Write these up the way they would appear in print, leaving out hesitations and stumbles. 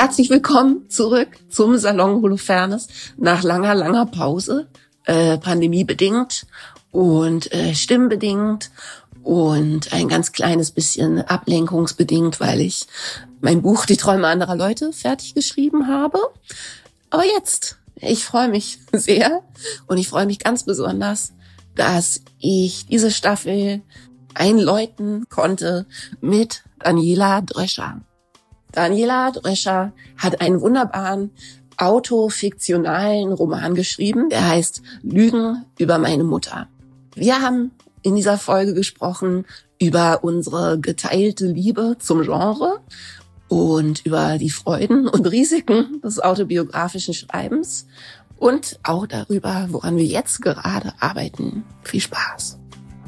Herzlich willkommen zurück zum Salon Holofernes nach langer Pause, pandemiebedingt und stimmbedingt und ein ganz kleines bisschen ablenkungsbedingt, weil ich mein Buch Die Träume anderer Leute fertig geschrieben habe. Aber jetzt, ich freue mich sehr und ich freue mich ganz besonders, dass ich diese Staffel einläuten konnte mit Daniela Drescher. Daniela Drescher hat einen wunderbaren autofiktionalen Roman geschrieben, der heißt Lügen über meine Mutter. Wir haben in dieser Folge gesprochen über unsere geteilte Liebe zum Genre und über die Freuden und Risiken des autobiografischen Schreibens und auch darüber, woran wir jetzt gerade arbeiten. Viel Spaß!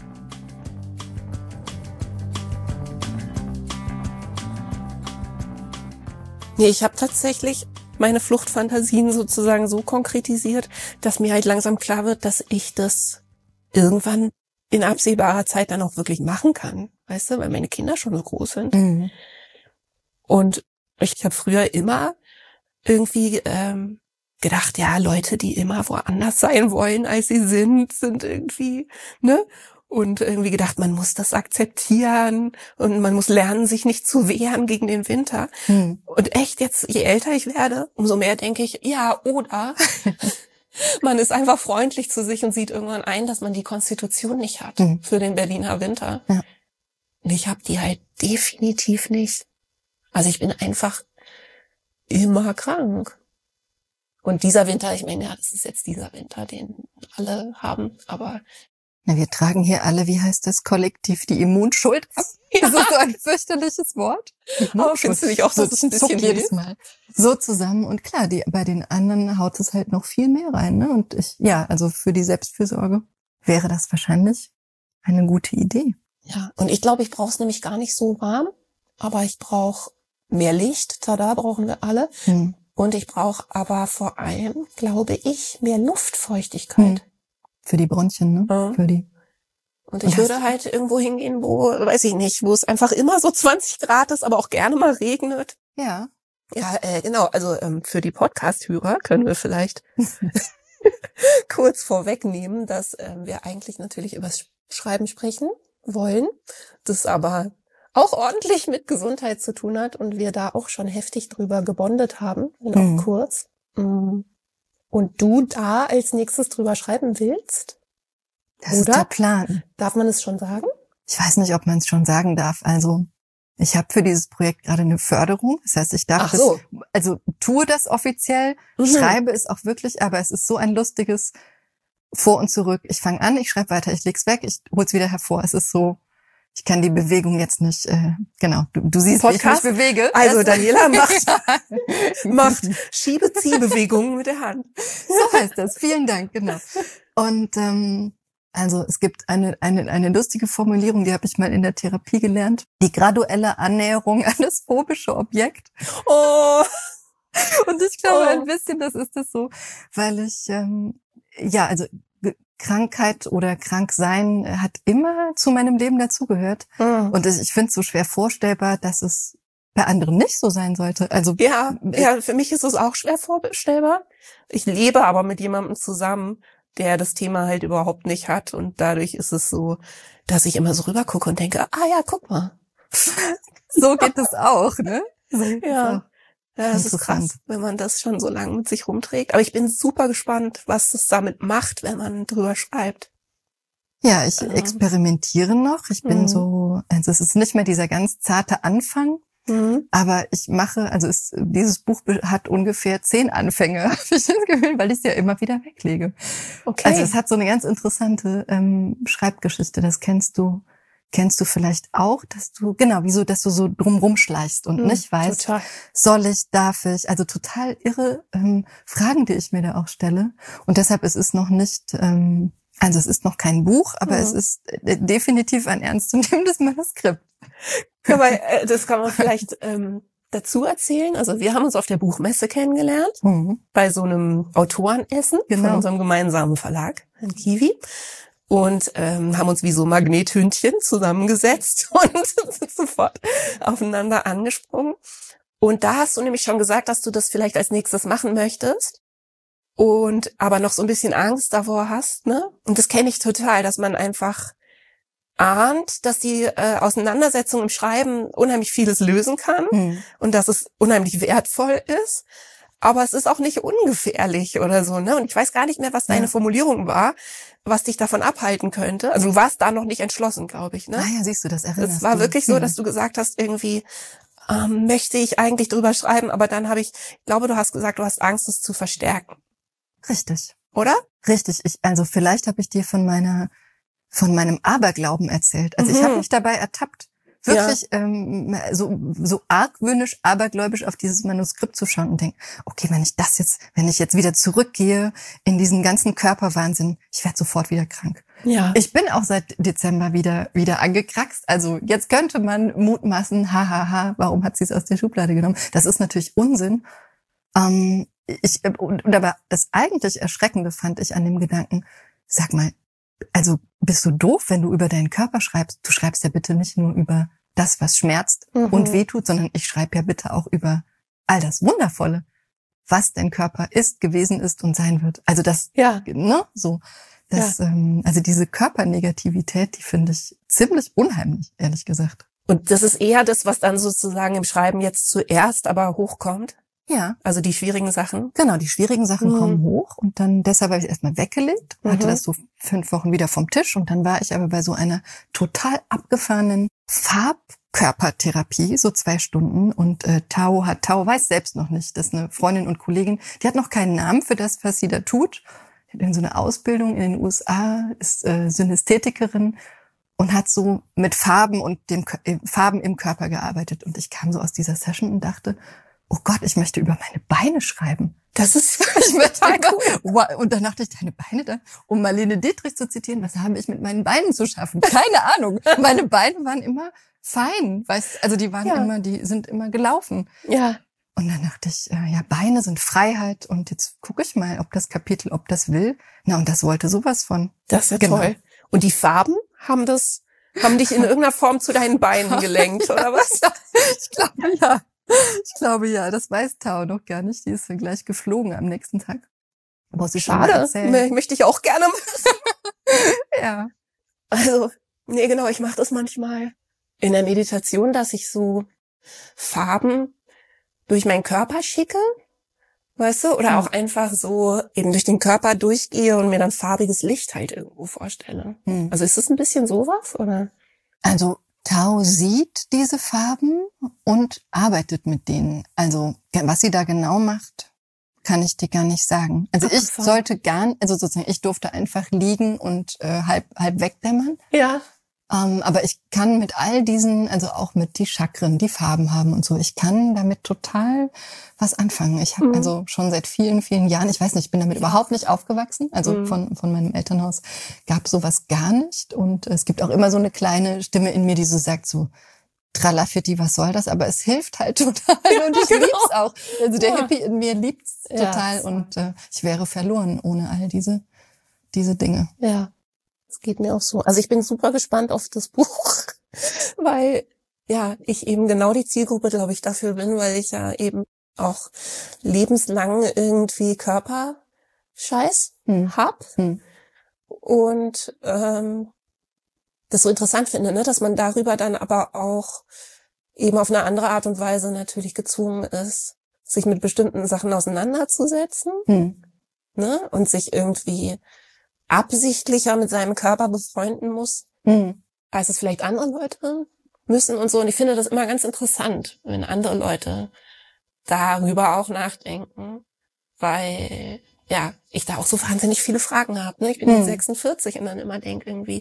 Nee, ich habe tatsächlich meine Fluchtfantasien sozusagen so konkretisiert, dass mir halt langsam klar wird, dass ich das irgendwann in absehbarer Zeit dann auch wirklich machen kann. Weißt du, weil meine Kinder schon so groß sind. Mhm. Und ich habe früher immer irgendwie gedacht, ja, Leute, die immer woanders sein wollen, als sie sind irgendwie, ne? Und irgendwie gedacht, man muss das akzeptieren und man muss lernen, sich nicht zu wehren gegen den Winter. Und echt jetzt, je älter ich werde, umso mehr denke ich, ja, oder man ist einfach freundlich zu sich und sieht irgendwann ein, dass man die Konstitution nicht hat für den Berliner Winter. Ja. Und ich habe die halt definitiv nicht. Also ich bin einfach immer krank. Und dieser Winter, ich meine, ja, das ist jetzt dieser Winter, den alle haben, aber na, wir tragen hier alle, wie heißt das, kollektiv die Immunschuld ab. Ja. Das ist so ein fürchterliches Wort. Aber findest du nicht auch, dass es ein bisschen jedes Mal so zusammen? Und klar, bei den anderen haut es halt noch viel mehr rein, ne? Und also für die Selbstfürsorge wäre das wahrscheinlich eine gute Idee. Ja, und ich glaube, ich brauche es nämlich gar nicht so warm, aber ich brauche mehr Licht. Tada, brauchen wir alle. Und ich brauche aber vor allem, glaube ich, mehr Luftfeuchtigkeit. Für die Bronchien, ne? Ja. Und ich würde halt irgendwo hingehen, wo, weiß ich nicht, wo es einfach immer so 20 Grad ist, aber auch gerne mal regnet. Ja. Ja, genau. Also für die Podcast-Hörer können wir vielleicht kurz vorwegnehmen, dass wir eigentlich natürlich über das Schreiben sprechen wollen, das aber auch ordentlich mit Gesundheit zu tun hat und wir da auch schon heftig drüber gebondet haben, wenn auch kurz. Und du da als nächstes drüber schreiben willst? Das ist der Plan. Darf man es schon sagen? Ich weiß nicht, ob man es schon sagen darf. Also ich habe für dieses Projekt gerade eine Förderung. Das heißt, ich darf tue das offiziell, schreibe es auch wirklich, aber es ist so ein lustiges Vor und Zurück. Ich fange an, ich schreibe weiter, ich leg's weg, ich hol's wieder hervor. Es ist so, ich kann die Bewegung jetzt nicht, genau, du siehst, Podcast, wie ich mich bewege. Also Daniela macht Schiebe-Zieh-Bewegungen mit der Hand. So heißt das, vielen Dank, genau. Und also es gibt eine lustige Formulierung, die habe ich mal in der Therapie gelernt. Die graduelle Annäherung an das phobische Objekt. Oh! Und ich glaube ein bisschen, das ist das so, weil ich, Krankheit oder Kranksein hat immer zu meinem Leben dazugehört. Und ich finde es so schwer vorstellbar, dass es bei anderen nicht so sein sollte. Also ja, für mich ist es auch schwer vorstellbar. Ich lebe aber mit jemandem zusammen, der das Thema halt überhaupt nicht hat. Und dadurch ist es so, dass ich immer so rüber gucke und denke, ja, guck mal. So geht es auch, ne? Ja. Ja, das ist krass, wenn man das schon so lange mit sich rumträgt. Aber ich bin super gespannt, was das damit macht, wenn man drüber schreibt. Ja, ich experimentiere noch. Ich bin so, also es ist nicht mehr dieser ganz zarte Anfang, aber ich mache, dieses Buch hat ungefähr 10 Anfänge, habe ich das Gefühl, weil ich es ja immer wieder weglege. Okay. Also es hat so eine ganz interessante Schreibgeschichte, das kennst du vielleicht auch, dass du so drumrum schleichst und nicht weißt, total. Soll ich, darf ich, also total irre Fragen, die ich mir da auch stelle. Und deshalb ist es noch nicht, es ist noch kein Buch, aber es ist definitiv ein ernstzunehmendes Manuskript. Aber das kann man vielleicht dazu erzählen. Also wir haben uns auf der Buchmesse kennengelernt, bei so einem Autorenessen von unserem gemeinsamen Verlag, Kiwi. Und haben uns wie so Magnethündchen zusammengesetzt und sind sofort aufeinander angesprungen. Und da hast du nämlich schon gesagt, dass du das vielleicht als nächstes machen möchtest und aber noch so ein bisschen Angst davor hast, ne? Und das kenne ich total, dass man einfach ahnt, dass die Auseinandersetzung im Schreiben unheimlich vieles lösen kann und dass es unheimlich wertvoll ist. Aber es ist auch nicht ungefährlich oder so, ne? Und ich weiß gar nicht mehr, was deine Formulierung war, was dich davon abhalten könnte. Also du warst da noch nicht entschlossen, glaube ich, ne? Ah ja, siehst du, das erinnerst Es war du. wirklich so, dass du gesagt hast, irgendwie möchte ich eigentlich drüber schreiben, aber dann ich glaube, du hast gesagt, du hast Angst, es zu verstärken. Richtig. Oder? Richtig. Also vielleicht habe ich dir von meinem Aberglauben erzählt. Also ich habe mich dabei ertappt, wirklich so argwöhnisch, abergläubisch auf dieses Manuskript zu schauen und denken, okay, wenn ich jetzt wieder zurückgehe in diesen ganzen Körperwahnsinn, ich werde sofort wieder krank. Ja. Ich bin auch seit Dezember wieder angekraxt. Also jetzt könnte man mutmaßen, warum hat sie es aus der Schublade genommen? Das ist natürlich Unsinn. Aber das eigentlich Erschreckende fand ich an dem Gedanken, sag mal, also bist du doof, wenn du über deinen Körper schreibst? Du schreibst ja bitte nicht nur über das, was schmerzt und wehtut, sondern ich schreibe ja bitte auch über all das Wundervolle, was dein Körper ist, gewesen ist und sein wird. Also das, ne, so. Also diese Körpernegativität, die finde ich ziemlich unheimlich, ehrlich gesagt. Und das ist eher das, was dann sozusagen im Schreiben jetzt zuerst aber hochkommt? Ja. Also die schwierigen Sachen? Genau, die schwierigen Sachen kommen hoch und dann deshalb habe ich erstmal weggelegt, hatte das so 5 Wochen wieder vom Tisch und dann war ich aber bei so einer total abgefahrenen Farbkörpertherapie, so 2 Stunden und Tao weiß selbst noch nicht, das ist eine Freundin und Kollegin, die hat noch keinen Namen für das, was sie da tut. Die hat in so eine Ausbildung in den USA, ist Synästhetikerin und hat so mit Farben und Farben im Körper gearbeitet und ich kam so aus dieser Session und dachte, oh Gott, ich möchte über meine Beine schreiben. Das ist total cool. Und dann dachte ich, deine Beine da, um Marlene Dietrich zu zitieren, was habe ich mit meinen Beinen zu schaffen? Keine Ahnung. Meine Beine waren immer fein, weißt, also die sind immer gelaufen. Ja. Und dann dachte ich, Beine sind Freiheit und jetzt gucke ich mal, ob das will. Na, und das wollte sowas von. Das ist ja toll. Und die Farben haben dich in irgendeiner Form zu deinen Beinen gelenkt, oder was? Ich glaube ja, das weiß Tao noch gar nicht. Die ist gleich geflogen am nächsten Tag. Schade, möchte ich auch gerne machen. Ja. Also, nee, genau, ich mache das manchmal in der Meditation, dass ich so Farben durch meinen Körper schicke, weißt du, oder auch einfach so eben durch den Körper durchgehe und mir dann farbiges Licht halt irgendwo vorstelle. Also ist das ein bisschen sowas, oder? Also Tao sieht diese Farben und arbeitet mit denen. Also was sie da genau macht, kann ich dir gar nicht sagen. Also ich durfte einfach liegen und halb wegdämmern. Ja. Aber ich kann mit all diesen, also auch mit die Chakren, die Farben haben und so, ich kann damit total was anfangen. Ich habe also schon seit vielen, vielen Jahren, ich weiß nicht, ich bin damit überhaupt nicht aufgewachsen. Also von meinem Elternhaus gab sowas gar nicht. Und es gibt auch immer so eine kleine Stimme in mir, die so sagt so, Tralafitti, was soll das? Aber es hilft halt total und ich lieb's auch. Also der Hippie in mir liebt's total und ich wäre verloren ohne all diese Dinge. Ja. Das geht mir auch so. Also ich bin super gespannt auf das Buch, weil ich eben genau die Zielgruppe, glaube ich, dafür bin, weil ich ja eben auch lebenslang irgendwie Körperscheiß hab und das so interessant finde, ne, dass man darüber dann aber auch eben auf eine andere Art und Weise natürlich gezwungen ist, sich mit bestimmten Sachen auseinanderzusetzen, ne, und sich irgendwie absichtlicher mit seinem Körper befreunden muss, als es vielleicht andere Leute müssen und so. Und ich finde das immer ganz interessant, wenn andere Leute darüber auch nachdenken, weil ich da auch so wahnsinnig viele Fragen habe. Ne? Ich bin jetzt 46 und dann immer denke irgendwie,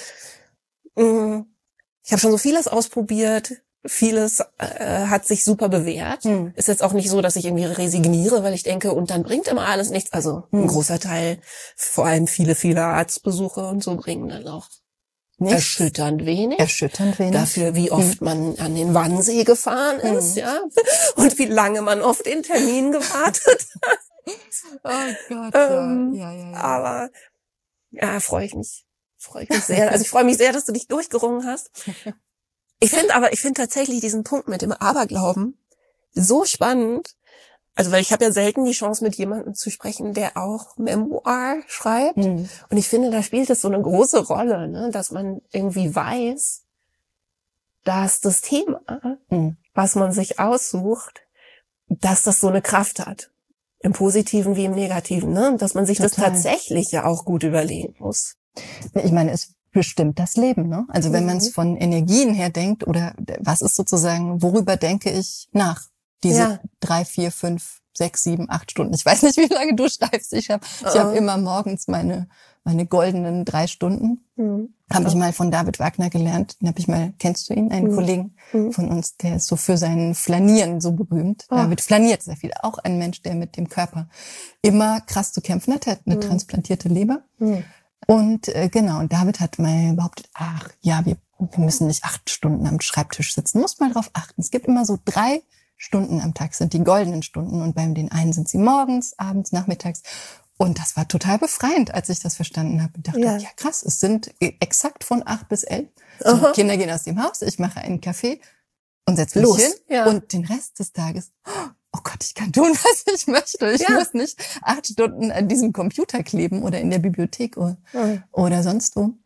ich habe schon so vieles ausprobiert, vieles hat sich super bewährt. Ist jetzt auch nicht so, dass ich irgendwie resigniere, weil ich denke, und dann bringt immer alles nichts. Also ein großer Teil, vor allem viele Arztbesuche und so bringen dann auch erschütternd wenig. Dafür, wie oft man an den Wannsee gefahren ist, ja. Und wie lange man auf den Termin gewartet hat. Oh Gott, ja. Aber freue ich mich sehr. Also ich freue mich sehr, dass du dich durchgerungen hast. Ich finde tatsächlich diesen Punkt mit dem Aberglauben so spannend. Also, weil ich habe ja selten die Chance, mit jemandem zu sprechen, der auch Memoir schreibt. Und ich finde, da spielt es so eine große Rolle, ne, dass man irgendwie weiß, dass das Thema, was man sich aussucht, dass das so eine Kraft hat. Im Positiven wie im Negativen, ne? Dass man sich das tatsächlich ja auch gut überlegen muss. Ich meine, es bestimmt das Leben, ne? Also wenn man es von Energien her denkt, oder was ist sozusagen, worüber denke ich nach? Diese 3, 4, 5, 6, 7, 8 Stunden. Ich weiß nicht, wie lange du schreibst. Ich hab immer morgens meine goldenen 3 Stunden. Habe ich mal von David Wagner gelernt. Den habe ich mal, kennst du ihn? Einen Kollegen von uns, der ist so für sein Flanieren so berühmt. David flaniert sehr viel. Auch ein Mensch, der mit dem Körper immer krass zu kämpfen hat. Er hat eine transplantierte Leber. Und genau, und David hat mal behauptet, wir müssen nicht 8 Stunden am Schreibtisch sitzen. Muss mal drauf achten. Es gibt immer so 3 Stunden am Tag sind die goldenen Stunden, und beim den einen sind sie morgens, abends, nachmittags. Und das war total befreiend, als ich das verstanden habe. Ich dachte, ja krass, es sind exakt von 8 bis 11. So, Kinder gehen aus dem Haus, ich mache einen Kaffee und setze mich hin. Und den Rest des Tages, oh Gott, ich kann tun, was ich möchte. Ich muss nicht 8 Stunden an diesem Computer kleben oder in der Bibliothek oder sonst wo.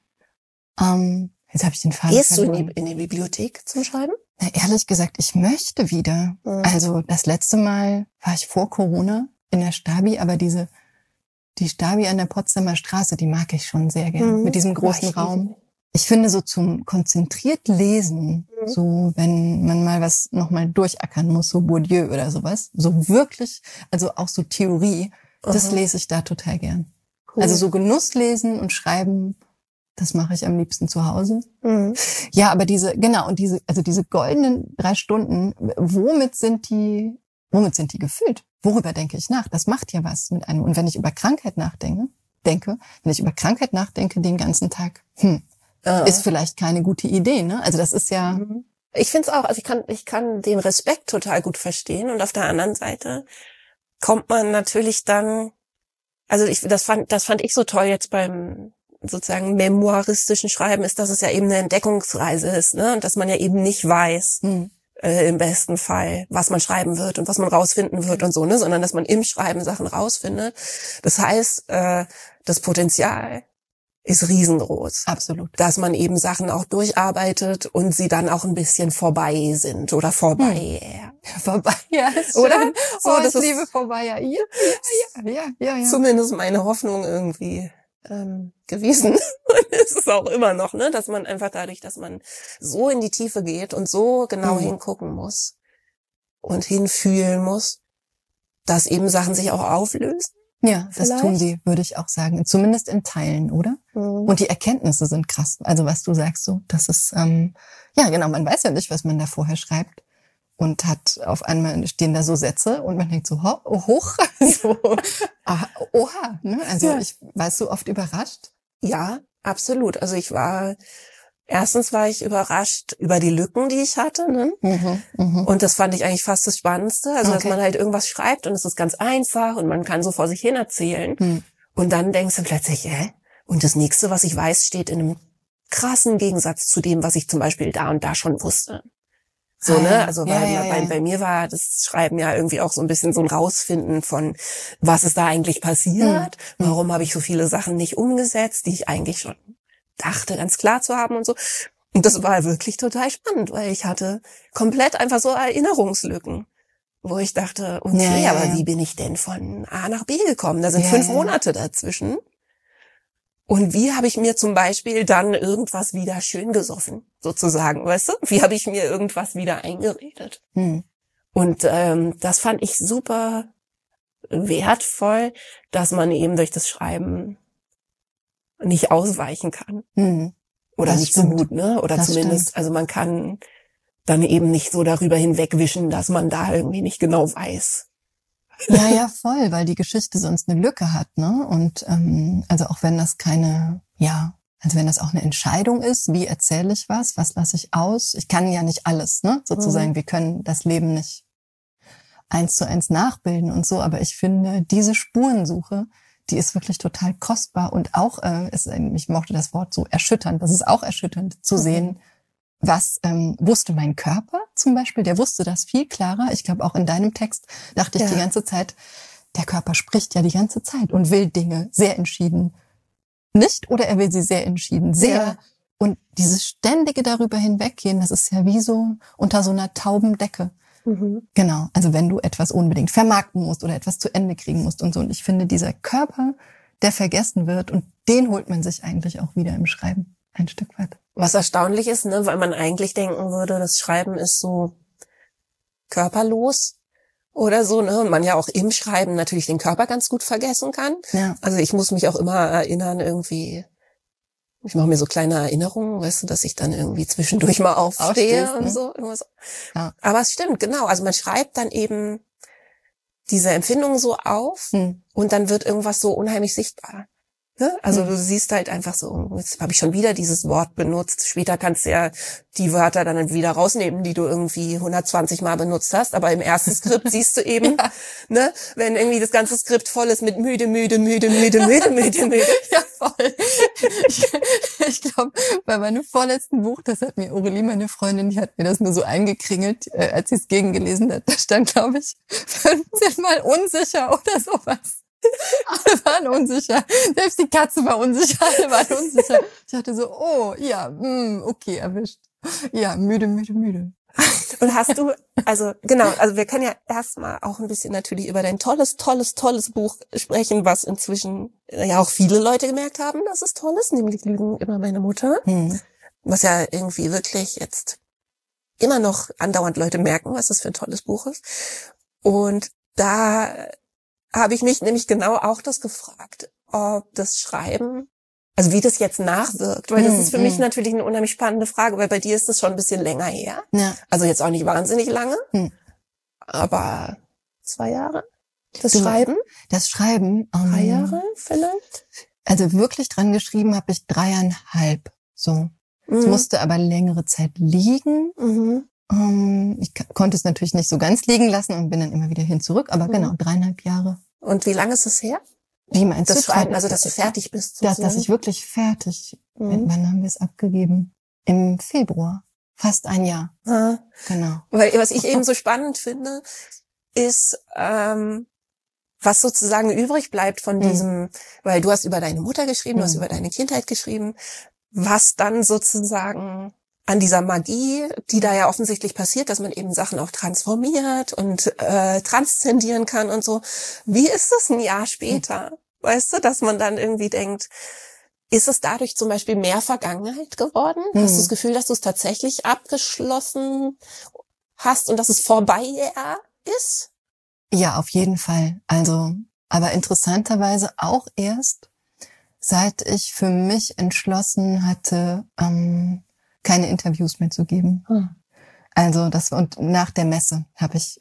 Jetzt habe ich den Faden verloren. Gehst du in die Bibliothek zum Schreiben? Na, ehrlich gesagt, ich möchte wieder. Also das letzte Mal war ich vor Corona in der Stabi, aber die Stabi an der Potsdamer Straße, die mag ich schon sehr gern, mit diesem großen Raum. Ich finde, so zum konzentriert Lesen, so wenn man mal was nochmal durchackern muss, so Bourdieu oder sowas, so wirklich, also auch so Theorie, das lese ich da total gern. Cool. Also so Genusslesen und Schreiben, das mache ich am liebsten zu Hause. Ja, aber diese goldenen 3 Stunden, womit sind die gefüllt? Worüber denke ich nach? Das macht ja was mit einem. Und wenn ich über Krankheit nachdenke den ganzen Tag, ist vielleicht keine gute Idee, ne? Also das ist ja. Ich finde es auch, also ich kann den Respekt total gut verstehen, und auf der anderen Seite kommt man natürlich dann, also das fand ich so toll jetzt beim sozusagen memoiristischen Schreiben, ist, dass es ja eben eine Entdeckungsreise ist, ne? Und dass man ja eben nicht weiß, im besten Fall, was man schreiben wird und was man rausfinden wird und so, ne? Sondern dass man im Schreiben Sachen rausfindet. Das heißt, das Potenzial ist riesengroß. Absolut. Dass man eben Sachen auch durcharbeitet und sie dann auch ein bisschen vorbei sind oder vorbei. Vorbei, ja, ist oder? Schön. So, das ich liebe vorbei, ja. Zumindest meine Hoffnung irgendwie gewesen. Und es ist auch immer noch, ne, dass man einfach dadurch, dass man so in die Tiefe geht und so genau hingucken muss und hinfühlen muss, dass eben Sachen sich auch auflösen. Ja, das tun sie, würde ich auch sagen. Zumindest in Teilen, oder? Und die Erkenntnisse sind krass. Also was du sagst, so, das ist, man weiß ja nicht, was man da vorher schreibt. Und hat auf einmal stehen da so Sätze und man denkt so, hoch, so, oha, ne? Also ich war so oft überrascht. Ja, absolut. Also erstens war ich überrascht über die Lücken, die ich hatte, ne? Und das fand ich eigentlich fast das Spannendste. Also, dass man halt irgendwas schreibt und es ist ganz einfach und man kann so vor sich hin erzählen. Und dann denkst du plötzlich, und das nächste, was ich weiß, steht in einem krassen Gegensatz zu dem, was ich zum Beispiel da und da schon wusste. So, ne? Also, bei mir war das Schreiben ja irgendwie auch so ein bisschen so ein Rausfinden von, was ist da eigentlich passiert? Warum habe ich so viele Sachen nicht umgesetzt, die ich eigentlich schon dachte, ganz klar zu haben und so. Und das war wirklich total spannend, weil ich hatte komplett einfach so Erinnerungslücken, wo ich dachte, okay, aber wie bin ich denn von A nach B gekommen? Da sind 5 Monate dazwischen. Und wie habe ich mir zum Beispiel dann irgendwas wieder schön gesoffen, sozusagen, weißt du? Wie habe ich mir irgendwas wieder eingeredet? Und das fand ich super wertvoll, dass man eben durch das Schreiben nicht ausweichen kann. Oder das nicht stimmt. So gut, ne? Oder das zumindest, stimmt. Also man kann dann eben nicht so darüber hinwegwischen, dass man da irgendwie nicht genau weiß. Ja, voll, weil die Geschichte sonst eine Lücke hat, ne? Und also auch wenn das wenn das auch eine Entscheidung ist, wie erzähle ich was lasse ich aus? Ich kann ja nicht alles, ne? Sozusagen, wir können das Leben nicht 1:1 nachbilden und so, aber ich finde, diese Spurensuche, die ist wirklich total kostbar und auch, ich mochte das Wort so erschütternd, das ist auch erschütternd zu sehen, was wusste mein Körper zum Beispiel, der wusste das viel klarer. Ich glaube, auch in deinem Text dachte ich die ganze Zeit, der Körper spricht ja die ganze Zeit und will Dinge sehr entschieden. Nicht oder er will sie sehr entschieden, sehr. Ja. Und dieses ständige darüber hinweggehen, das ist ja wie so unter so einer tauben Decke. Mhm. Genau, also wenn du etwas unbedingt vermarkten musst oder etwas zu Ende kriegen musst und so. Und ich finde, dieser Körper, der vergessen wird und den holt man sich eigentlich auch wieder im Schreiben ein Stück weit. Was erstaunlich ist, ne, weil man eigentlich denken würde, das Schreiben ist so körperlos oder so, ne, und man ja auch im Schreiben natürlich den Körper ganz gut vergessen kann. Ja. Also ich muss mich auch immer erinnern, irgendwie, ich mache mir so kleine Erinnerungen, weißt du, dass ich dann irgendwie zwischendurch mal aufstehe und so. Irgendwas. Ja. Aber es stimmt, genau, also man schreibt dann eben diese Empfindungen so auf und dann wird irgendwas so unheimlich sichtbar. Ne? Also du siehst halt einfach so, jetzt habe ich schon wieder dieses Wort benutzt. Später kannst du ja die Wörter dann wieder rausnehmen, die du irgendwie 120 Mal benutzt hast. Aber im ersten Skript siehst du eben, ne, wenn irgendwie das ganze Skript voll ist mit müde. Ja, voll. Ich glaube, bei meinem vorletzten Buch, das hat mir Aurelie, meine Freundin, die hat mir das nur so eingekringelt, als sie es gegengelesen hat. Da stand, glaube ich, 15 Mal unsicher oder sowas. Alle waren unsicher. Selbst die Katze war unsicher. Alle waren unsicher. Ich dachte so, oh, ja, okay, erwischt. Ja, müde. Und hast du, also genau, also wir können ja erstmal auch ein bisschen natürlich über dein tolles Buch sprechen, was inzwischen ja auch viele Leute gemerkt haben, dass es toll ist, nämlich Lügen über meine Mutter. Was ja irgendwie wirklich jetzt immer noch andauernd Leute merken, was das für ein tolles Buch ist. Und da habe ich mich nämlich genau auch das gefragt, ob das Schreiben, also wie das jetzt nachwirkt, weil das ist für mich natürlich eine unheimlich spannende Frage, weil bei dir ist das schon ein bisschen länger her. Ja. Also jetzt auch nicht wahnsinnig lange, aber 2 Jahre? Schreiben? Das Schreiben. 3 Jahre vielleicht? Also wirklich dran geschrieben habe ich 3,5, so. Es musste aber längere Zeit liegen. Ich konnte es natürlich nicht so ganz liegen lassen und bin dann immer wieder hin zurück, aber genau, 3,5 Jahre. Und wie lange ist es her? Wie meinst du? Das Schreiben, also dass du fertig bist. Dass ich wirklich fertig bin. Wann haben wir es abgegeben? Im Februar. Fast ein Jahr. Genau. Weil was ich eben so spannend finde, ist, was sozusagen übrig bleibt von diesem, weil du hast über deine Mutter geschrieben, du hast über deine Kindheit geschrieben, was dann sozusagen an dieser Magie, die da ja offensichtlich passiert, dass man eben Sachen auch transformiert und transzendieren kann und so. Wie ist es ein Jahr später? Weißt du, dass man dann irgendwie denkt, ist es dadurch zum Beispiel mehr Vergangenheit geworden? Hast du das Gefühl, dass du es tatsächlich abgeschlossen hast und dass es vorbei ist? Ja, auf jeden Fall. Also, aber interessanterweise auch erst, seit ich für mich entschlossen hatte, keine Interviews mehr zu geben. Also das und nach der Messe habe ich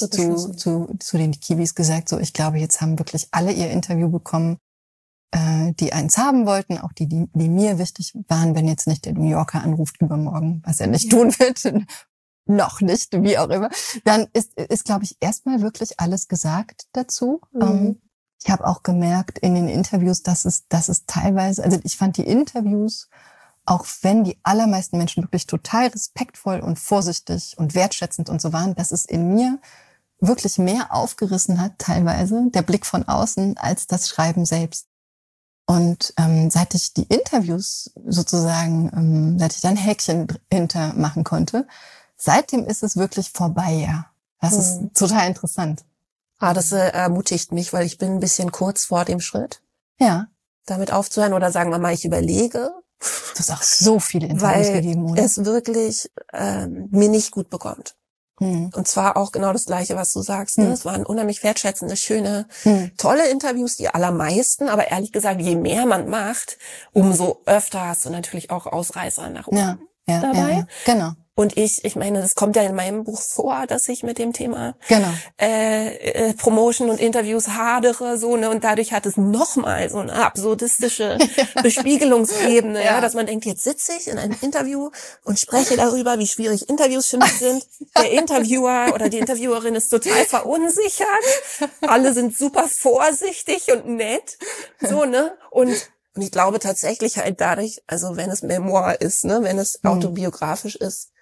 zu den Kiwis gesagt, so ich glaube, jetzt haben wirklich alle ihr Interview bekommen, die eins haben wollten, auch die mir wichtig waren, wenn jetzt nicht der New Yorker anruft übermorgen, was er nicht tun wird, noch nicht, wie auch immer, dann ist glaube ich erstmal wirklich alles gesagt dazu. Ich habe auch gemerkt in den Interviews, dass es teilweise, also ich fand die Interviews, auch wenn die allermeisten Menschen wirklich total respektvoll und vorsichtig und wertschätzend und so waren, dass es in mir wirklich mehr aufgerissen hat, teilweise, der Blick von außen, als das Schreiben selbst. Und seit ich die Interviews sozusagen, seit ich dann Häkchen hinter machen konnte, seitdem ist es wirklich vorbei, ja. Das ist total interessant. Das ermutigt mich, weil ich bin ein bisschen kurz vor dem Schritt. Ja. Damit aufzuhören oder sagen wir mal, ich überlege. Du hast auch so viele Interviews gegeben, oder? Weil es wirklich mir nicht gut bekommt. Und zwar auch genau das Gleiche, was du sagst. Ne? Es waren unheimlich wertschätzende, schöne, tolle Interviews, die allermeisten. Aber ehrlich gesagt, je mehr man macht, umso öfter hast du natürlich auch Ausreißer nach oben dabei. Ja, genau. Und ich meine, das kommt ja in meinem Buch vor, dass ich mit dem Thema Promotion und Interviews hadere, so, ne, und dadurch hat es nochmal so eine absurdistische Bespiegelungsebene, ja, dass man denkt, jetzt sitze ich in einem Interview und spreche darüber, wie schwierig Interviews für mich sind. Der Interviewer oder die Interviewerin ist total verunsichert. Alle sind super vorsichtig und nett, so, ne, und ich glaube tatsächlich halt dadurch, also wenn es Memoir ist, ne, wenn es autobiografisch ist,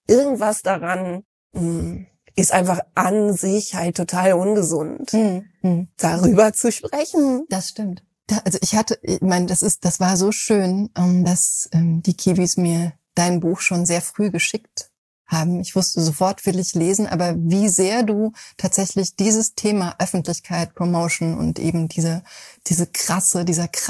irgendwas daran ist einfach an sich halt total ungesund, darüber zu sprechen. Das stimmt. Also ich meine, das war so schön, dass die Kiwis mir dein Buch schon sehr früh geschickt haben. Ich wusste sofort, will ich lesen, aber wie sehr du tatsächlich dieses Thema Öffentlichkeit, Promotion und eben dieser krasse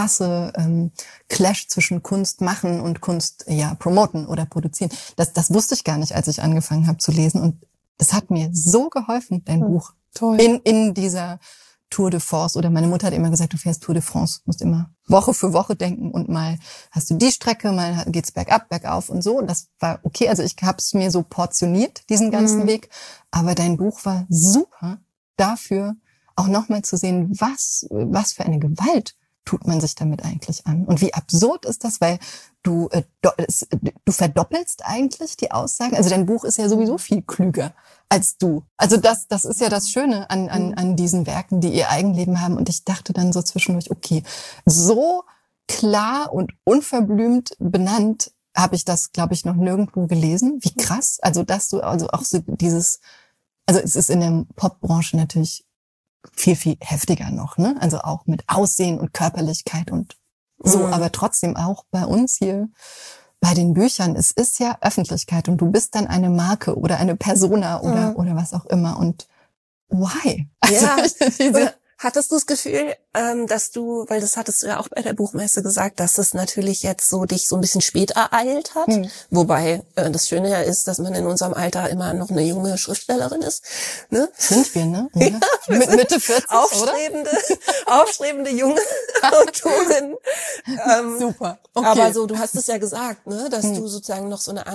Clash zwischen Kunst machen und Kunst promoten oder produzieren, das wusste ich gar nicht, als ich angefangen habe zu lesen, und das hat mir so geholfen, dein Buch. Toll. In dieser Tour de France, oder meine Mutter hat immer gesagt, du fährst Tour de France, musst immer Woche für Woche denken und mal hast du die Strecke, mal geht's bergab, bergauf und so. Und das war okay, also ich habe es mir so portioniert, diesen ganzen Weg. Aber dein Buch war super dafür, auch nochmal zu sehen, was für eine Gewalt tut man sich damit eigentlich an. Und wie absurd ist das, weil du verdoppelst eigentlich die Aussagen. Also dein Buch ist ja sowieso viel klüger als du. Also das ist ja das Schöne an diesen Werken, die ihr Eigenleben haben. Und ich dachte dann so zwischendurch, okay, so klar und unverblümt benannt habe ich das, glaube ich, noch nirgendwo gelesen. Wie krass. Also dass du also auch so es ist in der Popbranche natürlich viel, viel heftiger noch, ne? Also auch mit Aussehen und Körperlichkeit und so, aber trotzdem auch bei uns hier bei den Büchern, es ist ja Öffentlichkeit und du bist dann eine Marke oder eine Persona oder was auch immer, und why? Also, hattest du das Gefühl, dass du, weil das hattest du ja auch bei der Buchmesse gesagt, dass es natürlich jetzt so dich so ein bisschen spät ereilt hat, wobei das Schöne ja ist, dass man in unserem Alter immer noch eine junge Schriftstellerin ist, ne? Sind wir, ne? Ja, mit Mitte 40, aufstrebende junge Autorin. Super. Okay. Aber so, du hast es ja gesagt, ne, dass du sozusagen noch so eine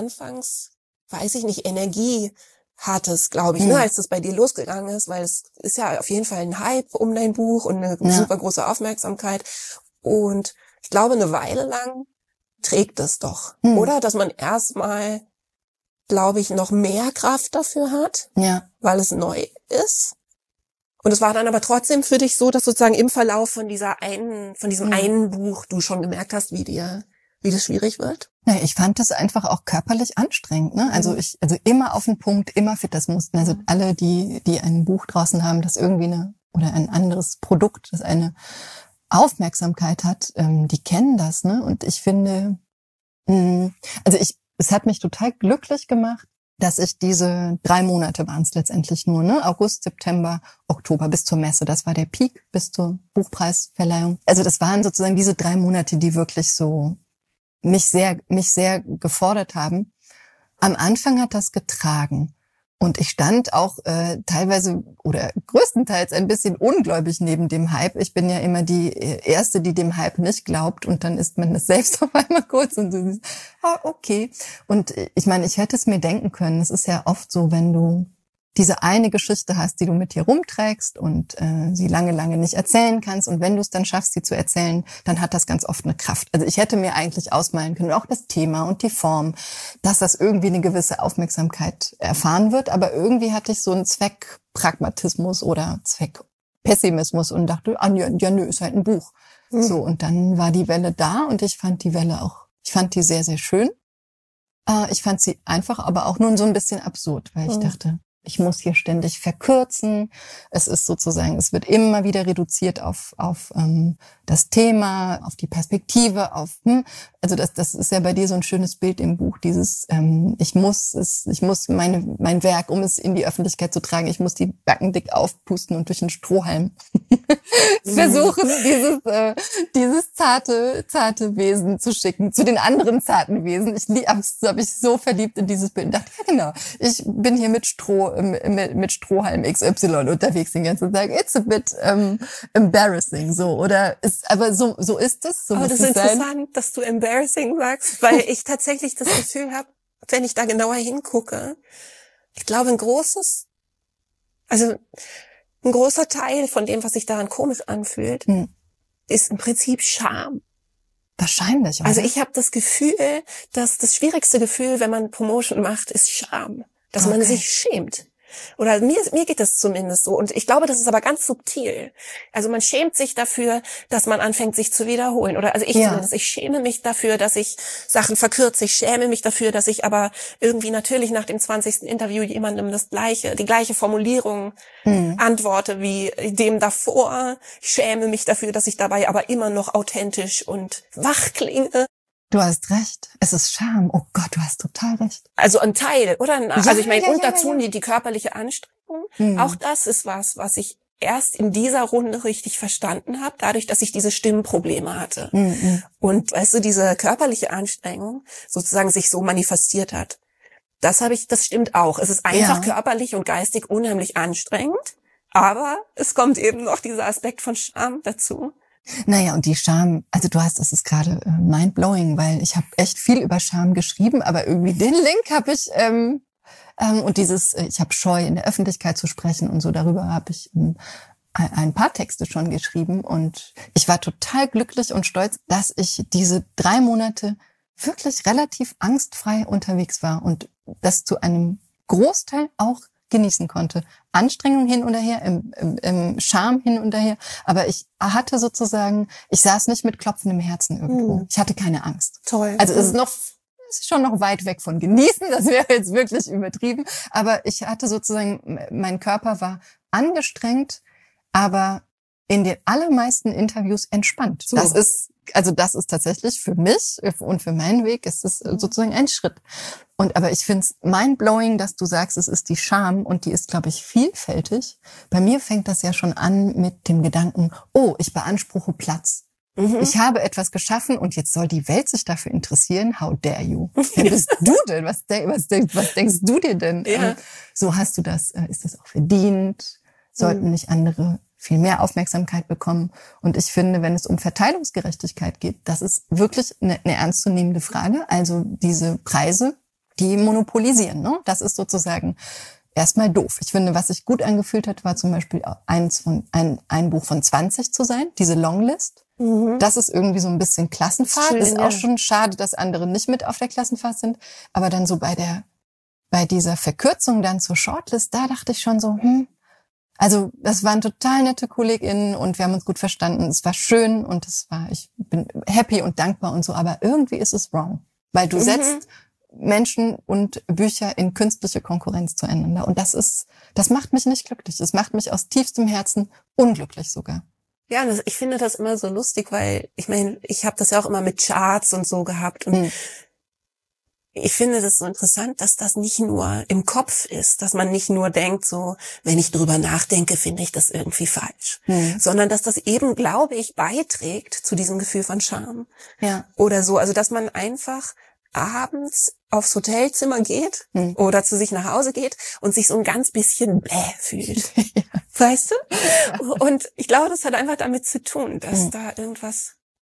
Energie hattest, glaube ich, ne, als das bei dir losgegangen ist, weil es ist ja auf jeden Fall ein Hype um dein Buch und eine super große Aufmerksamkeit. Und ich glaube, eine Weile lang trägt es doch, oder? Dass man erstmal, glaube ich, noch mehr Kraft dafür hat, weil es neu ist. Und es war dann aber trotzdem für dich so, dass sozusagen im Verlauf von diesem einen Buch du schon gemerkt hast, wie das schwierig wird? Ja, ich fand das einfach auch körperlich anstrengend, ne? Also immer auf den Punkt, immer fit, das mussten, also alle, die ein Buch draußen haben, das irgendwie oder ein anderes Produkt, das eine Aufmerksamkeit hat, die kennen das, ne? Und ich finde, es hat mich total glücklich gemacht, dass ich diese 3 Monate waren es letztendlich nur, ne? August, September, Oktober bis zur Messe. Das war der Peak bis zur Buchpreisverleihung. Also das waren sozusagen diese 3 Monate, die wirklich so mich sehr gefordert haben. Am Anfang hat das getragen. Und ich stand auch teilweise oder größtenteils ein bisschen ungläubig neben dem Hype. Ich bin ja immer die Erste, die dem Hype nicht glaubt. Und dann ist man das selbst auf einmal kurz und so, okay. Und ich meine, ich hätte es mir denken können. Es ist ja oft so, wenn du diese eine Geschichte hast, die du mit dir rumträgst und sie lange, lange nicht erzählen kannst. Und wenn du es dann schaffst, sie zu erzählen, dann hat das ganz oft eine Kraft. Also ich hätte mir eigentlich ausmalen können, auch das Thema und die Form, dass das irgendwie eine gewisse Aufmerksamkeit erfahren wird. Aber irgendwie hatte ich so einen Zweckpragmatismus oder Zweckpessimismus und dachte, nö, ist halt ein Buch. So, und dann war die Welle da und ich fand die sehr, sehr schön. Ich fand sie einfach, aber auch nur so ein bisschen absurd, weil ich dachte, ich muss hier ständig verkürzen. Es ist sozusagen, es wird immer wieder reduziert auf das Thema, auf die Perspektive, also das ist ja bei dir so ein schönes Bild im Buch, dieses ich muss mein Werk, um es in die Öffentlichkeit zu tragen, ich muss die Backen dick aufpusten und durch einen Strohhalm versuchen, dieses zarte Wesen zu schicken zu den anderen zarten Wesen. Hab ich so verliebt in dieses Bild und dachte, ja genau, ich bin hier mit Strohhalm XY unterwegs den ganzen Tag. It's a bit embarrassing, so, oder aber so ist es. So aber das ist interessant, dass du embarrassing sagst, weil ich tatsächlich das Gefühl habe, wenn ich da genauer hingucke, ich glaube, ein großer Teil von dem, was sich daran komisch anfühlt, ist im Prinzip Scham. Wahrscheinlich. Oder? Also ich habe das Gefühl, dass das schwierigste Gefühl, wenn man Promotion macht, ist Scham. Dass man sich schämt. Oder mir geht das zumindest so. Und ich glaube, das ist aber ganz subtil. Also man schämt sich dafür, dass man anfängt, sich zu wiederholen. Oder also ich zumindest, ich schäme mich dafür, dass ich Sachen verkürze. Ich schäme mich dafür, dass ich aber irgendwie natürlich nach dem 20. Interview jemandem die gleiche Formulierung antworte wie dem davor. Ich schäme mich dafür, dass ich dabei aber immer noch authentisch und wach klinge. Du hast recht. Es ist Scham. Oh Gott, du hast total recht. Also ein Teil, oder? Also ich meine, und dazu die körperliche Anstrengung. Auch das ist was ich erst in dieser Runde richtig verstanden habe, dadurch, dass ich diese Stimmprobleme hatte. Und weißt du, diese körperliche Anstrengung sozusagen sich so manifestiert hat. Das stimmt auch. Es ist einfach körperlich und geistig unheimlich anstrengend, aber es kommt eben noch dieser Aspekt von Scham dazu. Naja, und die Scham, also es ist gerade mindblowing, weil ich habe echt viel über Scham geschrieben, aber irgendwie den Link habe ich, und ich habe Scheu, in der Öffentlichkeit zu sprechen und so, darüber habe ich ein paar Texte schon geschrieben und ich war total glücklich und stolz, dass ich diese 3 Monate wirklich relativ angstfrei unterwegs war und das zu einem Großteil auch genießen konnte. Anstrengung hin und her, im Scham hin und her. Aber ich hatte sozusagen, ich saß nicht mit klopfendem Herzen irgendwo. Ich hatte keine Angst. Toll. Also es ist schon noch weit weg von genießen. Das wäre jetzt wirklich übertrieben. Aber ich hatte sozusagen, mein Körper war angestrengt, aber in den allermeisten Interviews entspannt. So. Das ist tatsächlich für mich und für meinen Weg ist es sozusagen ein Schritt. Aber ich finde es mindblowing, dass du sagst, es ist die Scham und die ist, glaube ich, vielfältig. Bei mir fängt das ja schon an mit dem Gedanken, oh, ich beanspruche Platz. Ich habe etwas geschaffen und jetzt soll die Welt sich dafür interessieren. How dare you? Wer bist du denn? Was denkst du dir denn? Ja. So hast du das, ist das auch verdient? Sollten nicht andere viel mehr Aufmerksamkeit bekommen? Und ich finde, wenn es um Verteilungsgerechtigkeit geht, das ist wirklich eine ernstzunehmende Frage. Also diese Preise, die monopolisieren, ne? Das ist sozusagen erstmal doof. Ich finde, was sich gut angefühlt hat, war zum Beispiel ein Buch von 20 zu sein, diese Longlist. Das ist irgendwie so ein bisschen Klassenfahrt. Ist auch schon schade, dass andere nicht mit auf der Klassenfahrt sind. Aber dann so bei dieser Verkürzung dann zur Shortlist, da dachte ich schon so, also das waren total nette KollegInnen und wir haben uns gut verstanden. Es war schön und ich bin happy und dankbar und so. Aber irgendwie ist es wrong, weil du setzt Menschen und Bücher in künstliche Konkurrenz zueinander. Und das macht mich nicht glücklich. Das macht mich aus tiefstem Herzen unglücklich sogar. Ja, ich finde das immer so lustig, weil ich meine, ich habe das ja auch immer mit Charts und so gehabt und ich finde das so interessant, dass das nicht nur im Kopf ist, dass man nicht nur denkt, so, wenn ich drüber nachdenke, finde ich das irgendwie falsch, sondern dass das eben, glaube ich, beiträgt zu diesem Gefühl von Scham. Ja. Oder so, also dass man einfach abends aufs Hotelzimmer geht oder zu sich nach Hause geht und sich so ein ganz bisschen bäh fühlt. Weißt du? Und ich glaube, das hat einfach damit zu tun, dass da irgendwas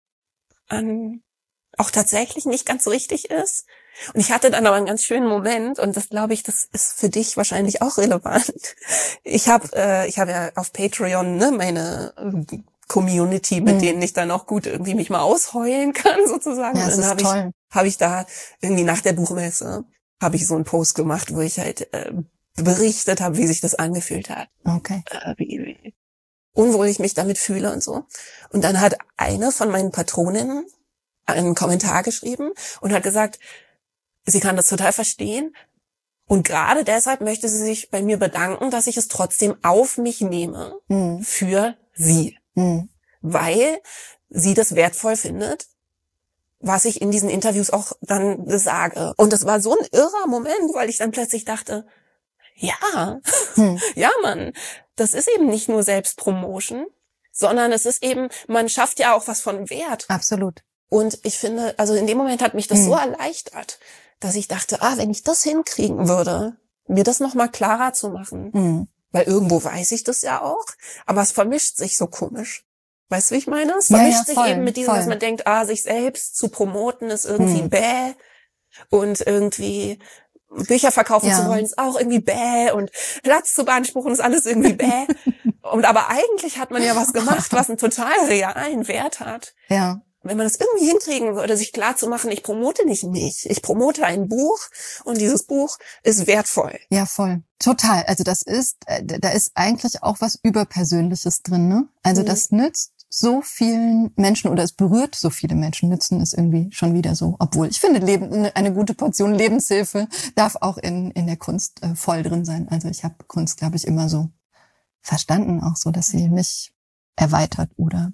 auch tatsächlich nicht ganz so richtig ist. Und ich hatte dann aber einen ganz schönen Moment und das glaube ich, das ist für dich wahrscheinlich auch relevant. Ich habe ja auf Patreon meine Community, mit denen ich dann auch gut irgendwie mich mal ausheulen kann, sozusagen. Ja, das ist toll. Habe ich da irgendwie nach der Buchmesse habe ich so einen Post gemacht, wo ich halt berichtet habe, wie sich das angefühlt hat. Okay. Wie unwohl ich mich damit fühle und so. Und dann hat eine von meinen Patroninnen einen Kommentar geschrieben und hat gesagt, sie kann das total verstehen. Und gerade deshalb möchte sie sich bei mir bedanken, dass ich es trotzdem auf mich nehme für sie. Weil sie das wertvoll findet, was ich in diesen Interviews auch dann sage. Und das war so ein irrer Moment, weil ich dann plötzlich dachte, ja, ja Mann, das ist eben nicht nur Selbstpromotion, sondern es ist eben, man schafft ja auch was von Wert. Absolut. Und ich finde, also in dem Moment hat mich das so erleichtert, dass ich dachte, wenn ich das hinkriegen würde, mir das nochmal klarer zu machen. Weil irgendwo weiß ich das ja auch, aber es vermischt sich so komisch. Weißt du, wie ich meine? Es vermischt sich eben mit diesem, dass man denkt, sich selbst zu promoten ist irgendwie bäh und irgendwie Bücher verkaufen zu wollen ist auch irgendwie bäh und Platz zu beanspruchen ist alles irgendwie bäh. Und aber eigentlich hat man ja was gemacht, was einen total realen Wert hat. Ja. wenn man das irgendwie hinkriegen würde, sich klar zu machen, ich promote nicht mich, ich promote ein Buch und dieses Buch ist wertvoll. Ja, voll. Total. Also da ist eigentlich auch was Überpersönliches drin, ne? Also das nützt so vielen Menschen oder es berührt so viele Menschen, nützen ist irgendwie schon wieder so. Obwohl, ich finde, eine gute Portion Lebenshilfe darf auch in der Kunst voll drin sein. Also ich habe Kunst, glaube ich, immer so verstanden, auch so, dass sie mich erweitert oder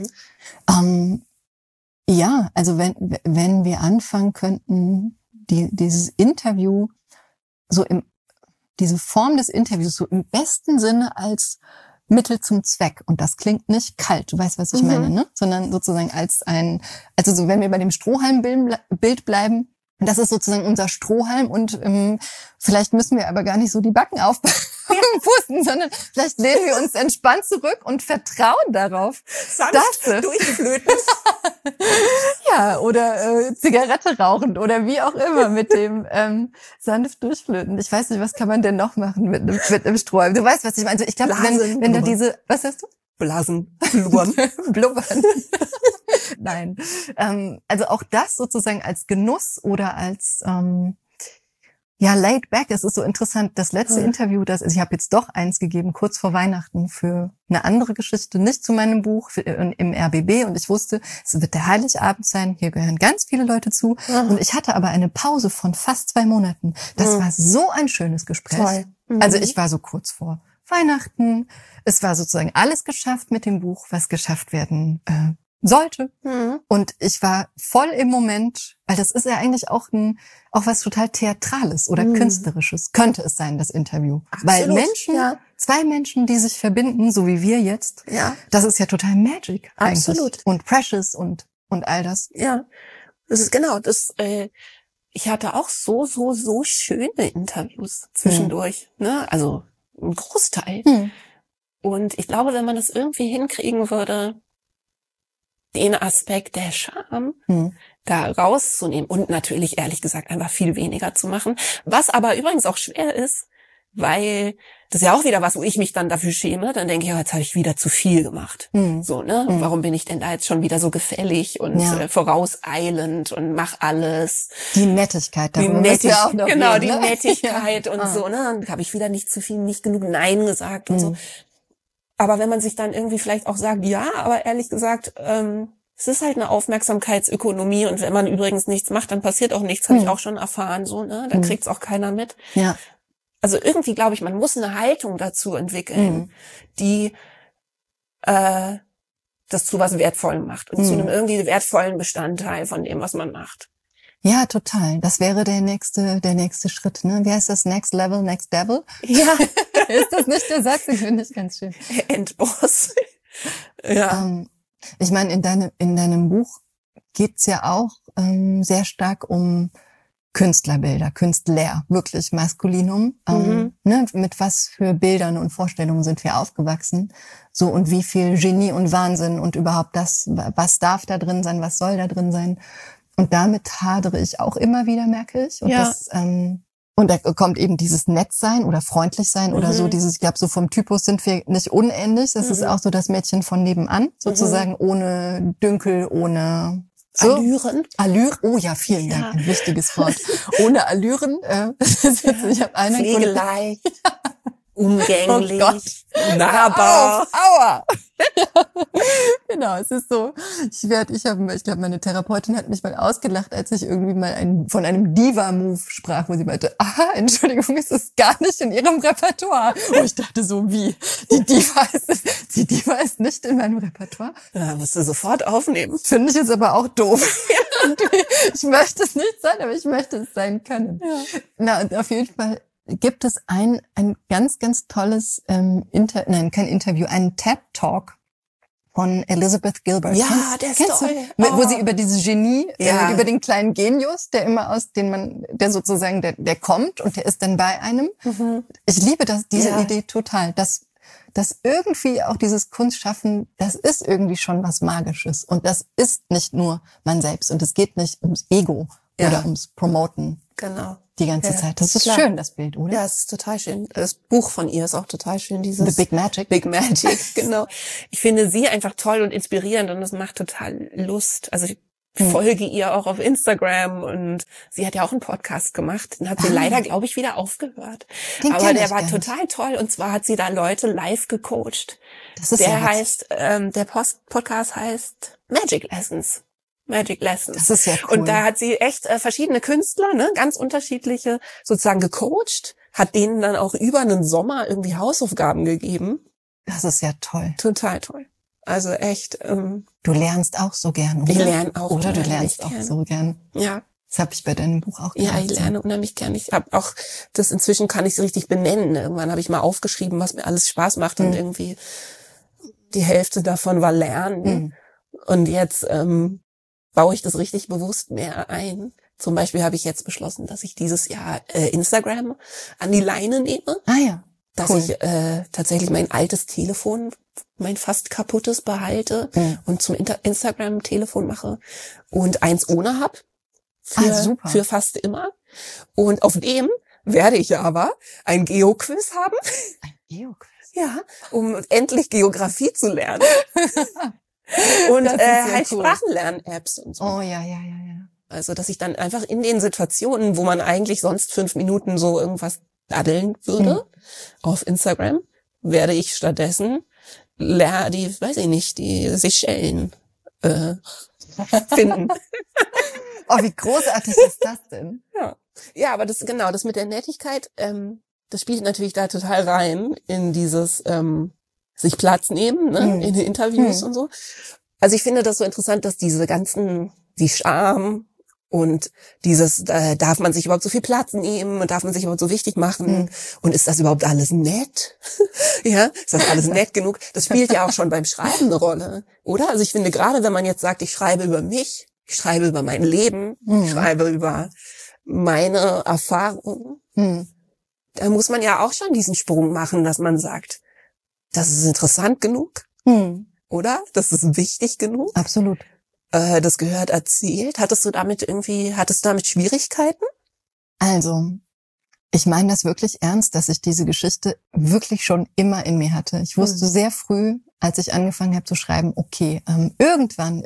ja, also wenn wir anfangen könnten, dieses Interview so diese Form des Interviews so im besten Sinne als Mittel zum Zweck. Und das klingt nicht kalt, du weißt, was ich meine, ne? Sondern sozusagen also so, wenn wir bei dem Strohhalmbild bleiben, das ist sozusagen unser Strohhalm und vielleicht müssen wir aber gar nicht so die Backen aufpusten, sondern vielleicht lehnen wir uns entspannt zurück und vertrauen darauf. Sanft durchflöten. Ja, oder Zigarette rauchen oder wie auch immer mit dem sanft durchflöten. Ich weiß nicht, was kann man denn noch machen mit einem Strohhalm? Du weißt, was ich meine. Also ich glaube, wenn da was hast du? Blasen, blubbern. Blubbern. Nein. Also auch das sozusagen als Genuss oder als laid back. Es ist so interessant. Das letzte Interview, ich habe jetzt doch eins gegeben, kurz vor Weihnachten für eine andere Geschichte, nicht zu meinem Buch im RBB. Und ich wusste, es wird der Heiligabend sein. Hier gehören ganz viele Leute zu. Und ich hatte aber eine Pause von fast 2 Monaten. Das war so ein schönes Gespräch. Toll. Also ich war so kurz vor Weihnachten. Es war sozusagen alles geschafft mit dem Buch, was geschafft werden sollte. Und ich war voll im Moment, weil das ist ja eigentlich auch was total Theatrales oder Künstlerisches. Könnte es sein, das Interview. Absolut. Weil zwei Menschen, die sich verbinden, so wie wir jetzt, das ist ja total Magic eigentlich. Absolut. Und precious und all das. Ja, das ist genau das. Ich hatte auch so schöne Interviews zwischendurch, ne? Also ein Großteil. Und ich glaube, wenn man das irgendwie hinkriegen würde, den Aspekt der Scham da rauszunehmen und natürlich, ehrlich gesagt, einfach viel weniger zu machen. Was aber übrigens auch schwer ist, weil das ist ja auch wieder was, wo ich mich dann dafür schäme. Dann denke ich, jetzt habe ich wieder zu viel gemacht. So, ne? Warum bin ich denn da jetzt schon wieder so gefällig und vorauseilend und mach alles? Die Nettigkeit. Die Nettigkeit, genau, reden, die ne? Nettigkeit und so, ne? Dann habe ich wieder nicht zu viel, nicht genug Nein gesagt und so. Aber wenn man sich dann irgendwie vielleicht auch sagt, ja, aber ehrlich gesagt, es ist halt eine Aufmerksamkeitsökonomie und wenn man übrigens nichts macht, dann passiert auch nichts, habe ich auch schon erfahren, so, ne? Da kriegt's auch keiner mit. Ja. Also irgendwie glaube ich, man muss eine Haltung dazu entwickeln, die das zu was Wertvollem macht und zu einem irgendwie wertvollen Bestandteil von dem, was man macht. Ja, total. Das wäre der nächste Schritt, ne? Wie heißt das? Next Level, Next Devil? Ja. Ist das nicht der Satz? Den finde ich ganz schön. Endboss. Ja. Ich meine, in deinem Buch geht's ja auch sehr stark um Künstlerbilder, Künstler, wirklich Maskulinum. Ne? Mit was für Bildern und Vorstellungen sind wir aufgewachsen? So, und wie viel Genie und Wahnsinn und überhaupt was darf da drin sein, was soll da drin sein? Und damit hadere ich auch immer wieder, merke ich. Und und da kommt eben dieses Nettsein oder freundlich sein oder so ich glaube, so vom Typus sind wir nicht unähnlich. Das ist auch so das Mädchen von nebenan, sozusagen ohne Dünkel, ohne so. Allüren. Oh ja, vielen Dank. Ein wichtiges Wort. Ohne Allüren. Ich habe eine pflegeleicht, umgänglich, nahbar. Aua. Genau, es ist so. Ich glaube, meine Therapeutin hat mich mal ausgelacht, als ich irgendwie mal von einem Diva-Move sprach, wo sie meinte, Entschuldigung, es ist gar nicht in ihrem Repertoire. Und ich dachte so, wie? Die Diva ist nicht in meinem Repertoire. Ja, musst du sofort aufnehmen. Finde ich jetzt aber auch doof. Ich möchte es nicht sein, aber ich möchte es sein können. Ja. Na, und auf jeden Fall gibt es ein ganz, ganz tolles kein Interview, einen TED-Talk von Elizabeth Gilbert. Ja, der ist toll. Wo sie über dieses Genie, über den kleinen Genius, der immer der sozusagen, der kommt und der ist dann bei einem. Ich liebe diese Idee total, dass irgendwie auch dieses Kunstschaffen, das ist irgendwie schon was Magisches und das ist nicht nur man selbst und es geht nicht ums Ego oder ums Promoten. Genau. die ganze Zeit. Das ist schön, das Bild, oder? Ja, es ist total schön. Das Buch von ihr ist auch total schön, dieses The Big Magic. Big Magic, genau. Ich finde sie einfach toll und inspirierend und das macht total Lust. Also ich folge ihr auch auf Instagram und sie hat ja auch einen Podcast gemacht. Den hat sie leider, glaube ich, wieder aufgehört. Aber der war total toll und zwar hat sie da Leute live gecoacht. Das ist der Podcast heißt Magic Lessons. Magic Lessons. Das ist ja cool. Und da hat sie echt verschiedene Künstler, ne, ganz unterschiedliche, sozusagen gecoacht, hat denen dann auch über einen Sommer irgendwie Hausaufgaben gegeben. Das ist ja toll. Total toll. Also echt. Du lernst auch so gern, oder? Ich lerne auch. Oder du lernst auch so gern. Ja. Das habe ich bei deinem Buch auch gemacht. Ja, ich lerne unheimlich gern. Ich habe auch das inzwischen kann ich es richtig benennen. Irgendwann habe ich mal aufgeschrieben, was mir alles Spaß macht und irgendwie die Hälfte davon war Lernen. Und jetzt baue ich das richtig bewusst mehr ein. Zum Beispiel habe ich jetzt beschlossen, dass ich dieses Jahr Instagram an die Leine nehme. Ah ja. Dass ich tatsächlich mein altes Telefon, mein fast kaputtes, behalte und zum Instagram-Telefon mache und eins ohne hab. Für fast immer. Und auf dem werde ich aber ein Geo-Quiz haben. Ein Geo-Quiz? Ja, um endlich Geografie zu lernen. Und halt cool. Sprachenlern-Apps und so. Oh ja. Also, dass ich dann einfach in den Situationen, wo man eigentlich sonst 5 Minuten so irgendwas daddeln würde, auf Instagram, werde ich stattdessen die Seychellen finden. Oh, wie großartig ist das denn? Ja, aber das mit der Nettigkeit, das spielt natürlich da total rein in dieses sich Platz nehmen, ne, in den Interviews und so. Also ich finde das so interessant, dass die Scham und dieses, darf man sich überhaupt so viel Platz nehmen und darf man sich überhaupt so wichtig machen und ist das überhaupt alles nett? Ja, ist das alles nett genug? Das spielt ja auch schon beim Schreiben eine Rolle, oder? Also ich finde gerade, wenn man jetzt sagt, ich schreibe über mich, ich schreibe über mein Leben, ich schreibe über meine Erfahrungen, da muss man ja auch schon diesen Sprung machen, dass man sagt, das ist interessant genug, oder? Das ist wichtig genug. Absolut. Das gehört erzählt. Hattest du damit Schwierigkeiten? Also, ich meine das wirklich ernst, dass ich diese Geschichte wirklich schon immer in mir hatte. Ich wusste sehr früh, als ich angefangen habe zu schreiben, okay, irgendwann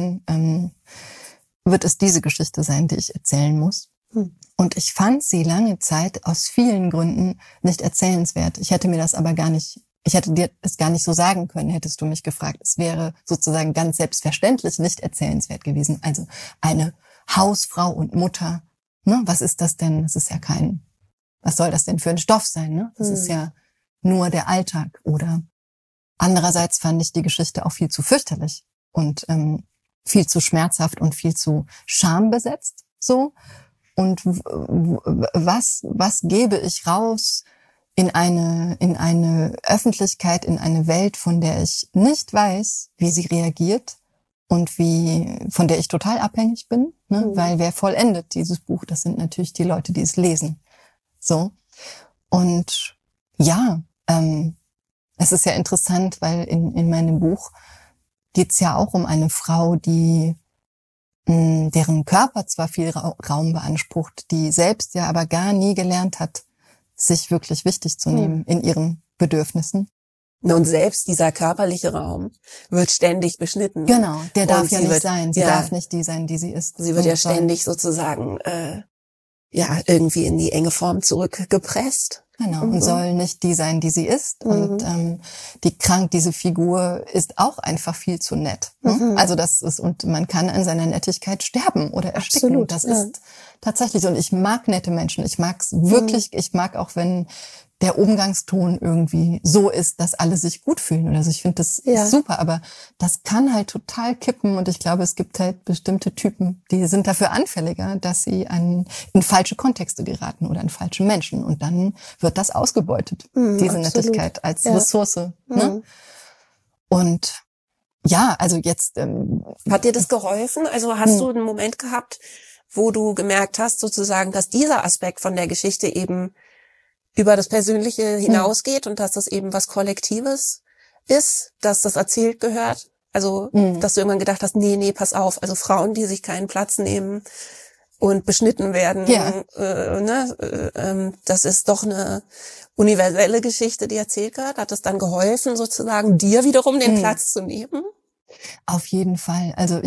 wird es diese Geschichte sein, die ich erzählen muss. Und ich fand sie lange Zeit aus vielen Gründen nicht erzählenswert. Ich hätte dir es gar nicht so sagen können, hättest du mich gefragt. Es wäre sozusagen ganz selbstverständlich nicht erzählenswert gewesen. Also eine Hausfrau und Mutter, ne? Was ist das denn? Das ist ja was soll das denn für ein Stoff sein, ne? Das ist ja nur der Alltag. Oder andererseits fand ich die Geschichte auch viel zu fürchterlich und viel zu schmerzhaft und viel zu schambesetzt, so. Und was gebe ich raus in eine Öffentlichkeit, in eine Welt, von der ich nicht weiß, wie sie reagiert und von der ich total abhängig bin, ne? Weil wer vollendet dieses Buch, das sind natürlich die Leute, die es lesen. So. Und ja, es ist ja interessant, weil in meinem Buch geht's ja auch um eine Frau, deren Körper zwar viel Raum beansprucht, die selbst ja aber gar nie gelernt hat, sich wirklich wichtig zu nehmen in ihren Bedürfnissen. Und selbst dieser körperliche Raum wird ständig beschnitten. Genau, der darf ja nicht sein. Sie darf nicht die sein, die sie ist. Sie wird ja ständig sozusagen irgendwie in die enge Form zurückgepresst. Genau, und soll nicht die sein, die sie ist. Und diese Figur ist auch einfach viel zu nett. Ne? Also und man kann an seiner Nettigkeit sterben oder ersticken. Absolut, das ist tatsächlich, und ich mag nette Menschen. Ich mag's wirklich, ich mag auch, wenn der Umgangston irgendwie so ist, dass alle sich gut fühlen oder so. Ich finde das super, aber das kann halt total kippen und ich glaube, es gibt halt bestimmte Typen, die sind dafür anfälliger, dass sie in falsche Kontexte geraten oder in falsche Menschen und dann wird das ausgebeutet, diese Nettigkeit als Ressource. Ne? Und ja, also jetzt... Hat dir das geholfen? Also hast du einen Moment gehabt, wo du gemerkt hast, sozusagen, dass dieser Aspekt von der Geschichte eben über das Persönliche hinausgeht und dass das eben was Kollektives ist, dass das erzählt gehört? Also, dass du irgendwann gedacht hast, nee, pass auf, also Frauen, die sich keinen Platz nehmen, und beschnitten werden. Ja. Das ist doch eine universelle Geschichte, die erzählt wird. Hat es dann geholfen, sozusagen dir wiederum den Platz zu nehmen? Auf jeden Fall. Also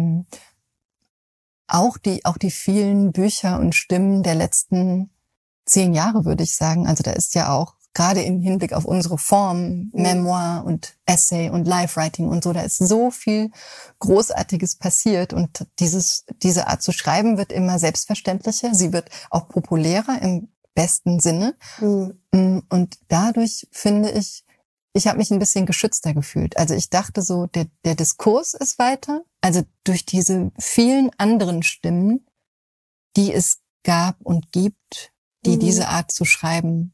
auch die vielen Bücher und Stimmen der letzten 10 Jahre, würde ich sagen. Also da ist ja auch gerade im Hinblick auf unsere Form, Memoir und Essay und Life-Writing und so, da ist so viel Großartiges passiert und diese Art zu schreiben wird immer selbstverständlicher. Sie wird auch populärer im besten Sinne. Und dadurch finde ich habe mich ein bisschen geschützter gefühlt. Also ich dachte so, der Diskurs ist weiter. Also durch diese vielen anderen Stimmen, die es gab und gibt, die diese Art zu schreiben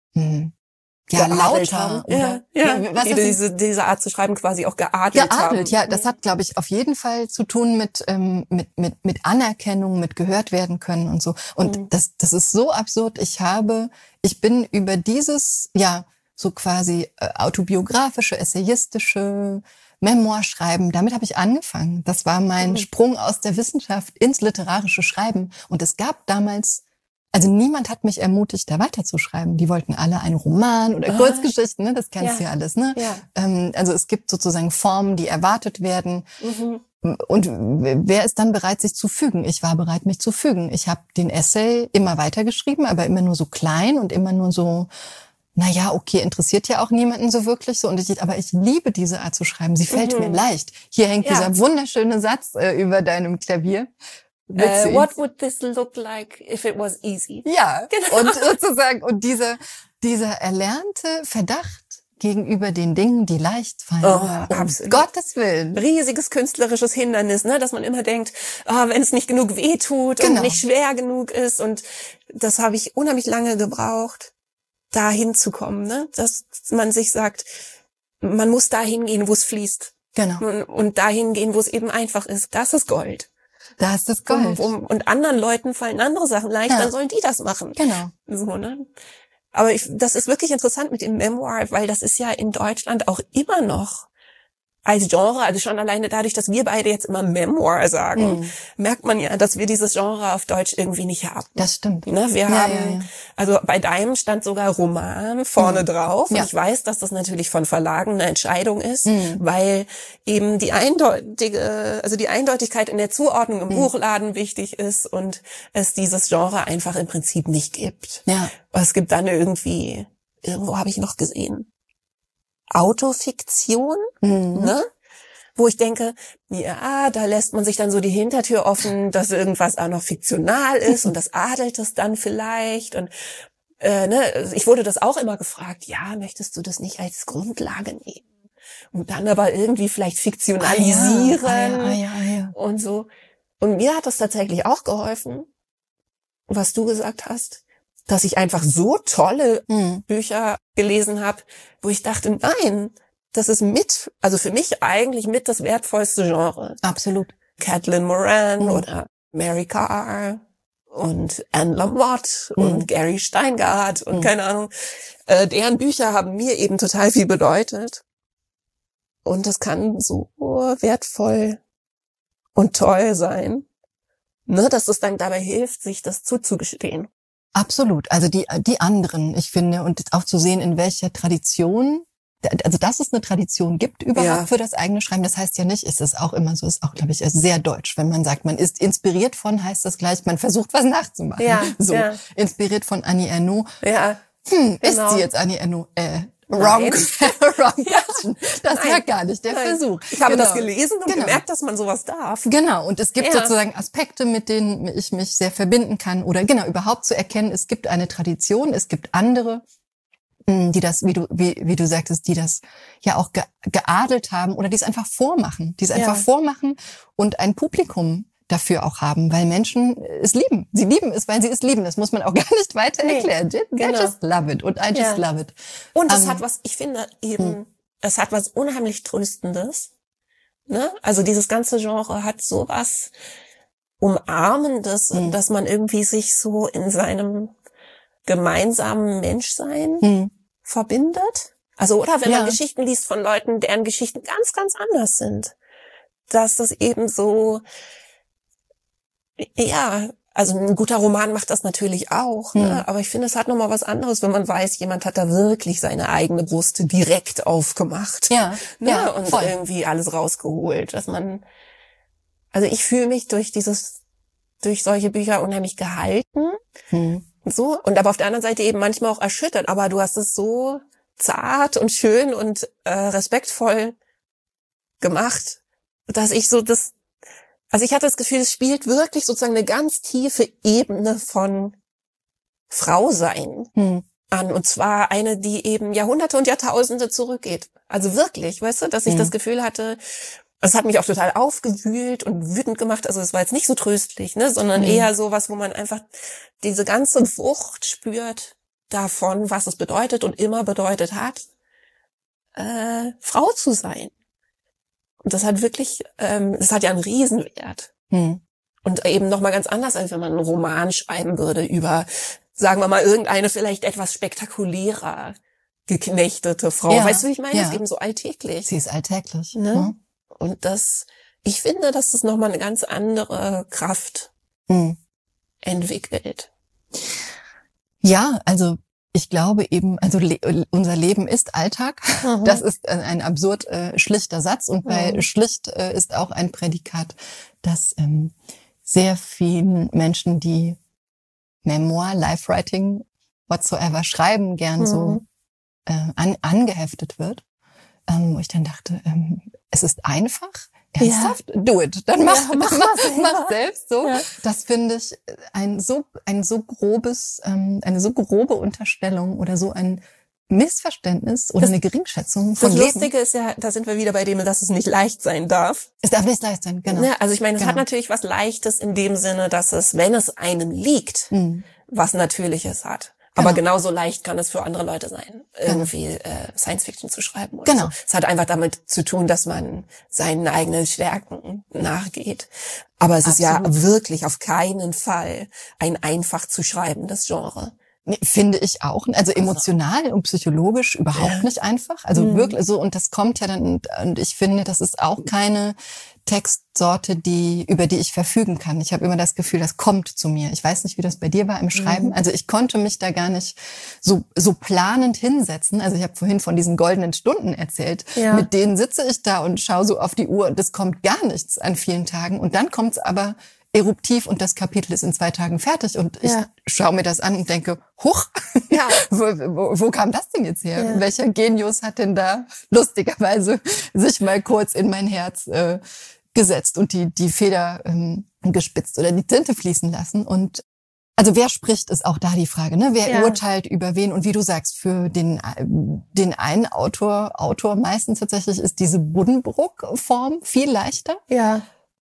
lauter oder diese Art zu schreiben quasi auch geadelt haben. Ja, das hat, glaube ich, auf jeden Fall zu tun mit Anerkennung, mit gehört werden können und so. Und das ist so absurd. Ich bin über dieses, so quasi autobiografische, essayistische Memoir-Schreiben, damit habe ich angefangen. Das war mein Sprung aus der Wissenschaft ins literarische Schreiben. Und es gab damals, also niemand hat mich ermutigt, da weiterzuschreiben. Die wollten alle einen Roman oder Kurzgeschichten, ne? Das kennst du ja alles, ne? Ja. Also es gibt sozusagen Formen, die erwartet werden. Und wer ist dann bereit, sich zu fügen? Ich war bereit, mich zu fügen. Ich habe den Essay immer weitergeschrieben, aber immer nur so klein und immer nur so, okay, interessiert ja auch niemanden so wirklich so. Aber ich liebe diese Art zu schreiben. Sie fällt mir leicht. Hier hängt dieser wunderschöne Satz über deinem Klavier. What would this look like if it was easy? Ja, genau. Und sozusagen, und dieser erlernte Verdacht gegenüber den Dingen, die leicht fallen. Absolut. Gottes Willen. Riesiges künstlerisches Hindernis, ne, dass man immer denkt, wenn es nicht genug wehtut und nicht schwer genug ist. Und das habe ich unheimlich lange gebraucht, da hinzukommen, ne, dass man sich sagt, man muss dahin gehen, wo es fließt. Genau. Und dahin gehen, wo es eben einfach ist. Das ist Gold. Da ist das Gold. Und anderen Leuten fallen andere Sachen leicht, dann sollen die das machen. Genau. So, ne? Aber das ist wirklich interessant mit dem Memoir, weil das ist ja in Deutschland auch immer noch als Genre, also schon alleine dadurch, dass wir beide jetzt immer Memoir sagen, merkt man ja, dass wir dieses Genre auf Deutsch irgendwie nicht haben. Das stimmt. Ne? Wir haben, also bei deinem stand sogar Roman vorne drauf. Und ich weiß, dass das natürlich von Verlagen eine Entscheidung ist, weil eben die Eindeutigkeit in der Zuordnung im Buchladen wichtig ist und es dieses Genre einfach im Prinzip nicht gibt. Ja. Es gibt dann irgendwo habe ich noch gesehen, Autofiktion, ne? Wo ich denke, da lässt man sich dann so die Hintertür offen, dass irgendwas auch noch fiktional ist und das adelt es dann vielleicht und ich wurde das auch immer gefragt, möchtest du das nicht als Grundlage nehmen und dann aber irgendwie vielleicht fiktionalisieren und so. Und mir hat das tatsächlich auch geholfen, was du gesagt hast, dass ich einfach so tolle Bücher gelesen habe, wo ich dachte, nein, das ist also für mich eigentlich mit das wertvollste Genre. Absolut. Caitlin Moran oder Mary Karr und Anne Lamott und Gary Steingart und keine Ahnung. Deren Bücher haben mir eben total viel bedeutet. Und das kann so wertvoll und toll sein, ne, dass es dann dabei hilft, sich das zuzugestehen. Absolut. Also die anderen, ich finde, und auch zu sehen, in welcher Tradition, also dass es eine Tradition gibt überhaupt für das eigene Schreiben, das heißt ja nicht, ist es auch immer so, ist auch, glaube ich, sehr deutsch. Wenn man sagt, man ist inspiriert von, heißt das gleich, man versucht was nachzumachen. Inspiriert von Annie Ernaux. Ja. Ist sie jetzt Annie Ernaux? Wrong question. Das war gar nicht der Versuch. Ich habe das gelesen und gemerkt, dass man sowas darf. Genau. Und es gibt sozusagen Aspekte, mit denen ich mich sehr verbinden kann oder überhaupt zu erkennen, es gibt eine Tradition, es gibt andere, die das, wie du sagtest, die das ja auch geadelt haben oder die es einfach vormachen. Die es einfach vormachen und ein Publikum dafür auch haben, weil Menschen es lieben. Sie lieben es, weil sie es lieben. Das muss man auch gar nicht weiter erklären. They just love it und I just love it. Und es hat was, ich finde eben, es hat was unheimlich Tröstendes. Ne? Also dieses ganze Genre hat sowas Umarmendes, dass man irgendwie sich so in seinem gemeinsamen Menschsein verbindet. Also, oder wenn man Geschichten liest von Leuten, deren Geschichten ganz, ganz anders sind. Dass das eben so, Also ein guter Roman macht das natürlich auch, ne? Aber ich finde, es hat nochmal was anderes, wenn man weiß, jemand hat da wirklich seine eigene Brust direkt aufgemacht. Ja, ne? ja, Und voll. irgendwie alles rausgeholt. Also ich fühle mich durch solche Bücher unheimlich gehalten. So. Und aber auf der anderen Seite eben manchmal auch erschüttert. Aber du hast es so zart und schön und respektvoll gemacht, dass ich also ich hatte das Gefühl, es spielt wirklich sozusagen eine ganz tiefe Ebene von Frausein an. Und zwar eine, die eben Jahrhunderte und Jahrtausende zurückgeht. Also wirklich, weißt du, dass ich das Gefühl hatte, es hat mich auch total aufgewühlt und wütend gemacht. Also es war jetzt nicht so tröstlich, ne, sondern eher sowas, wo man einfach diese ganze Wucht spürt davon, was es bedeutet und immer bedeutet hat, Frau zu sein. Und das hat wirklich, das hat ja einen Riesenwert. Und eben nochmal ganz anders, als wenn man einen Roman schreiben würde über, sagen wir mal, irgendeine vielleicht etwas spektakulärer geknechtete Frau. Ja, Weißt du, wie ich meine? ja. Das ist eben so alltäglich. Sie ist alltäglich. Ne? Und ich finde, dass das nochmal eine ganz andere Kraft entwickelt. Ja, also ich glaube eben, also unser Leben ist Alltag. Das ist ein absurd schlichter Satz. Und bei schlicht ist auch ein Prädikat, dass sehr vielen Menschen, die Memoir, Life-Writing, whatsoever schreiben, gern so angeheftet wird. Wo ich dann dachte, es ist einfach. Ernsthaft? Ja. Do it. Dann mach selbst so. Ja. Das finde ich eine so grobe Unterstellung oder so ein Missverständnis oder eine Geringschätzung von Leben. Das Lustige ist ja, da sind wir wieder bei dem, dass es nicht leicht sein darf. Es darf nicht leicht sein, genau. Ja, also ich meine, es hat natürlich was Leichtes in dem Sinne, dass es, wenn es einem liegt, was Natürliches hat. Aber genauso leicht kann es für andere Leute sein, irgendwie Science-Fiction zu schreiben. Oder so. Es hat einfach damit zu tun, dass man seinen eigenen Stärken nachgeht. Aber es ist ja wirklich auf keinen Fall ein einfach zu schreibendes Genre. Finde ich auch. Also emotional und psychologisch überhaupt nicht einfach. Also wirklich so, und das kommt ja dann, und ich finde, das ist auch keine Textsorte, über die ich verfügen kann. Ich habe immer das Gefühl, das kommt zu mir. Ich weiß nicht, wie das bei dir war im Schreiben. Also ich konnte mich da gar nicht so planend hinsetzen. Also ich habe vorhin von diesen goldenen Stunden erzählt. Ja. Mit denen sitze ich da und schaue so auf die Uhr und es kommt gar nichts an vielen Tagen. Und dann kommt es aber eruptiv und das Kapitel ist in 2 Tagen fertig. Und ich schaue mir das an und denke, huch, wo kam das denn jetzt her? Ja. Welcher Genius hat denn da lustigerweise sich mal kurz in mein Herz gesetzt und die Feder gespitzt oder die Tinte fließen lassen? Und also wer spricht, ist auch da die Frage, ne? Wer urteilt über wen? Und wie du sagst, für den einen Autor meistens tatsächlich ist diese Buddenbrook-Form viel leichter. Ja.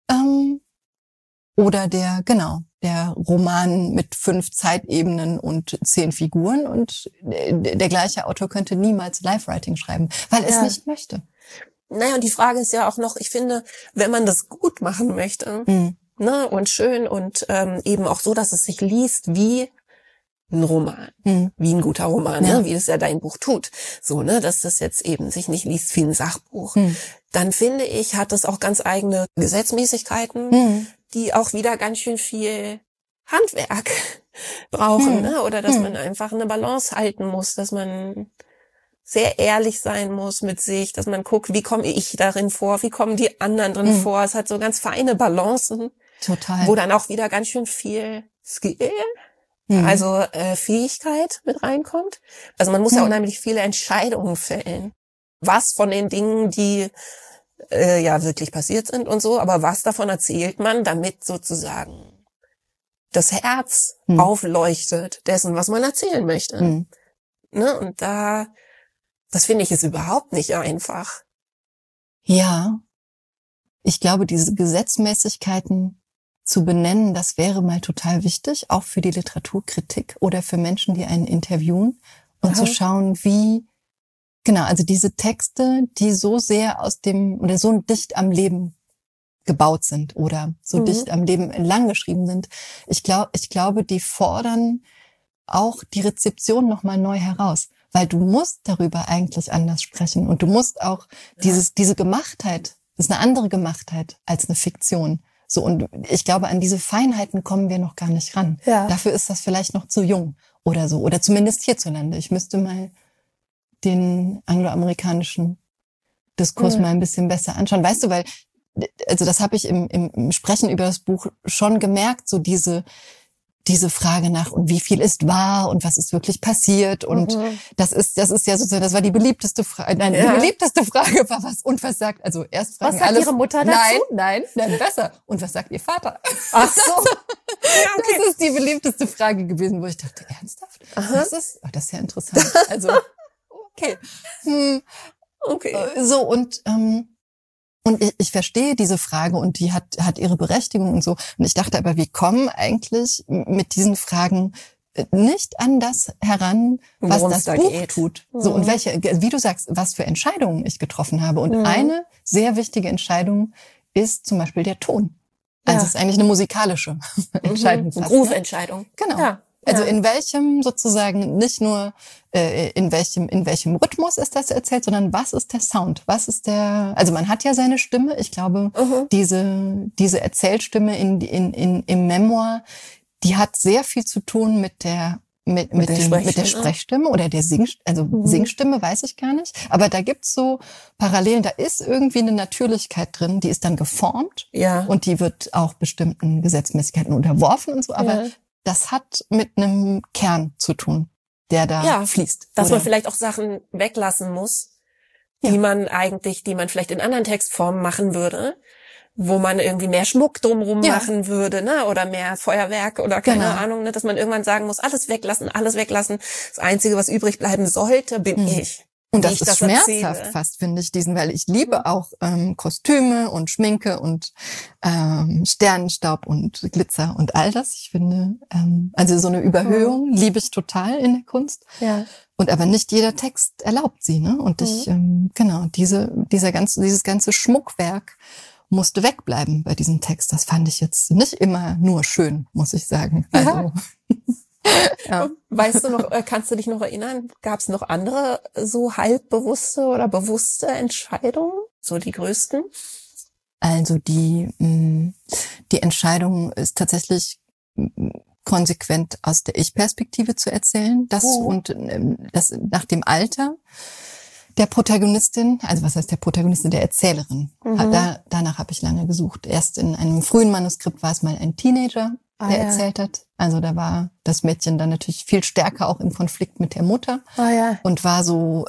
Oder der Roman mit 5 Zeitebenen und 10 Figuren, und der gleiche Autor könnte niemals Life-Writing schreiben, weil er es nicht möchte. Naja, und die Frage ist ja auch noch, ich finde, wenn man das gut machen möchte, ne, und schön und eben auch so, dass es sich liest wie ein Roman, wie ein guter Roman, ne, wie es ja dein Buch tut, so, ne, dass das jetzt eben sich nicht liest wie ein Sachbuch, dann finde ich, hat es auch ganz eigene Gesetzmäßigkeiten, die auch wieder ganz schön viel Handwerk brauchen, ne, oder dass man einfach eine Balance halten muss, dass man sehr ehrlich sein muss mit sich, dass man guckt, wie komme ich darin vor, wie kommen die anderen drin vor. Es hat so ganz feine Balancen. Total. Wo dann auch wieder ganz schön viel Skill, also Fähigkeit mit reinkommt. Also man muss ja unheimlich viele Entscheidungen fällen. Was von den Dingen, die ja wirklich passiert sind und so, aber was davon erzählt man, damit sozusagen das Herz aufleuchtet dessen, was man erzählen möchte. Ne? Und das finde ich ist überhaupt nicht einfach. Ja, ich glaube, diese Gesetzmäßigkeiten zu benennen, das wäre mal total wichtig, auch für die Literaturkritik oder für Menschen, die einen interviewen, und zu schauen, also diese Texte, die so sehr oder so dicht am Leben gebaut sind oder so dicht am Leben entlang geschrieben sind. Ich glaube, die fordern auch die Rezeption nochmal neu heraus. Weil du musst darüber eigentlich anders sprechen und du musst auch diese Gemachtheit, das ist eine andere Gemachtheit als eine Fiktion. So, und ich glaube, an diese Feinheiten kommen wir noch gar nicht ran. Ja. Dafür ist das vielleicht noch zu jung oder so. Oder zumindest hierzulande. Ich müsste mal den angloamerikanischen Diskurs mal ein bisschen besser anschauen. Weißt du, weil, also das habe ich im Sprechen über das Buch schon gemerkt, so diese Frage nach, und wie viel ist wahr und was ist wirklich passiert, und das ist ja sozusagen, das war die beliebteste Frage. Nein, die beliebteste Frage war was sagt, also erst fragen was sagt alle, Ihre Mutter dazu? Nein, besser. Und was sagt Ihr Vater? Ach so. Ja, okay. Das ist die beliebteste Frage gewesen, wo ich dachte, ernsthaft? Das ist ja interessant. Also, okay. Okay. So, und ich verstehe diese Frage, und die hat ihre Berechtigung und so. Und ich dachte aber, wir kommen eigentlich mit diesen Fragen nicht an das heran, was das Buch tut. So, und wie du sagst, was für Entscheidungen ich getroffen habe. Und eine sehr wichtige Entscheidung ist zum Beispiel der Ton. Also es ist eigentlich eine musikalische Entscheidung. Eine Groove-Entscheidung. Genau. Ja. Also in welchem sozusagen, nicht nur in welchem Rhythmus ist das erzählt, sondern was ist der Sound? Was ist also man hat ja seine Stimme. Ich glaube, diese Erzählstimme im Memoir, die hat sehr viel zu tun mit der Sprechstimme oder der Singstimme, weiß ich gar nicht. Aber da gibt's so Parallelen, da ist irgendwie eine Natürlichkeit drin, die ist dann geformt und die wird auch bestimmten Gesetzmäßigkeiten unterworfen und so, aber das hat mit einem Kern zu tun, der da fließt. Dass man vielleicht auch Sachen weglassen muss, die man vielleicht in anderen Textformen machen würde, wo man irgendwie mehr Schmuck drumherum machen würde, ne, oder mehr Feuerwerk oder keine Ahnung, ne, dass man irgendwann sagen muss, alles weglassen. Das Einzige, was übrig bleiben sollte, bin ich. Und das ist schmerzhaft fast, finde ich, weil ich liebe auch Kostüme und Schminke und Sternenstaub und Glitzer und all das. Ich finde, also so eine Überhöhung liebe ich total in der Kunst. Ja. Und aber nicht jeder Text erlaubt sie, ne? Und dieses ganze Schmuckwerk musste wegbleiben bei diesem Text. Das fand ich jetzt nicht immer nur schön, muss ich sagen. Also ja. Weißt du noch, kannst du dich noch erinnern, gab es noch andere so halbbewusste oder bewusste Entscheidungen, so die größten? Also die Entscheidung ist tatsächlich konsequent aus der Ich-Perspektive zu erzählen, das nach dem Alter der Protagonistin, also was heißt der Protagonistin, der Erzählerin. Danach habe ich lange gesucht. Erst in einem frühen Manuskript war es mal ein Teenager, der erzählt hat. Also da war das Mädchen dann natürlich viel stärker auch im Konflikt mit der Mutter und war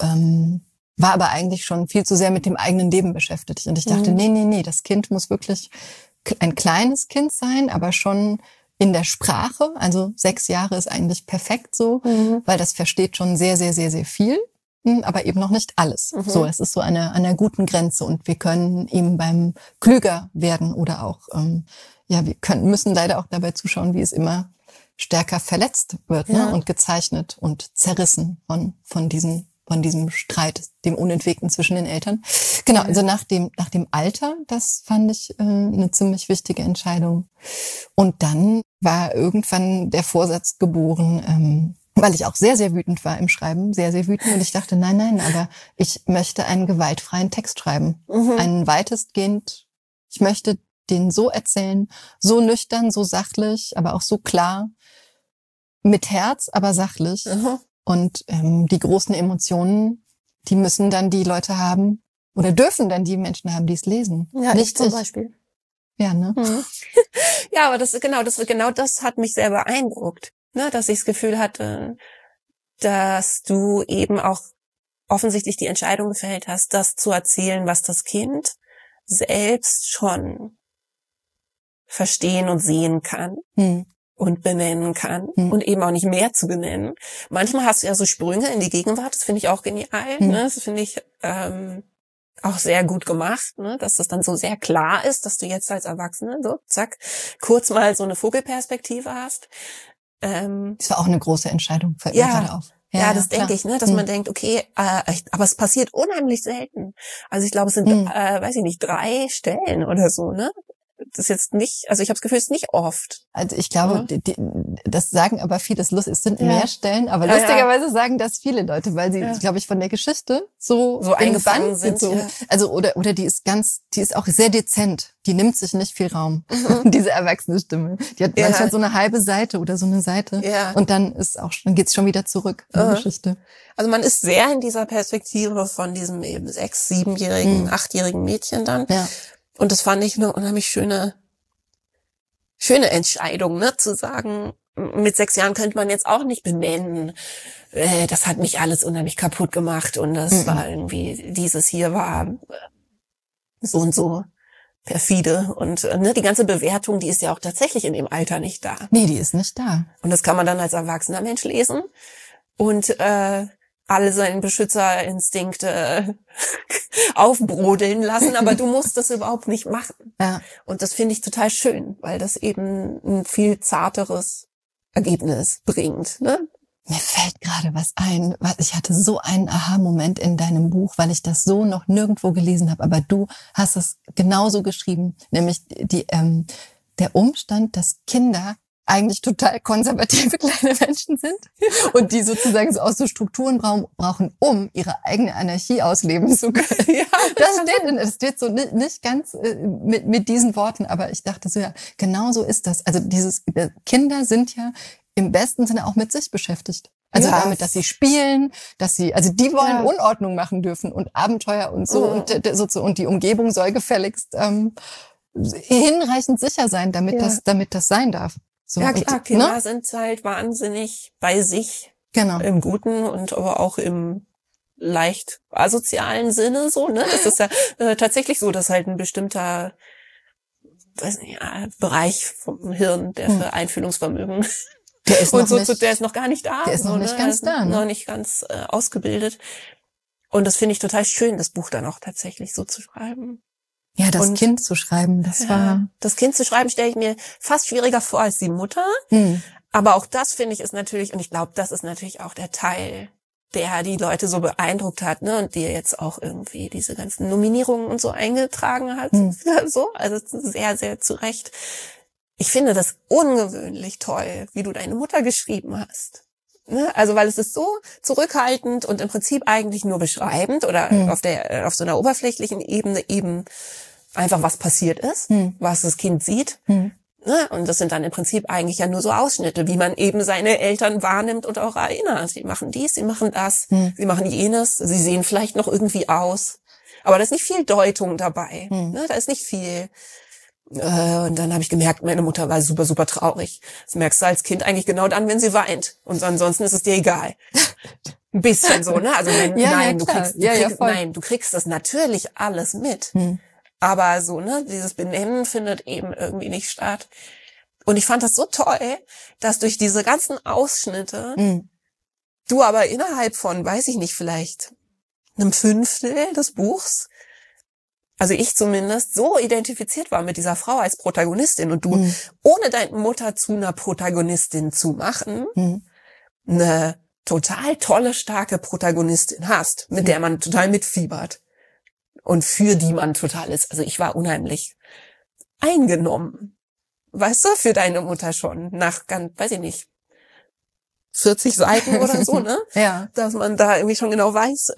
aber eigentlich schon viel zu sehr mit dem eigenen Leben beschäftigt. Und ich dachte, nee, das Kind muss wirklich ein kleines Kind sein, aber schon in der Sprache. Also 6 Jahre ist eigentlich perfekt so, weil das versteht schon sehr, sehr, sehr, sehr viel, aber eben noch nicht alles. So, es ist so an einer guten Grenze, und wir können ihm beim klüger werden oder auch müssen leider auch dabei zuschauen, wie es immer stärker verletzt wird, ne? Und gezeichnet und zerrissen von diesem Streit, dem Unentwegten zwischen den Eltern. Genau, also nach dem Alter, das fand ich eine ziemlich wichtige Entscheidung. Und dann war irgendwann der Vorsatz geboren, weil ich auch sehr, sehr wütend war im Schreiben, sehr, sehr wütend. Und ich dachte, nein, aber ich möchte einen gewaltfreien Text schreiben. Einen weitestgehend, ich möchte den so erzählen, so nüchtern, so sachlich, aber auch so klar, mit Herz, aber sachlich. Und die großen Emotionen, die müssen dann die Leute haben oder dürfen dann die Menschen haben, die es lesen. Ja, nicht zum Beispiel. Ja, ne? Ja, aber das hat mich sehr beeindruckt, ne, dass ich das Gefühl hatte, dass du eben auch offensichtlich die Entscheidung gefällt hast, das zu erzählen, was das Kind selbst schon verstehen und sehen kann und benennen kann und eben auch nicht mehr zu benennen. Manchmal hast du ja so Sprünge in die Gegenwart, das finde ich auch genial, ne? Das finde ich auch sehr gut gemacht, ne? Dass das dann so sehr klar ist, dass du jetzt als Erwachsene so, zack, kurz mal so eine Vogelperspektive hast. Das war auch eine große Entscheidung, fällt mir gerade auf. Ja, das denke ich, ne, dass man denkt, okay, aber es passiert unheimlich selten. Also ich glaube, es sind, 3 Stellen oder so, ne, das jetzt nicht, also ich habe das Gefühl, es ist nicht oft. Also ich glaube, das sagen aber viele, es sind mehr Stellen, aber lustigerweise sagen das viele Leute, weil sie, glaube ich, von der Geschichte so eingefangen sind. So. Also oder die ist auch sehr dezent. Die nimmt sich nicht viel Raum, diese erwachsene Stimme. Die hat manchmal so eine halbe Seite oder so eine Seite und dann geht's schon wieder zurück in die Geschichte. Also man ist sehr in dieser Perspektive von diesem eben 6-, 7-jährigen, 8-jährigen Mädchen dann. Ja. Und das fand ich eine unheimlich schöne Entscheidung, ne, zu sagen, mit 6 Jahren könnte man jetzt auch nicht benennen, das hat mich alles unheimlich kaputt gemacht und das war irgendwie, dieses hier war so und so perfide und ne, die ganze Bewertung, die ist ja auch tatsächlich in dem Alter nicht da. Nee, die ist nicht da. Und das kann man dann als erwachsener Mensch lesen und alle seine Beschützerinstinkte aufbrodeln lassen, aber du musst das überhaupt nicht machen. Ja. Und das finde ich total schön, weil das eben ein viel zarteres Ergebnis bringt. Ne? Mir fällt gerade was ein. Ich hatte so einen Aha-Moment in deinem Buch, weil ich das so noch nirgendwo gelesen habe, aber du hast es genauso geschrieben, nämlich der Umstand, dass Kinder eigentlich total konservative kleine Menschen sind und die sozusagen so aus so Strukturen brauchen, um ihre eigene Anarchie ausleben zu können. Ja, das steht so nicht ganz mit diesen Worten, aber ich dachte so, ja, genau so ist das. Also Kinder sind ja im besten Sinne auch mit sich beschäftigt. Also damit, dass sie spielen, die wollen Unordnung machen dürfen und Abenteuer und so und die Umgebung soll gefälligst hinreichend sicher sein, damit das sein darf. So, ja klar, Kinder sind halt wahnsinnig bei sich, im Guten und aber auch im leicht asozialen Sinne so, ne? Das ist ja tatsächlich so, dass halt ein bestimmter Bereich vom Hirn, der für Einfühlungsvermögen der ist noch gar nicht da. Der ist noch nicht ganz da, ne? Noch nicht ganz ausgebildet. Und das finde ich total schön, das Buch dann auch tatsächlich so zu schreiben. Ja, das Kind zu schreiben, das Kind zu schreiben stelle ich mir fast schwieriger vor als die Mutter. Aber auch das finde ich ist natürlich, und ich glaube, das ist natürlich auch der Teil, der die Leute so beeindruckt hat, ne, und die jetzt auch irgendwie diese ganzen Nominierungen und so eingetragen hat. So, also sehr, sehr zu Recht. Ich finde das ungewöhnlich toll, wie du deine Mutter geschrieben hast. Ne? Also, weil es ist so zurückhaltend und im Prinzip eigentlich nur beschreibend oder auf so einer oberflächlichen Ebene eben einfach was passiert ist, was das Kind sieht. Ne? Und das sind dann im Prinzip eigentlich ja nur so Ausschnitte, wie man eben seine Eltern wahrnimmt und auch erinnert. Sie machen dies, sie machen das, sie machen jenes, sie sehen vielleicht noch irgendwie aus. Aber da ist nicht viel Deutung dabei. Ne? Da ist nicht viel. Und dann habe ich gemerkt, meine Mutter war super, super traurig. Das merkst du als Kind eigentlich genau dann, wenn sie weint. Und ansonsten ist es dir egal. Ein bisschen so, ne? Also du kriegst das natürlich alles mit. Aber so, ne, dieses Benennen findet eben irgendwie nicht statt. Und ich fand das so toll, dass durch diese ganzen Ausschnitte du aber innerhalb von, weiß ich nicht, vielleicht einem 1/5 des Buchs, also ich zumindest, so identifiziert war mit dieser Frau als Protagonistin und du, ohne deine Mutter zu einer Protagonistin zu machen, eine total tolle, starke Protagonistin hast, mit der man total mitfiebert und für die man total ist. Also ich war unheimlich eingenommen, weißt du, für deine Mutter schon, nach ganz, weiß ich nicht, 40 Seiten oder so, ne? Ja. Dass man da irgendwie schon genau weiß,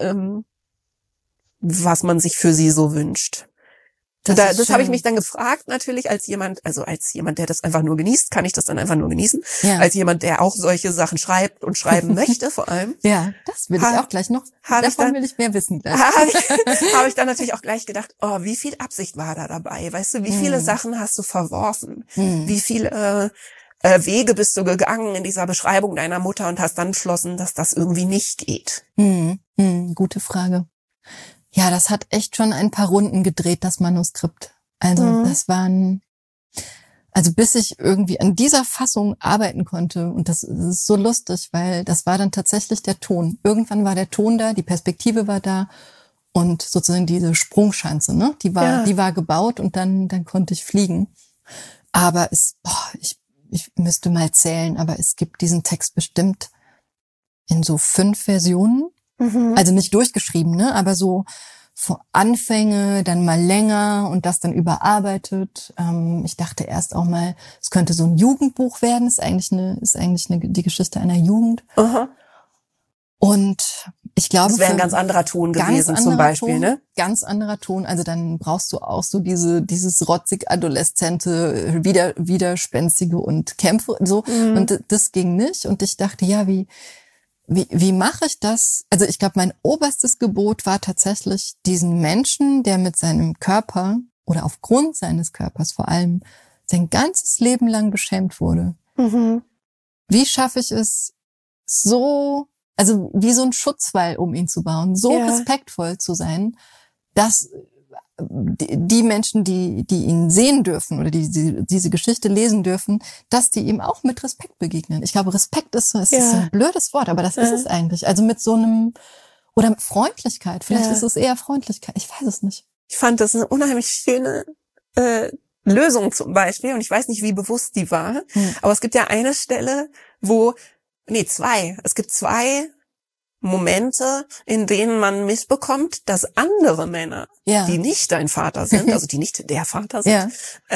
was man sich für sie so wünscht. Das habe ich mich dann gefragt, natürlich als jemand, der das einfach nur genießt, kann ich das dann einfach nur genießen. Ja. Als jemand, der auch solche Sachen schreibt und schreiben möchte, vor allem. Ja, das will ich auch gleich noch. Davon will ich mehr wissen. Habe ich dann natürlich auch gleich gedacht, oh, wie viel Absicht war da dabei? Weißt du, wie viele Sachen hast du verworfen? Wie viele Wege bist du gegangen in dieser Beschreibung deiner Mutter und hast dann beschlossen, dass das irgendwie nicht geht? Gute Frage. Ja, das hat echt schon ein paar Runden gedreht, das Manuskript. Also das waren, bis ich irgendwie an dieser Fassung arbeiten konnte, und das ist so lustig, weil das war dann tatsächlich der Ton. Irgendwann war der Ton da, die Perspektive war da und sozusagen diese Sprungschanze, ne, die war gebaut und dann konnte ich fliegen. Aber ich müsste mal zählen, aber es gibt diesen Text bestimmt in so 5 Versionen. Also nicht durchgeschrieben, ne, aber so Anfänge, dann mal länger und das dann überarbeitet. Ich dachte erst auch mal, es könnte so ein Jugendbuch werden. Ist eigentlich die Geschichte einer Jugend. Aha. Und ich glaube, das wäre ein ganz anderer Ton gewesen, zum Beispiel, ne? Ganz anderer Ton. Also dann brauchst du auch so dieses rotzig-adoleszente, widerspenstige und Kämpfe, so. Mhm. Und das ging nicht. Und ich dachte, ja, wie mache ich das? Also ich glaube, mein oberstes Gebot war tatsächlich diesen Menschen, der mit seinem Körper oder aufgrund seines Körpers vor allem sein ganzes Leben lang beschämt wurde. Mhm. Wie schaffe ich es so, also wie so ein Schutzwall um ihn zu bauen, so respektvoll zu sein, dass die Menschen, die ihn sehen dürfen oder die diese Geschichte lesen dürfen, dass die ihm auch mit Respekt begegnen. Ich glaube, Respekt ist ein blödes Wort, aber das ist es eigentlich. Also mit so einem, oder mit Freundlichkeit. Vielleicht ist es eher Freundlichkeit. Ich weiß es nicht. Ich fand das eine unheimlich schöne Lösung zum Beispiel. Und ich weiß nicht, wie bewusst die war. Aber es gibt ja eine Stelle, zwei. Es gibt zwei Momente, in denen man mitbekommt, dass andere Männer, die nicht dein Vater sind, also die nicht der Vater sind,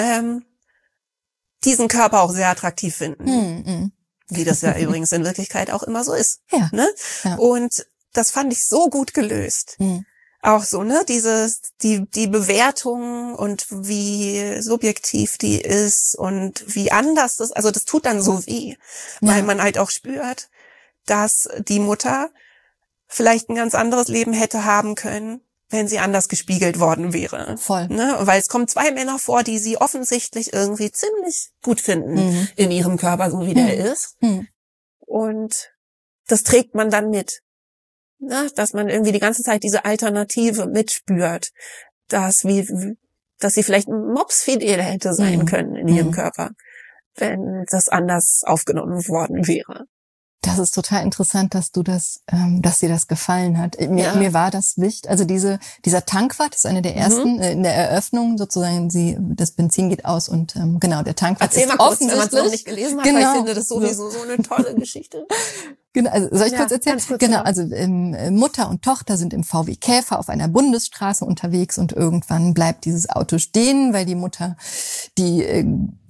diesen Körper auch sehr attraktiv finden. Wie das ja übrigens in Wirklichkeit auch immer so ist. Ja. Ne? Ja. Und das fand ich so gut gelöst. Auch so, ne, die Bewertung und wie subjektiv die ist und wie anders das, also das tut dann so weh, weil man halt auch spürt, dass die Mutter vielleicht ein ganz anderes Leben hätte haben können, wenn sie anders gespiegelt worden wäre. Voll. Ne? Weil es kommen zwei Männer vor, die sie offensichtlich irgendwie ziemlich gut finden in ihrem Körper, so wie der ist. Und das trägt man dann mit. Ne? Dass man irgendwie die ganze Zeit diese Alternative mitspürt, dass sie vielleicht mopsfidel hätte sein können in ihrem Körper, wenn das anders aufgenommen worden wäre. Das ist total interessant, dass dir das gefallen hat. Mir war das wichtig, also dieser Tankwart ist eine der ersten, in der Eröffnung sozusagen, das Benzin geht aus und genau, der Tankwart Erzähl ist mal kurz, offensichtlich, wenn man es noch nicht gelesen hat, weil ich finde das sowieso so eine tolle Geschichte. Genau, also soll ich kurz erzählen? Kurz, genau, also Mutter und Tochter sind im VW Käfer auf einer Bundesstraße unterwegs und irgendwann bleibt dieses Auto stehen, weil die Mutter den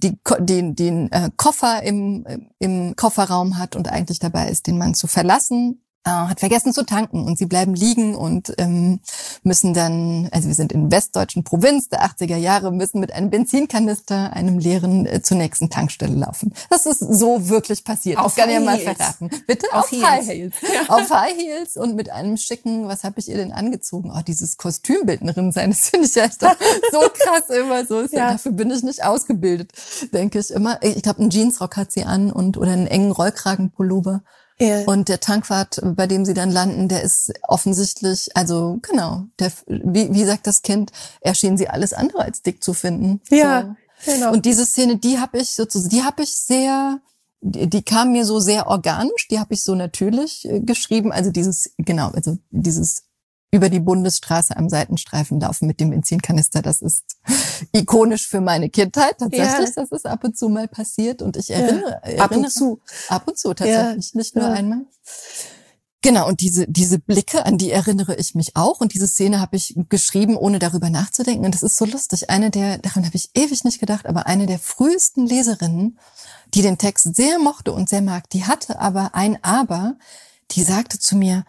Koffer im Kofferraum hat und eigentlich dabei ist, den Mann zu verlassen. Hat vergessen zu tanken und sie bleiben liegen und müssen dann, also wir sind in westdeutschen Provinz der 80er Jahre, müssen mit einem Benzinkanister, einem leeren, zur nächsten Tankstelle laufen. Das ist so wirklich passiert. Auf das kann High ich ja mal Heels. verraten. Bitte? Auf High Heels. Ja. Auf High Heels und mit einem schicken, was habe ich ihr denn angezogen? Oh, dieses Kostümbildnerin sein, das finde ich ja echt so krass immer so. Dafür bin ich nicht ausgebildet, denke ich immer. Ich glaube, einen Jeansrock hat sie an oder einen engen Rollkragenpullover. Ja. Und der Tankwart, bei dem sie dann landen, der ist offensichtlich, also genau, wie sagt das Kind, schien sie alles andere als dick zu finden. Ja, so. genau. Und diese Szene, die kam mir so sehr organisch, die habe ich so natürlich geschrieben. Also dieses über die Bundesstraße am Seitenstreifen laufen mit dem Benzinkanister, das ist ikonisch für meine Kindheit tatsächlich, das ist ab und zu mal passiert und ich erinnere ab und zu tatsächlich, nicht nur einmal. Genau, und diese Blicke, an die erinnere ich mich auch und diese Szene habe ich geschrieben, ohne darüber nachzudenken und das ist so lustig, daran habe ich ewig nicht gedacht, aber eine der frühesten Leserinnen, die den Text sehr mochte und sehr mag, die hatte aber die sagte zu mir,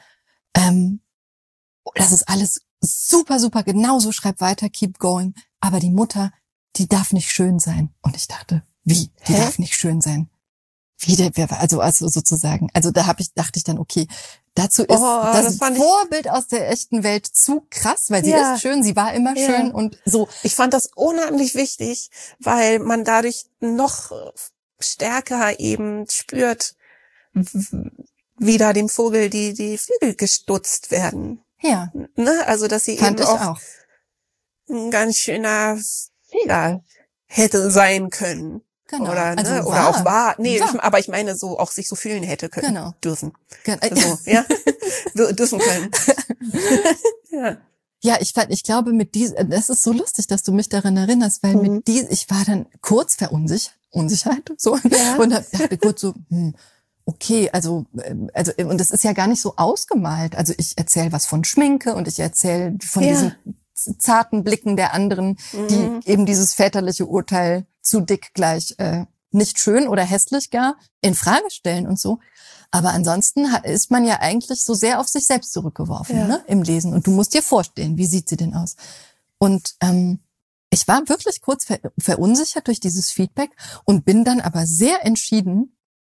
das ist alles super, super, genauso, schreib weiter, keep going. Aber die Mutter, die darf nicht schön sein. Und ich dachte, wie? Die darf nicht schön sein? Also sozusagen. Also dachte ich dann, okay, dazu ist das Vorbild aus der echten Welt zu krass, weil sie ist schön, sie war immer schön und so. Ich fand das unheimlich wichtig, weil man dadurch noch stärker eben spürt, wie da dem Vogel die Flügel gestutzt werden. Ja. Ne? Also, dass sie Fand eben auch ein ganz schöner Fehler hätte sein können. Genau. Oder, also ne? Oder auch war. Nee, war. aber ich meine, so auch sich so fühlen hätte können. Genau. Dürfen. Genau. So, ja. Dürfen können. Ja. Ja, ich glaube das ist so lustig, dass du mich daran erinnerst, weil ich war dann kurz Unsicherheit, so. Ja. Und dachte kurz so, okay, also und es ist ja gar nicht so ausgemalt. Also ich erzähle was von Schminke und ich erzähle von diesen zarten Blicken der anderen, die eben dieses väterliche Urteil zu dick gleich nicht schön oder hässlich gar in Frage stellen und so. Aber ansonsten ist man ja eigentlich so sehr auf sich selbst zurückgeworfen, ne, im Lesen. Und du musst dir vorstellen, wie sieht sie denn aus? Und ich war wirklich kurz verunsichert durch dieses Feedback und bin dann aber sehr entschieden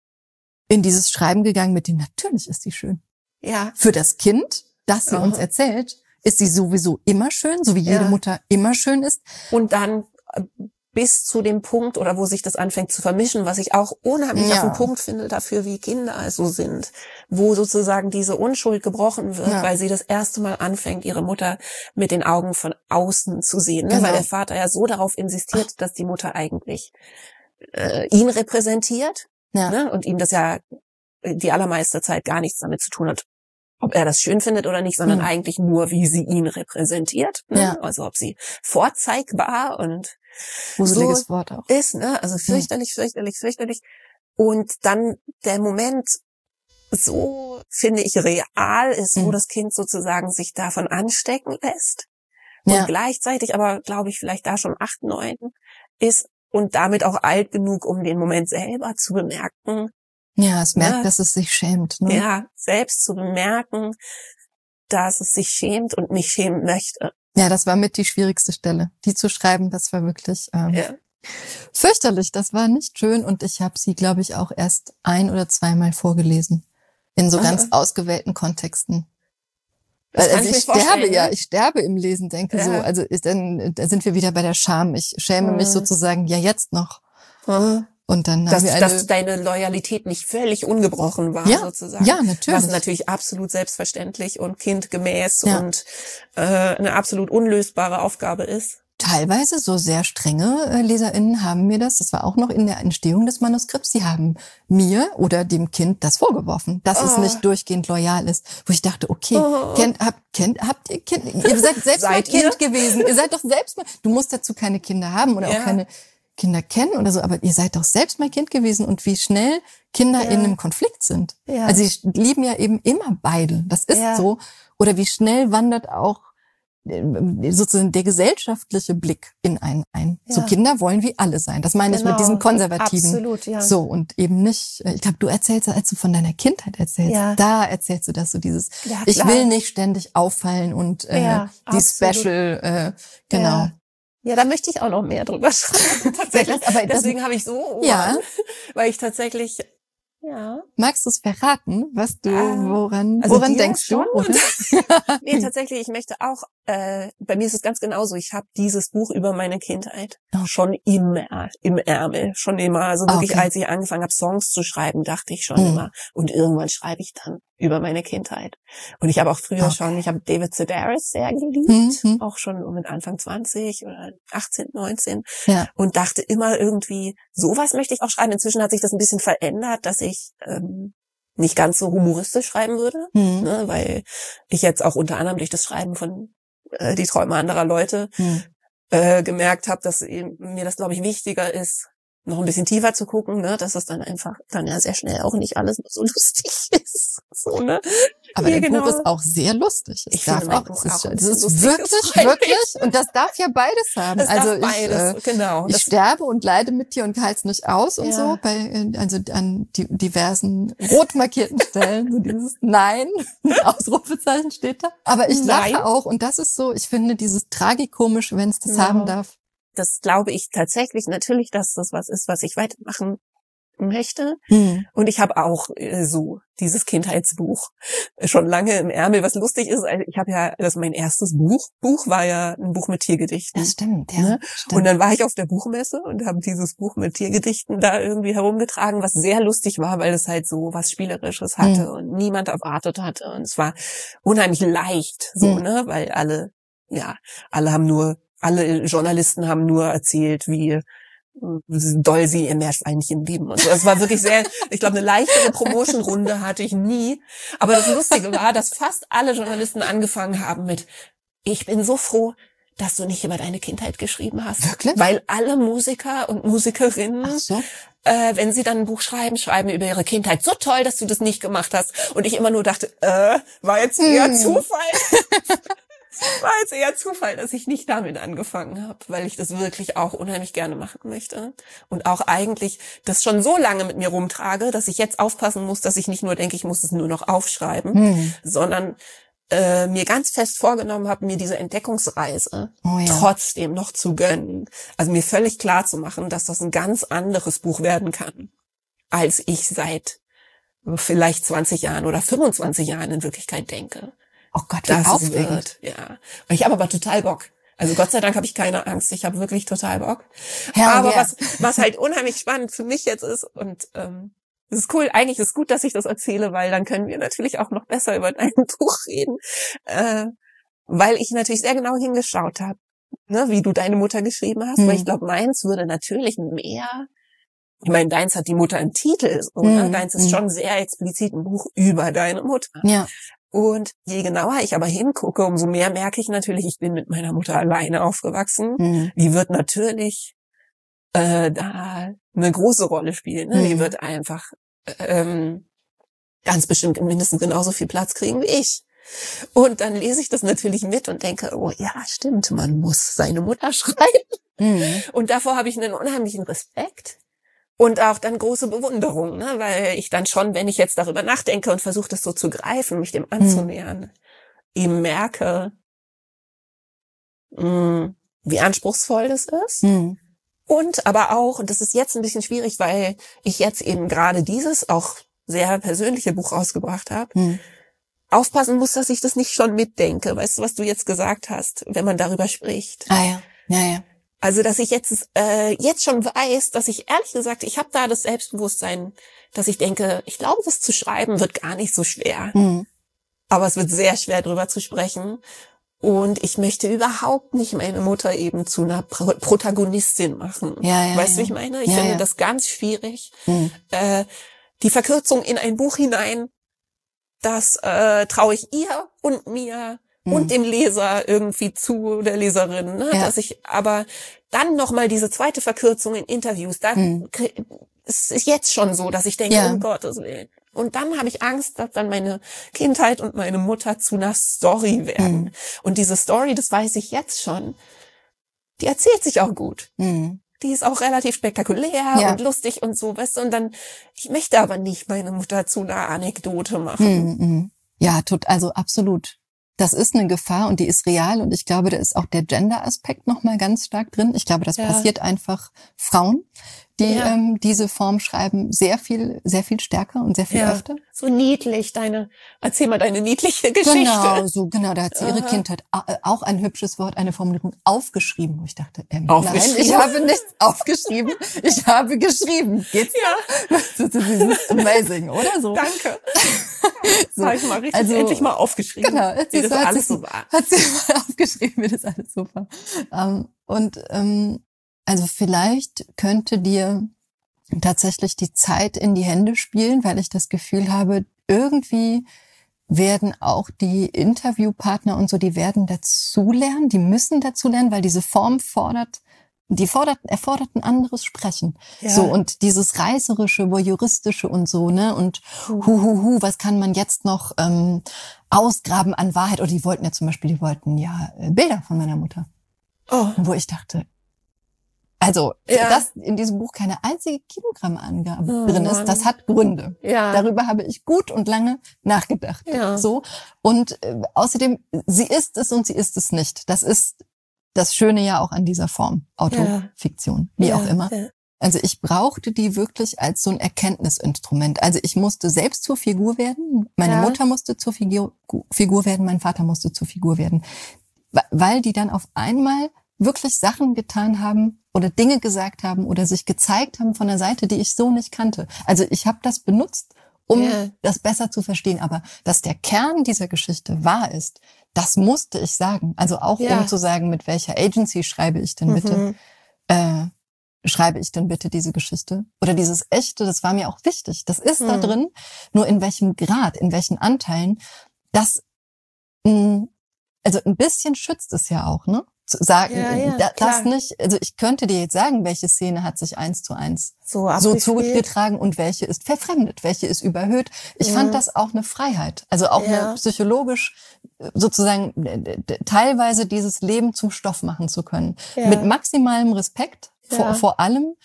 in dieses Schreiben gegangen mit dem, natürlich ist sie schön. Ja. Für das Kind, das sie uns erzählt, ist sie sowieso immer schön, so wie jede Mutter immer schön ist. Und dann bis zu dem Punkt, oder wo sich das anfängt zu vermischen, was ich auch unheimlich auf den Punkt finde dafür, wie Kinder so sind, wo sozusagen diese Unschuld gebrochen wird, weil sie das erste Mal anfängt, ihre Mutter mit den Augen von außen zu sehen, ne? Weil der Vater ja so darauf insistiert, dass die Mutter eigentlich ihn repräsentiert, ne? Und ihm das ja die allermeiste Zeit gar nichts damit zu tun hat, ob er das schön findet oder nicht, sondern eigentlich nur, wie sie ihn repräsentiert. Ne? Ja. Also ob sie vorzeigbar und gruseliges so Wort auch ist, ne? Also fürchterlich, fürchterlich, fürchterlich. Und dann der Moment so, finde ich, real ist, wo das Kind sozusagen sich davon anstecken lässt. Und gleichzeitig aber, glaube ich, vielleicht da schon 8, 9 ist und damit auch alt genug, um den Moment selber zu bemerken. Ja, es merkt, dass es sich schämt. Ne? Ja, selbst zu bemerken, dass es sich schämt und nicht schämen möchte. Ja, das war mit die schwierigste Stelle. Die zu schreiben, das war wirklich fürchterlich. Das war nicht schön und ich habe sie, glaube ich, auch erst 1 oder 2 Mal vorgelesen. In so ganz ausgewählten Kontexten. Also ich sterbe im Lesen, denke so. Also da sind wir wieder bei der Scham. Ich schäme mich sozusagen jetzt noch. Und dann dass deine Loyalität nicht völlig ungebrochen war, sozusagen. Ja, natürlich. Was natürlich absolut selbstverständlich und kindgemäß und eine absolut unlösbare Aufgabe ist. Teilweise so sehr strenge LeserInnen haben mir das war auch noch in der Entstehung des Manuskripts, sie haben mir oder dem Kind das vorgeworfen, dass es nicht durchgehend loyal ist. Wo ich dachte, okay, habt ihr Kind? Ihr seid selbst mal Kind gewesen. Ihr seid doch selbst mal, du musst dazu keine Kinder haben oder auch keine Kinder kennen oder so, aber ihr seid doch selbst mal Kind gewesen und wie schnell Kinder in einem Konflikt sind. Ja. Also sie lieben ja eben immer beide. Das ist so. Oder wie schnell wandert auch sozusagen der gesellschaftliche Blick in einen ein. So Kinder wollen wie alle sein. Das meine ich mit diesem konservativen. Absolut, ja. So und eben nicht, ich glaube, du erzählst, als du von deiner Kindheit erzählst, da erzählst du das so dieses, ich will nicht ständig auffallen und die Special, genau. Ja, da möchte ich auch noch mehr drüber schreiben. Tatsächlich. Aber deswegen habe ich so, weil ich tatsächlich, Magst du es verraten, was du, woran denkst du? Nee, tatsächlich, ich möchte auch, bei mir ist es ganz genauso, ich habe dieses Buch über meine Kindheit schon im Ärmel, schon immer, also wirklich, als ich angefangen habe, Songs zu schreiben, dachte ich schon immer, und irgendwann schreibe ich dann über meine Kindheit. Und ich habe auch früher schon, ich habe David Sedaris sehr geliebt, auch schon mit Anfang 20 oder 18, 19 und dachte immer irgendwie, sowas möchte ich auch schreiben. Inzwischen hat sich das ein bisschen verändert, dass ich nicht ganz so humoristisch schreiben würde, ne, weil ich jetzt auch unter anderem durch das Schreiben von Die Träume anderer Leute gemerkt habe, dass mir das, glaube ich, wichtiger ist, noch ein bisschen tiefer zu gucken, ne, dass es dann einfach dann ja sehr schnell auch nicht alles so lustig ist. So, ne? Aber der Buch ist auch sehr lustig. Es ist wirklich, und das darf ja beides haben. Ich sterbe und leide mit dir und halte es nicht aus und so, an diversen rot markierten Stellen, so dieses Nein, Ausrufezeichen steht da. Aber ich lache auch und das ist so, ich finde dieses tragikomisch, wenn es das haben darf. Das glaube ich tatsächlich natürlich, dass das was ist, was ich weitermachen möchte. Und ich habe auch so dieses Kindheitsbuch schon lange im Ärmel, was lustig ist. Also ich habe das mein erstes Buch war ja ein Buch mit Tiergedichten. Das stimmt, ne? Und dann war ich auf der Buchmesse und habe dieses Buch mit Tiergedichten da irgendwie herumgetragen, was sehr lustig war, weil es halt so was Spielerisches hatte und niemand erwartet hatte. Und es war unheimlich leicht, so, ne, weil alle Journalisten haben nur erzählt, wie doll sie ihr Meerschweinchen lieben. Und so. Das war wirklich sehr, ich glaube, eine leichtere Promotion-Runde hatte ich nie. Aber das Lustige war, dass fast alle Journalisten angefangen haben mit, ich bin so froh, dass du nicht über deine Kindheit geschrieben hast. Wirklich? Weil alle Musiker und Musikerinnen, Ach so. wenn sie dann ein Buch schreiben über ihre Kindheit. So toll, dass du das nicht gemacht hast. Und ich immer nur dachte, war jetzt eher Zufall. War jetzt eher Zufall, dass ich nicht damit angefangen habe, weil ich das wirklich auch unheimlich gerne machen möchte. Und auch eigentlich das schon so lange mit mir rumtrage, dass ich jetzt aufpassen muss, dass ich nicht nur denke, ich muss es nur noch aufschreiben, sondern mir ganz fest vorgenommen habe, mir diese Entdeckungsreise trotzdem noch zu gönnen. Also mir völlig klar zu machen, dass das ein ganz anderes Buch werden kann, als ich seit vielleicht 20 Jahren oder 25 Jahren in Wirklichkeit denke. Oh Gott, wie aufregend. Ja. Ich habe aber total Bock. Also Gott sei Dank habe ich keine Angst. Ich habe wirklich total Bock. Ja, aber was halt unheimlich spannend für mich jetzt ist und das ist cool. Eigentlich ist es gut, dass ich das erzähle, weil dann können wir natürlich auch noch besser über dein Buch reden. Weil ich natürlich sehr genau hingeschaut habe, ne, wie du deine Mutter geschrieben hast. Weil ich glaube, meins würde natürlich mehr. Ich meine, deins hat die Mutter im Titel, oder? Deins ist schon sehr explizit ein Buch über deine Mutter. Ja. Und je genauer ich aber hingucke, umso mehr merke ich natürlich, ich bin mit meiner Mutter alleine aufgewachsen. Die wird natürlich da eine große Rolle spielen. Ne? Die wird einfach ganz bestimmt mindestens genauso viel Platz kriegen wie ich. Und dann lese ich das natürlich mit und denke, oh ja, stimmt, man muss seine Mutter schreiben. Und davor habe ich einen unheimlichen Respekt. Und auch dann große Bewunderung, ne? Weil ich dann schon, wenn ich jetzt darüber nachdenke und versuche, das so zu greifen, mich dem anzunähern, eben merke, wie anspruchsvoll das ist. Und aber auch, und das ist jetzt ein bisschen schwierig, weil ich jetzt eben gerade dieses auch sehr persönliche Buch rausgebracht habe, aufpassen muss, dass ich das nicht schon mitdenke. Weißt du, was du jetzt gesagt hast, wenn man darüber spricht? Ah ja. Also, dass ich jetzt schon weiß, dass ich ehrlich gesagt, ich habe da das Selbstbewusstsein, dass ich denke, ich glaube, das zu schreiben wird gar nicht so schwer. Aber es wird sehr schwer, drüber zu sprechen. Und ich möchte überhaupt nicht meine Mutter eben zu einer Protagonistin machen. Weißt du, wie ich meine? Ich finde das ganz schwierig. Die Verkürzung in ein Buch hinein, das traue ich ihr und mir und dem Leser irgendwie zu, der Leserin, ne? Dass ich aber dann nochmal diese zweite Verkürzung in Interviews, es ist jetzt schon so, dass ich denke, um Gottes Willen. Und dann habe ich Angst, dass dann meine Kindheit und meine Mutter zu einer Story werden. Und diese Story, das weiß ich jetzt schon, die erzählt sich auch gut. Die ist auch relativ spektakulär und lustig und so, weißt du, und dann, ich möchte aber nicht meine Mutter zu einer Anekdote machen. Ja, also absolut. Das ist eine Gefahr und die ist real und ich glaube, da ist auch der Gender-Aspekt nochmal ganz stark drin. Ich glaube, das passiert einfach Frauen, die diese Form schreiben, sehr viel stärker und sehr viel öfter. So niedlich, erzähl mal deine niedliche Geschichte. Genau, da hat sie ihre Kindheit auch ein hübsches Wort, eine Formulierung aufgeschrieben, wo ich dachte, nein, ich habe nichts aufgeschrieben, ich habe geschrieben. Geht's? Ja. Das ist amazing, oder so? Danke. So. Habe ich mal richtig, endlich mal aufgeschrieben. Genau, wie das alles so war. Hat sie mal aufgeschrieben, wie das alles so war. Also vielleicht könnte dir tatsächlich die Zeit in die Hände spielen, weil ich das Gefühl habe, irgendwie werden auch die Interviewpartner und so, die werden dazulernen, die müssen dazulernen, weil diese Form erfordert ein anderes Sprechen. So, und dieses reißerische, voyeuristische und so, ne, und was kann man jetzt noch ausgraben an Wahrheit? Oder die wollten ja Bilder von meiner Mutter. Wo ich dachte, also, dass in diesem Buch keine einzige Kilogrammangabe drin ist, das hat Gründe. Darüber habe ich gut und lange nachgedacht. So. Und außerdem, sie ist es und sie ist es nicht. Das ist das Schöne ja auch an dieser Form. Autofiktion, wie auch immer. Also ich brauchte die wirklich als so ein Erkenntnisinstrument. Also ich musste selbst zur Figur werden. Meine Mutter musste zur Figur werden. Mein Vater musste zur Figur werden. Weil die dann auf einmal wirklich Sachen getan haben oder Dinge gesagt haben oder sich gezeigt haben von der Seite, die ich so nicht kannte. Also ich habe das benutzt, um das besser zu verstehen. Aber dass der Kern dieser Geschichte wahr ist, das musste ich sagen. Also auch um zu sagen, mit welcher Agency schreibe ich denn bitte diese Geschichte? Oder dieses Echte, das war mir auch wichtig. Das ist da drin. Nur in welchem Grad, in welchen Anteilen, also ein bisschen schützt es ja auch, ne? zu sagen, Ja, das nicht, also ich könnte dir jetzt sagen, welche Szene hat sich 1:1 so zugetragen und welche ist verfremdet, welche ist überhöht. Ich fand das auch eine Freiheit, also auch eine psychologisch sozusagen teilweise dieses Leben zum Stoff machen zu können. Mit maximalem Respekt vor allem.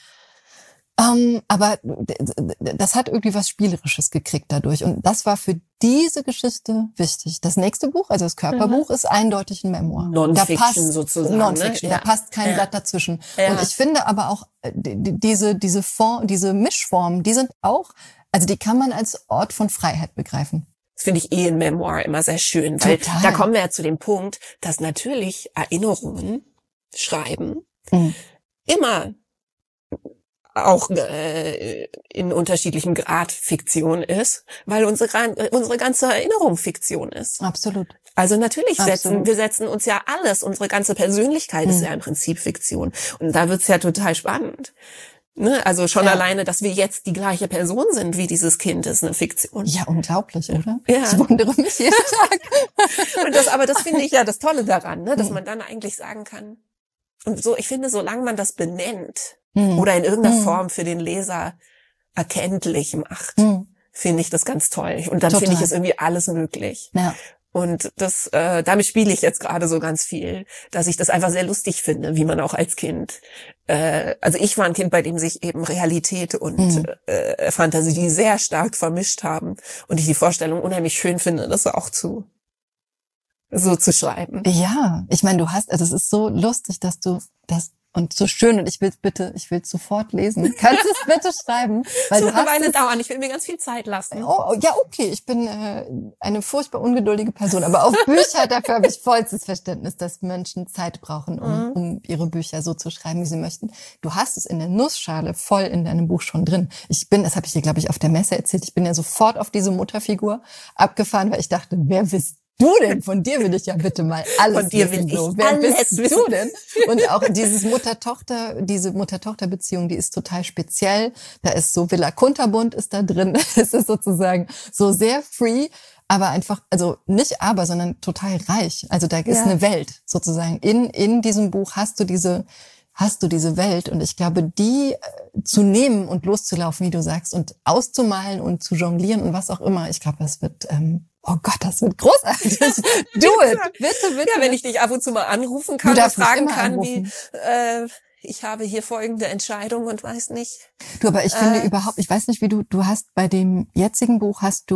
Aber das hat irgendwie was Spielerisches gekriegt dadurch. Und das war für diese Geschichte wichtig. Das nächste Buch, also das Körperbuch, ist eindeutig ein Memoir. Non-Fiction sozusagen. Non-Fiction, da passt kein Blatt dazwischen. Ja. Und ich finde aber auch, diese Mischformen, die sind auch, also die kann man als Ort von Freiheit begreifen. Das finde ich in Memoir immer sehr schön, weil da kommen wir ja zu dem Punkt, dass natürlich Erinnerungen schreiben immer auch in unterschiedlichem Grad Fiktion ist, weil unsere ganze Erinnerung Fiktion ist. Absolut. Also natürlich wir setzen uns ja alles, unsere ganze Persönlichkeit ist ja im Prinzip Fiktion. Und da wird's ja total spannend. Ne? Also schon alleine, dass wir jetzt die gleiche Person sind wie dieses Kind, ist eine Fiktion. Ja, unglaublich, oder? Ja. Ich wundere mich jeden Tag. Aber das finde ich ja das Tolle daran, ne? Dass man dann eigentlich sagen kann, und so, ich finde, solange man das benennt, oder in irgendeiner Form für den Leser erkenntlich macht, finde ich das ganz toll. Und dann finde ich es irgendwie alles möglich. Ja. Und das, damit spiele ich jetzt gerade so ganz viel, dass ich das einfach sehr lustig finde, wie man auch als Kind, also ich war ein Kind, bei dem sich eben Realität und Fantasie sehr stark vermischt haben und ich die Vorstellung unheimlich schön finde, das auch so zu schreiben. Ja, ich meine, also es ist so lustig, dass du das und so schön, und ich will sofort lesen. Kannst du es bitte schreiben? Weil du hast eine Weile dauern, ich will mir ganz viel Zeit lassen. Oh, ja, okay, ich bin eine furchtbar ungeduldige Person, aber auf Bücher, dafür habe ich vollstes Verständnis, dass Menschen Zeit brauchen, um ihre Bücher so zu schreiben, wie sie möchten. Du hast es in der Nussschale voll in deinem Buch schon drin. Das habe ich dir, glaube ich, auf der Messe erzählt, ich bin ja sofort auf diese Mutterfigur abgefahren, weil ich dachte, wer bist du denn? Von dir will ich ja bitte mal alles wissen. Von dir will ich wer bist du denn? Und auch diese Mutter-Tochter-Beziehung, die ist total speziell. Da ist so Villa Kunterbund ist da drin. Es ist sozusagen so sehr free, aber einfach, also nicht aber, sondern total reich. Also da ist eine Welt sozusagen. In diesem Buch hast du diese Welt, und ich glaube, die zu nehmen und loszulaufen, wie du sagst, und auszumalen und zu jonglieren und was auch immer, ich glaube, das wird, oh Gott, das wird großartig. Do it, bitte. Ja, wenn ich dich ab und zu mal anrufen kann und fragen kann, wie, ich habe hier folgende Entscheidung und weiß nicht. Du, aber ich finde überhaupt, ich weiß nicht, wie du hast bei dem jetzigen Buch hast du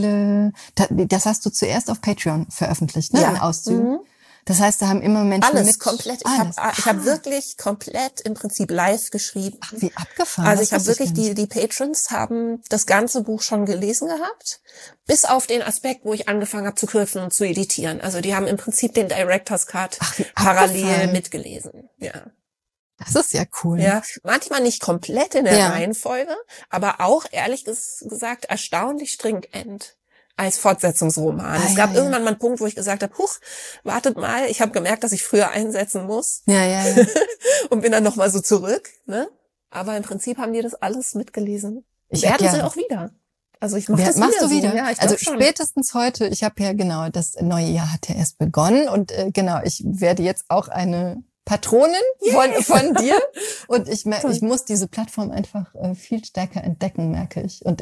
das hast du zuerst auf Patreon veröffentlicht, ne? Ja. In Auszügen. Das heißt, da haben immer Menschen alles komplett. Ich hab wirklich komplett im Prinzip live geschrieben. Ach, wie abgefahren. Also ich habe wirklich die Patrons haben das ganze Buch schon gelesen gehabt, bis auf den Aspekt, wo ich angefangen habe zu kürzen und zu editieren. Also die haben im Prinzip den Director's Cut parallel mitgelesen. Ja. Das ist ja cool. Ja, manchmal nicht komplett in der Reihenfolge, aber auch ehrlich gesagt erstaunlich stringent. Als Fortsetzungsroman. Es gab irgendwann mal einen Punkt, wo ich gesagt habe, wartet mal, ich habe gemerkt, dass ich früher einsetzen muss. Ja. Und bin dann nochmal so zurück, ne? Aber im Prinzip haben die das alles mitgelesen. Ich werde sie auch wieder. Also ich mache das wieder. Machst du wieder? So. Ja, also spätestens heute, ich habe ja das neue Jahr hat ja erst begonnen und ich werde jetzt auch eine Patronin von dir und ich muss diese Plattform einfach viel stärker entdecken, merke ich. Und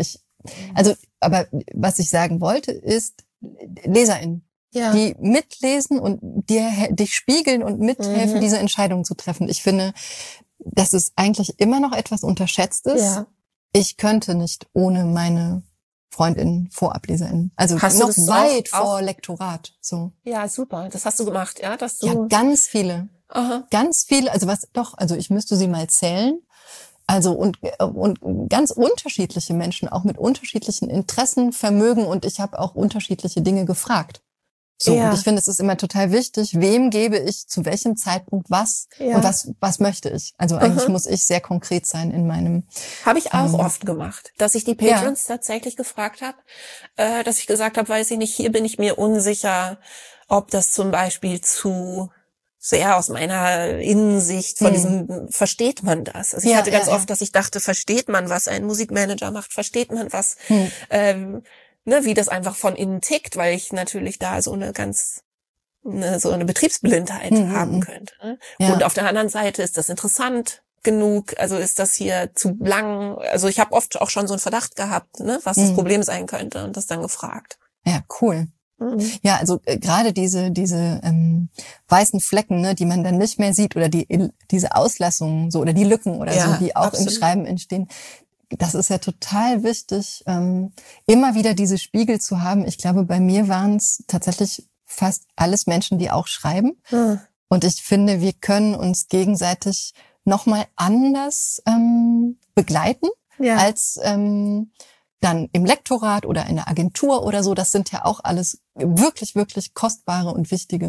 aber was ich sagen wollte, ist LeserInnen, die mitlesen und dich spiegeln und mithelfen, diese Entscheidung zu treffen. Ich finde, dass es eigentlich immer noch etwas Unterschätztes. Ja. Ich könnte nicht ohne meine FreundInnen, VorableserInnen. Also noch weit vor Lektorat. So. Ja, super. Das hast du gemacht, ja? Ganz viele. Aha. Ganz viele. Also ich müsste sie mal zählen. Also und ganz unterschiedliche Menschen, auch mit unterschiedlichen Interessen, Vermögen, und ich habe auch unterschiedliche Dinge gefragt. So, und ich finde, es ist immer total wichtig, wem gebe ich zu welchem Zeitpunkt was und was möchte ich. Also eigentlich muss ich sehr konkret sein in meinem. Habe ich auch oft gemacht, dass ich die Patrons tatsächlich gefragt habe, dass ich gesagt habe, weiß ich nicht, hier bin ich mir unsicher, ob das zum Beispiel zu sehr aus meiner Innensicht von diesem, versteht man das? Also ich hatte ganz oft, dass ich dachte, versteht man, was ein Musikmanager macht? Versteht man was, wie das einfach von innen tickt? Weil ich natürlich da so eine ganz so eine Betriebsblindheit haben könnte. Ne? Ja. Und auf der anderen Seite ist das interessant genug, also ist das hier zu lang, also ich habe oft auch schon so einen Verdacht gehabt, ne, was das Problem sein könnte und das dann gefragt. Ja, cool. Ja, also gerade diese weißen Flecken, ne, die man dann nicht mehr sieht oder diese Auslassungen so oder die Lücken oder so, die auch im Schreiben entstehen. Das ist ja total wichtig, immer wieder diese Spiegel zu haben. Ich glaube, bei mir waren es tatsächlich fast alles Menschen, die auch schreiben. Und ich finde, wir können uns gegenseitig nochmal anders begleiten als dann im Lektorat oder in der Agentur oder so. Das sind ja auch alles wirklich, wirklich kostbare und wichtige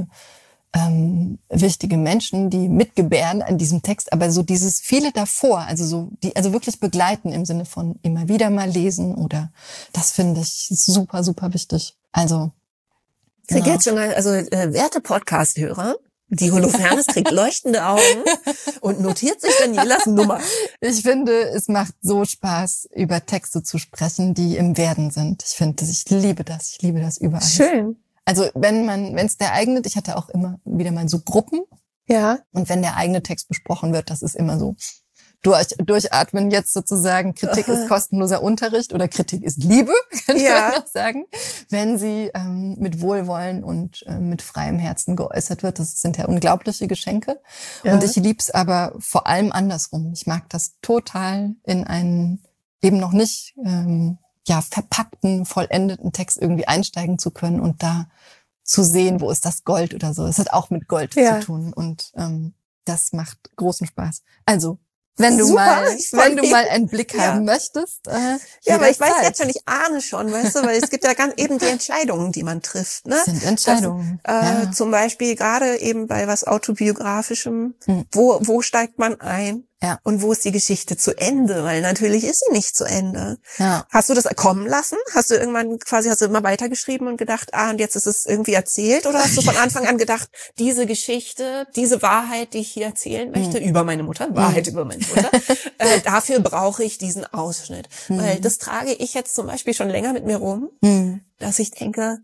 Menschen, die mitgebären an diesem Text. Aber so dieses viele davor, also wirklich begleiten im Sinne von immer wieder mal lesen oder das finde ich super, super wichtig. Also sehr geht's schon mal, also werte Podcast-Hörer, die Holofernes kriegt leuchtende Augen und notiert sich Danielas Nummer. Ich finde, es macht so Spaß, über Texte zu sprechen, die im Werden sind. Ich liebe das überall. Schön. Also wenn es der eigene, ich hatte auch immer wieder mal so Gruppen. Ja. Und wenn der eigene Text besprochen wird, das ist immer so durchatmen jetzt sozusagen. Kritik ist kostenloser Unterricht oder Kritik ist Liebe, könnte man noch sagen. Wenn sie mit Wohlwollen und mit freiem Herzen geäußert wird, das sind ja unglaubliche Geschenke. Ja. Und ich lieb's aber vor allem andersrum. Ich mag das total in einen eben noch nicht verpackten, vollendeten Text irgendwie einsteigen zu können und da zu sehen, wo ist das Gold oder so. Es hat auch mit Gold zu tun und das macht großen Spaß. Also wenn du mal einen Blick haben möchtest. Ja, aber ich weiß jetzt schon, ich ahne schon, weißt du, weil es gibt ja ganz eben die Entscheidungen, die man trifft. Ne? Sind Entscheidungen. Zum Beispiel gerade eben bei was Autobiografischem, wo steigt man ein? Ja. Und wo ist die Geschichte zu Ende? Weil natürlich ist sie nicht zu Ende. Ja. Hast du das kommen lassen? Hast du immer weitergeschrieben und gedacht, und jetzt ist es irgendwie erzählt? Oder hast du von Anfang an gedacht, diese Geschichte, diese Wahrheit, die ich hier erzählen möchte, über meine Mutter, Wahrheit über meine Mutter, dafür brauche ich diesen Ausschnitt. Weil das trage ich jetzt zum Beispiel schon länger mit mir rum, dass ich denke,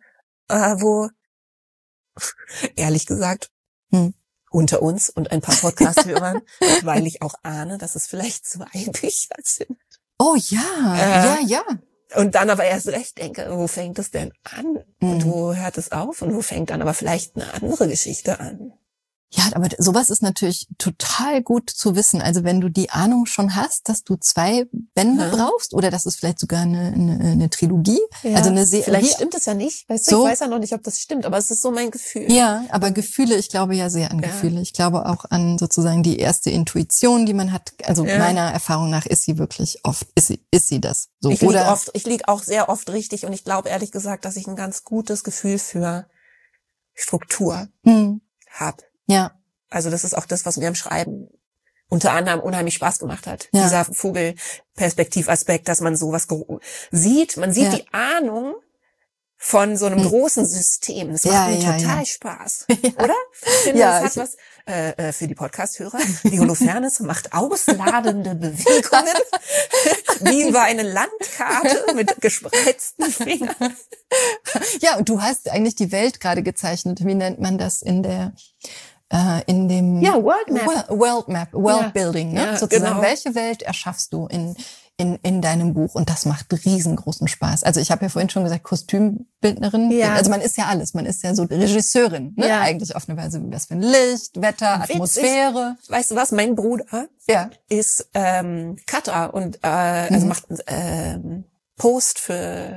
ehrlich gesagt, unter uns und ein paar Podcast-Hörern, weil ich auch ahne, dass es vielleicht 2 Bücher sind. Oh ja, ja. Und dann aber erst recht denke, wo fängt es denn an? Und wo hört es auf? Und wo fängt dann aber vielleicht eine andere Geschichte an? Ja, aber sowas ist natürlich total gut zu wissen. Also wenn du die Ahnung schon hast, dass du 2 Bände brauchst oder dass es vielleicht sogar eine Trilogie, also eine Serie. Vielleicht stimmt es ja nicht, weißt du, ich weiß ja noch nicht, ob das stimmt, aber es ist so mein Gefühl. Ja, aber Gefühle, ich glaube ja sehr an Gefühle. Ich glaube auch an sozusagen die erste Intuition, die man hat. Also meiner Erfahrung nach ist sie wirklich oft, ist sie das so. Ich lieg auch sehr oft richtig und ich glaube ehrlich gesagt, dass ich ein ganz gutes Gefühl für Struktur habe. Ja. Also das ist auch das, was mir im Schreiben unter anderem unheimlich Spaß gemacht hat. Ja. Dieser Vogelperspektivaspekt, dass man sowas sieht. Man sieht die Ahnung von so einem großen System. Das macht mir total Spaß. Oder? Ich finde, das hat was für die Podcast-Hörer. Die Holofernes macht ausladende Bewegungen wie über eine Landkarte mit gespreizten Fingern. Ja, und du hast eigentlich die Welt gerade gezeichnet. Wie nennt man das in dem World Map, World Building, ne? Ja, sozusagen. Genau. Welche Welt erschaffst du in deinem Buch? Und das macht riesengroßen Spaß. Also ich habe ja vorhin schon gesagt, Kostümbildnerin. Ja. Also man ist ja alles. Man ist ja so Regisseurin, ne? Eigentlich auf eine Weise. Was für ein Licht, Wetter, Atmosphäre. Weißt du was? Mein Bruder ist Cutter und also macht Post für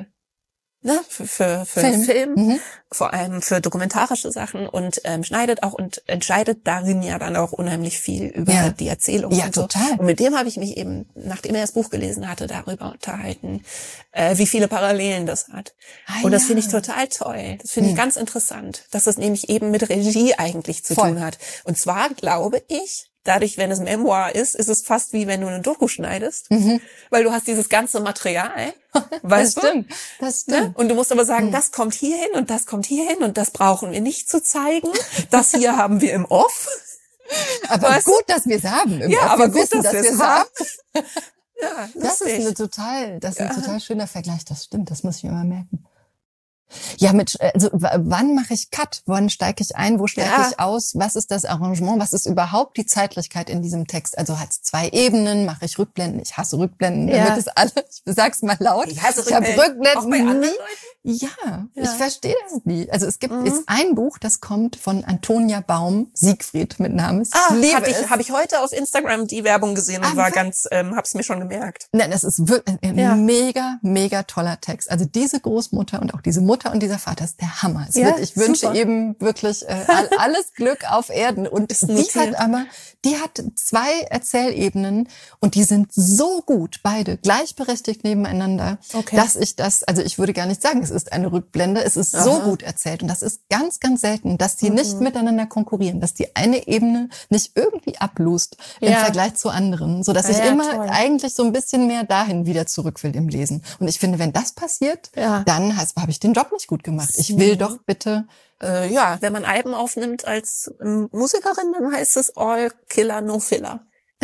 Film, vor allem für dokumentarische Sachen und schneidet auch und entscheidet darin ja dann auch unheimlich viel über die Erzählung. Ja, und so. total. Und mit dem habe ich mich eben, nachdem er das Buch gelesen hatte, darüber unterhalten, wie viele Parallelen das hat. Und das finde ich total toll. Das finde ich ganz interessant, dass das nämlich eben mit Regie eigentlich zu tun hat. Und zwar glaube ich, dadurch, wenn es Memoir ist es fast wie wenn du eine Doku schneidest, weil du hast dieses ganze Material, weißt du? Das stimmt. Ne? Und du musst aber sagen, das kommt hier hin und das kommt hier hin und das brauchen wir nicht zu zeigen. Das hier haben wir im Off. Aber weißt gut, dass wir es haben. Aber gut, dass wir es haben. Ja, das ist ein total schöner Vergleich. Das stimmt, das muss ich mir mal merken. Ja, also wann mache ich Cut? Wann steige ich ein? Wo steige ich aus? Was ist das Arrangement? Was ist überhaupt die Zeitlichkeit in diesem Text? Also hat es 2 Ebenen? Mache ich Rückblenden? Ich hasse Rückblenden. Damit ist alles, ich sag's mal laut. Ich habe Rückblenden auch bei anderen Leuten? Ja, ich verstehe das nie. Also es gibt ist ein Buch, das kommt von Antonia Baum, Siegfried mit Namen. Habe ich heute auf Instagram die Werbung gesehen und war ganz, hab's mir schon gemerkt. Nein, das ist wirklich ein mega, mega toller Text. Also diese Großmutter und auch diese Mutter und dieser Vater ist der Hammer. Ich wünsche eben wirklich alles Glück auf Erden. Und die hat 2 Erzählebenen und die sind so gut, beide gleichberechtigt nebeneinander, dass ich würde gar nicht sagen, es ist eine Rückblende, es ist so gut erzählt und das ist ganz, ganz selten, dass die nicht miteinander konkurrieren, dass die eine Ebene nicht irgendwie ablust im Vergleich zu anderen, so dass ich immer eigentlich so ein bisschen mehr dahin wieder zurück will im Lesen. Und ich finde, wenn das passiert, dann habe ich den Job nicht gut gemacht. Ich will doch bitte... wenn man Alben aufnimmt als Musikerin, dann heißt es All Killer, No Filler.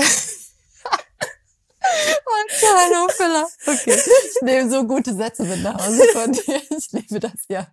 No Filler. Okay. Ich nehme so gute Sätze mit nach Hause von dir. Ich liebe das, ja.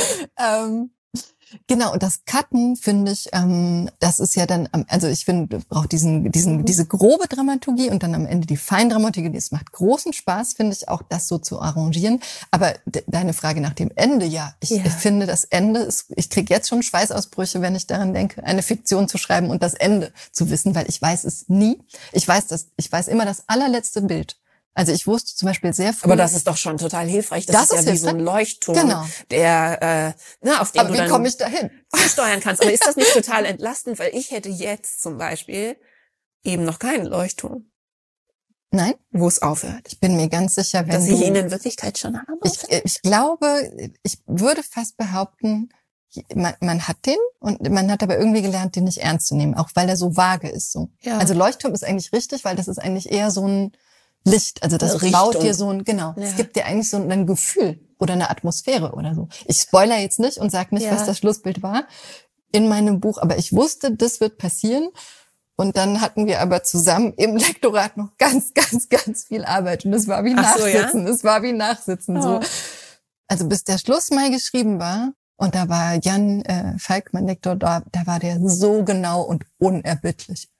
Genau, und das Cutten finde ich, das ist ja dann, also ich finde, braucht diese grobe Dramaturgie und dann am Ende die Feindramaturgie. Es macht großen Spaß, finde ich, auch das so zu arrangieren. Aber deine Frage nach dem Ende, ich finde, das Ende ist, ich kriege jetzt schon Schweißausbrüche, wenn ich daran denke, eine Fiktion zu schreiben und das Ende zu wissen, weil ich weiß es nie. Ich weiß immer das allerletzte Bild. Also ich wusste zum Beispiel sehr früh... Aber das ist doch schon total hilfreich. Das ist ja wie so ein Leuchtturm, der, auf den aber wie komme ich dahin? Steuern kannst. Aber ist das nicht total entlastend? Weil ich hätte jetzt zum Beispiel eben noch keinen Leuchtturm. Nein? Wo es aufhört. Ich bin mir ganz sicher, dass ich ihn in Wirklichkeit schon habe. Ich glaube, ich würde fast behaupten, man hat den und man hat aber irgendwie gelernt, den nicht ernst zu nehmen, auch weil er so vage ist. So. Ja. Also Leuchtturm ist eigentlich richtig, weil das ist eigentlich eher so ein Licht, also das baut dir so ein, es gibt dir eigentlich so ein Gefühl oder eine Atmosphäre oder so. Ich spoiler jetzt nicht und sag nicht, was das Schlussbild war in meinem Buch, aber ich wusste, das wird passieren. Und dann hatten wir aber zusammen im Lektorat noch ganz, ganz, ganz viel Arbeit. Und das war wie Nachsitzen. Das war wie Nachsitzen. So. Also bis der Schluss mal geschrieben war, und da war Jan Falk, mein Lektor, da war der so genau und unerbittlich.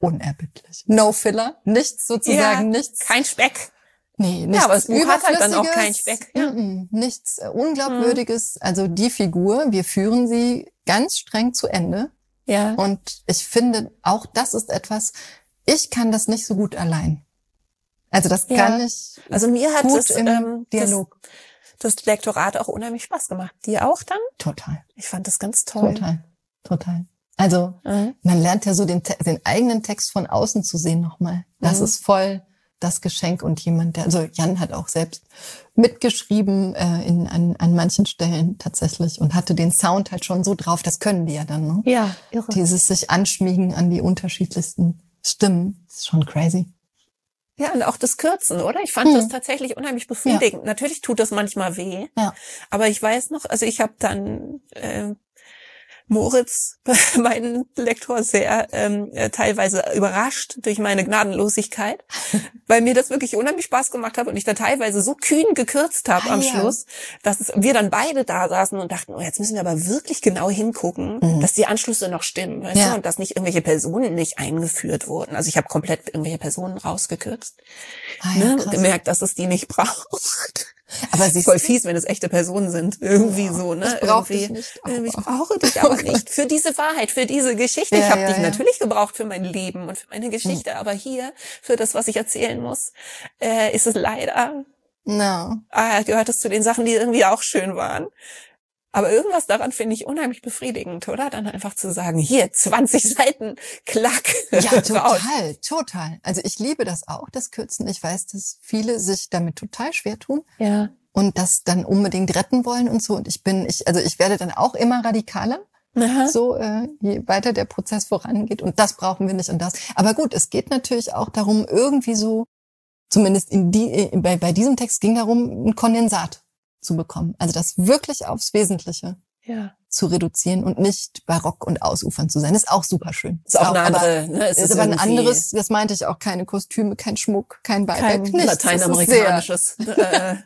No Filler, nichts sozusagen, nichts. Kein Speck. Nee, nichts. Ja, aber das Buch hat halt dann auch kein Speck. Ja. Nichts Unglaubwürdiges. Also die Figur, wir führen sie ganz streng zu Ende. Ja. Und ich finde, auch das ist etwas, ich kann das nicht so gut allein. Also das kann ich also mir hat gut im Dialog. Das Lektorat auch unheimlich Spaß gemacht. Dir auch dann? Total. Ich fand das ganz toll. Total. Also man lernt ja so den eigenen Text von außen zu sehen nochmal. Das ist voll das Geschenk und also Jan hat auch selbst mitgeschrieben an manchen Stellen tatsächlich und hatte den Sound halt schon so drauf. Das können die ja dann, ne? Ja, irre. Dieses sich anschmiegen an die unterschiedlichsten Stimmen ist schon crazy. Ja, und auch das Kürzen, oder? Ich fand das tatsächlich unheimlich befriedigend. Ja. Natürlich tut das manchmal weh, aber ich weiß noch, also ich habe dann Moritz, meinen Lektor, sehr teilweise überrascht durch meine Gnadenlosigkeit, weil mir das wirklich unheimlich Spaß gemacht hat und ich da teilweise so kühn gekürzt habe am Schluss, dass wir dann beide da saßen und dachten, jetzt müssen wir aber wirklich genau hingucken, dass die Anschlüsse noch stimmen, weißt du, und dass nicht irgendwelche Personen nicht eingeführt wurden. Also ich habe komplett irgendwelche Personen rausgekürzt und gemerkt, dass es die nicht braucht. Aber sie ist voll fies, wenn es echte Personen sind. Irgendwie so, ne? Ich brauche dich nicht. Ich brauche dich aber nicht. Für diese Wahrheit, für diese Geschichte. Ich habe dich natürlich gebraucht für mein Leben und für meine Geschichte. Aber hier, für das, was ich erzählen muss, ist es leider... gehört es zu den Sachen, die irgendwie auch schön waren. Aber irgendwas daran finde ich unheimlich befriedigend, oder? Dann einfach zu sagen, hier, 20 Seiten, klack. Ja, total. Also ich liebe das auch, das Kürzen. Ich weiß, dass viele sich damit total schwer tun. Ja. Und das dann unbedingt retten wollen und so. Und ich werde dann auch immer radikaler. Aha. So, je weiter der Prozess vorangeht. Und das brauchen wir nicht und das. Aber gut, es geht natürlich auch darum, irgendwie so, zumindest bei diesem Text ging darum, ein Kondensat zu bekommen. Also das wirklich aufs Wesentliche zu reduzieren und nicht barock und ausufernd zu sein. Das ist auch super schön. Ist auch eine andere, ne? Ist aber ein anderes, das meinte ich auch, keine Kostüme, kein Schmuck, kein Beiwerk. Kein lateinamerikanisches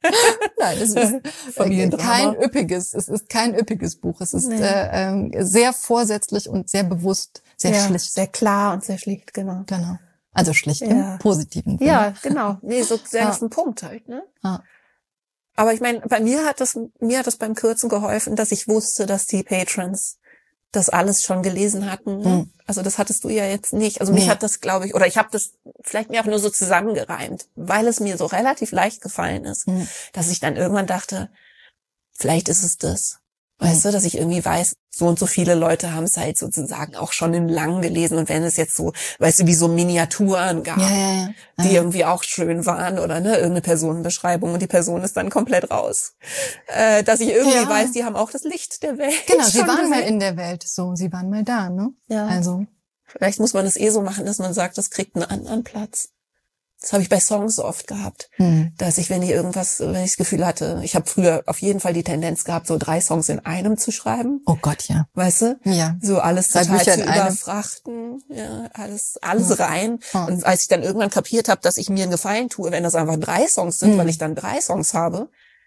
Nein, es ist es ist kein üppiges Buch. Es ist sehr vorsätzlich und sehr bewusst, sehr schlicht. Sehr klar und sehr schlicht, genau. Genau. Also schlicht im positiven Sinne. Ja, genau. Nee, so sehr auf den Punkt halt, ne? Ja. Aber ich meine, mir hat das beim Kürzen geholfen, dass ich wusste, dass die Patrons das alles schon gelesen hatten. Ne? Also das hattest du ja jetzt nicht. Also mich hat das, glaube ich, oder ich habe das vielleicht mir auch nur so zusammengereimt, weil es mir so relativ leicht gefallen ist, dass ich dann irgendwann dachte, vielleicht ist es das. Weißt du, dass ich irgendwie weiß, so und so viele Leute haben es halt sozusagen auch schon in lang gelesen. Und wenn es jetzt so, weißt du, wie so Miniaturen gab, die irgendwie auch schön waren oder ne, irgendeine Personenbeschreibung und die Person ist dann komplett raus. Dass ich irgendwie weiß, die haben auch das Licht der Welt. Genau, sie waren mal in der Welt, so, sie waren mal da, ne? Ja. Also. Vielleicht muss man es so machen, dass man sagt, das kriegt einen anderen Platz. Das habe ich bei Songs so oft gehabt, dass ich, wenn ich das Gefühl hatte, ich habe früher auf jeden Fall die Tendenz gehabt, so 3 Songs in einem zu schreiben. Oh Gott, ja. Weißt du? Ja. So alles total Bücher zu überfrachten, alles rein. Und als ich dann irgendwann kapiert habe, dass ich mir einen Gefallen tue, wenn das einfach 3 Songs sind, weil ich dann 3 Songs habe.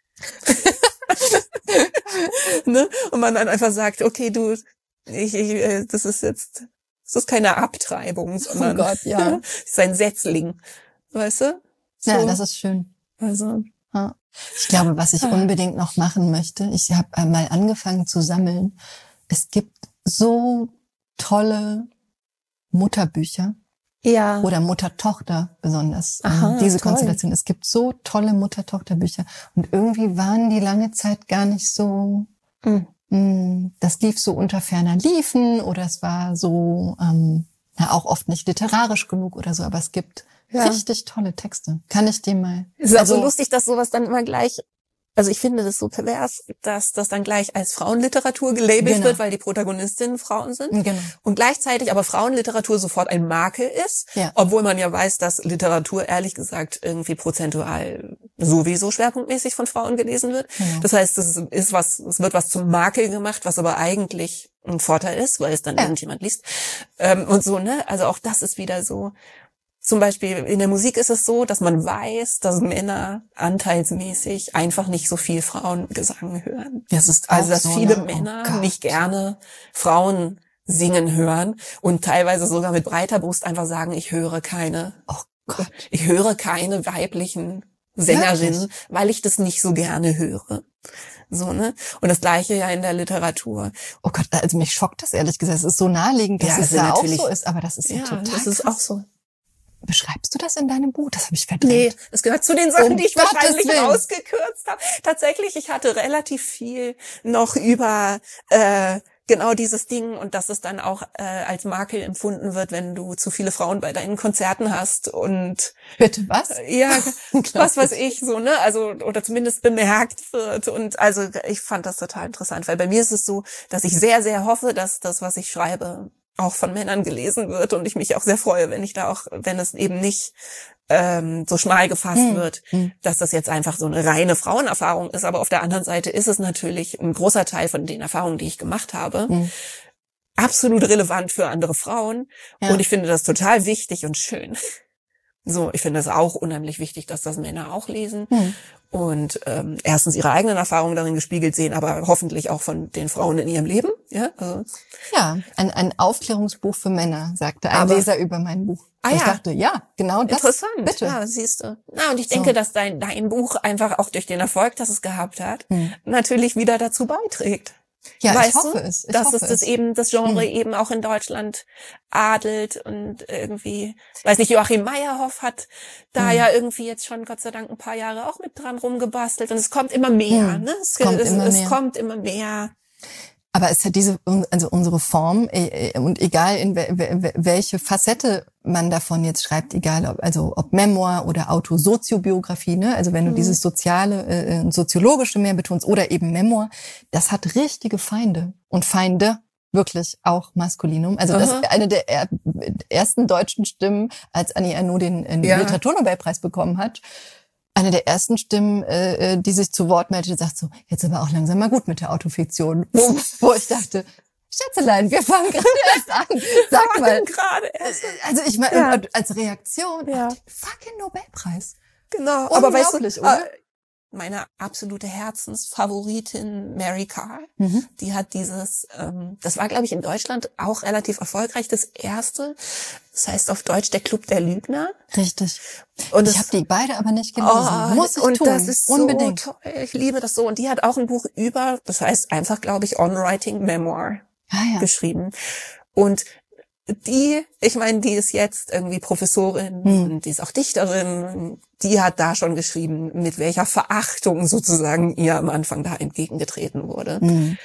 Ne? Und man dann einfach sagt, okay, das ist keine Abtreibung, sondern das ist ein Setzling. Weißt du? So. Ja, das ist schön. Also, ich glaube, was ich unbedingt noch machen möchte, ich habe mal angefangen zu sammeln. Es gibt so tolle Mutterbücher. Ja. Oder Mutter-Tochter besonders. Aha, diese toll. Konstellation. Es gibt so tolle Mutter-Tochter-Bücher. Und irgendwie waren die lange Zeit gar nicht so, das lief so unter ferner Liefen oder es war so, auch oft nicht literarisch genug oder so, aber es gibt richtig tolle Texte. Kann ich dir mal... Es ist auch so lustig, dass sowas dann immer gleich, also ich finde das so pervers, dass das dann gleich als Frauenliteratur gelabelt wird, weil die Protagonistinnen Frauen sind. Genau. Und gleichzeitig aber Frauenliteratur sofort ein Makel ist, obwohl man ja weiß, dass Literatur ehrlich gesagt irgendwie prozentual sowieso schwerpunktmäßig von Frauen gelesen wird. Genau. Das heißt, es wird was zum Makel gemacht, was aber eigentlich ein Vorteil ist, weil es dann irgendjemand liest. Und so, ne? Also auch das ist wieder so. Zum Beispiel in der Musik ist es so, dass man weiß, dass Männer anteilsmäßig einfach nicht so viel Frauengesang hören. Das ist also, dass so, viele Männer nicht gerne Frauen singen hören und teilweise sogar mit breiter Brust einfach sagen, ich höre keine weiblichen Sängerinnen, weil ich das nicht so gerne höre. So, ne? Und das Gleiche ja in der Literatur. Oh Gott, also mich schockt das ehrlich gesagt. Es ist so naheliegend, dass es da auch so ist, aber das ist ja total das ist auch so. Beschreibst du das in deinem Buch? Das habe ich verdrängt. Nee, es gehört zu den Sachen, die ich wahrscheinlich rausgekürzt habe. Tatsächlich, ich hatte relativ viel noch über genau dieses Ding und dass es dann auch als Makel empfunden wird, wenn du zu viele Frauen bei deinen Konzerten hast und bitte was? Ja, was weiß ich so, ne? Also oder zumindest bemerkt wird und also ich fand das total interessant, weil bei mir ist es so, dass ich sehr, sehr hoffe, dass das, was ich schreibe, auch von Männern gelesen wird und ich mich auch sehr freue, wenn es eben nicht so schmal gefasst wird, dass das jetzt einfach so eine reine Frauenerfahrung ist. Aber auf der anderen Seite ist es natürlich ein großer Teil von den Erfahrungen, die ich gemacht habe, absolut relevant für andere Frauen. Ja. Und ich finde das total wichtig und schön. So, ich finde es auch unheimlich wichtig, dass das Männer auch lesen und erstens ihre eigenen Erfahrungen darin gespiegelt sehen, aber hoffentlich auch von den Frauen in ihrem Leben. Ja, also. Ja, ein Aufklärungsbuch für Männer, sagte ein Leser über mein Buch. Ich dachte, ja, genau das. Interessant. Bitte. Ja, siehst du. Na, und ich denke, dass dein Buch einfach auch durch den Erfolg, das es gehabt hat, natürlich wieder dazu beiträgt. Ja, weißt ich hoffe es. Dass es das eben, das Genre eben auch in Deutschland adelt und irgendwie, weiß nicht, Joachim Meyerhoff hat da ja irgendwie jetzt schon Gott sei Dank ein paar Jahre auch mit dran rumgebastelt und es kommt immer mehr, ne? Es kommt immer mehr. Aber es hat also unsere Form, und egal in welche Facette man davon jetzt schreibt, egal ob Memoir oder Autosoziobiografie, ne? Also wenn du dieses Soziale, Soziologische mehr betonst oder eben Memoir, das hat richtige Feinde und Feinde wirklich auch Maskulinum. Also das ist eine der ersten deutschen Stimmen, als Annie Ernaux den Literaturnobelpreis bekommen hat. Eine der ersten Stimmen, die sich zu Wort meldete, sagt so, jetzt aber auch langsam mal gut mit der Autofiktion. Wo ich dachte, Schätzelein, wir fangen gerade erst an. Sag mal. Also ich meine, als Reaktion, fucking Nobelpreis. Genau. Aber weißt du, oder? meine absolute Herzensfavoritin Mary Karr. Die hat dieses, das war, glaube ich, in Deutschland auch relativ erfolgreich, das erste. Das heißt auf Deutsch der Club der Lügner. Richtig. Und ich habe die beide aber nicht gelesen. Muss ich und tun. Das ist unbedingt so toll. Ich liebe das so. Und die hat auch ein Buch über, das heißt einfach, glaube ich, On Writing Memoir geschrieben. Und ich meine, die ist jetzt irgendwie Professorin und die ist auch Dichterin. Die hat da schon geschrieben, mit welcher Verachtung sozusagen ihr am Anfang da entgegengetreten wurde.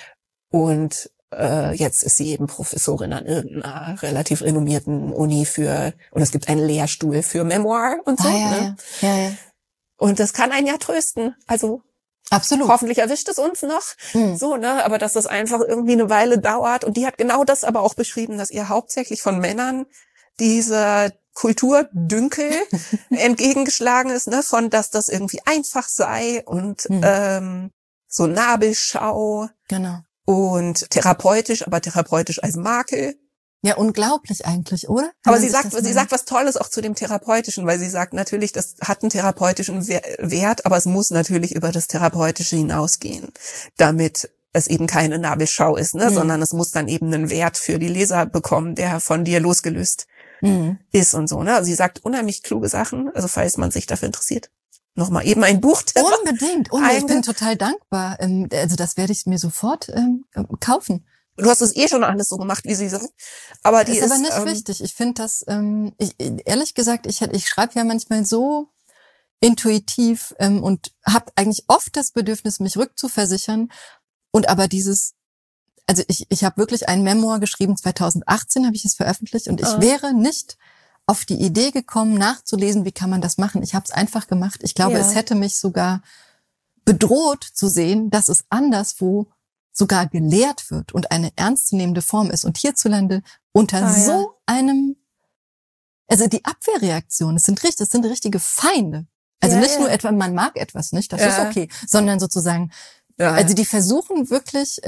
Und jetzt ist sie eben Professorin an irgendeiner relativ renommierten Uni und es gibt einen Lehrstuhl für Memoir und so. Ja. Und das kann einen ja trösten. Also absolut. Hoffentlich erwischt es uns noch. So, ne? Aber dass das einfach irgendwie eine Weile dauert. Und die hat genau das aber auch beschrieben, dass ihr hauptsächlich von Männern dieser Kulturdünkel entgegengeschlagen ist, ne? Von, dass das irgendwie einfach sei und so Nabelschau. Genau. Und therapeutisch, aber therapeutisch als Makel. Ja, unglaublich eigentlich, oder? Aber sie sagt was Tolles auch zu dem Therapeutischen, weil sie sagt natürlich, das hat einen therapeutischen Wert, aber es muss natürlich über das Therapeutische hinausgehen, damit es eben keine Nabelschau ist, ne, sondern es muss dann eben einen Wert für die Leser bekommen, der von dir losgelöst ist und so, ne. Also sie sagt unheimlich kluge Sachen, also falls man sich dafür interessiert. Nochmal eben ein Buchtipp. Unbedingt. Ich bin total dankbar. Also das werde ich mir sofort kaufen. Du hast es schon alles so gemacht, wie sie sagt. Aber die ist aber nicht wichtig. Ich finde das, ehrlich gesagt, ich schreibe ja manchmal so intuitiv und habe eigentlich oft das Bedürfnis, mich rückzuversichern. Und aber also ich habe wirklich ein Memoir geschrieben, 2018 habe ich es veröffentlicht und ich wäre nicht auf die Idee gekommen, nachzulesen, wie kann man das machen. Ich habe es einfach gemacht. Ich glaube, es hätte mich sogar bedroht zu sehen, dass es anderswo sogar gelehrt wird und eine ernstzunehmende Form ist. Und hierzulande unter so einem, also die Abwehrreaktion, es sind richtige Feinde. Also nicht nur etwa, man mag etwas nicht, das ist okay, sondern sozusagen, also die versuchen wirklich,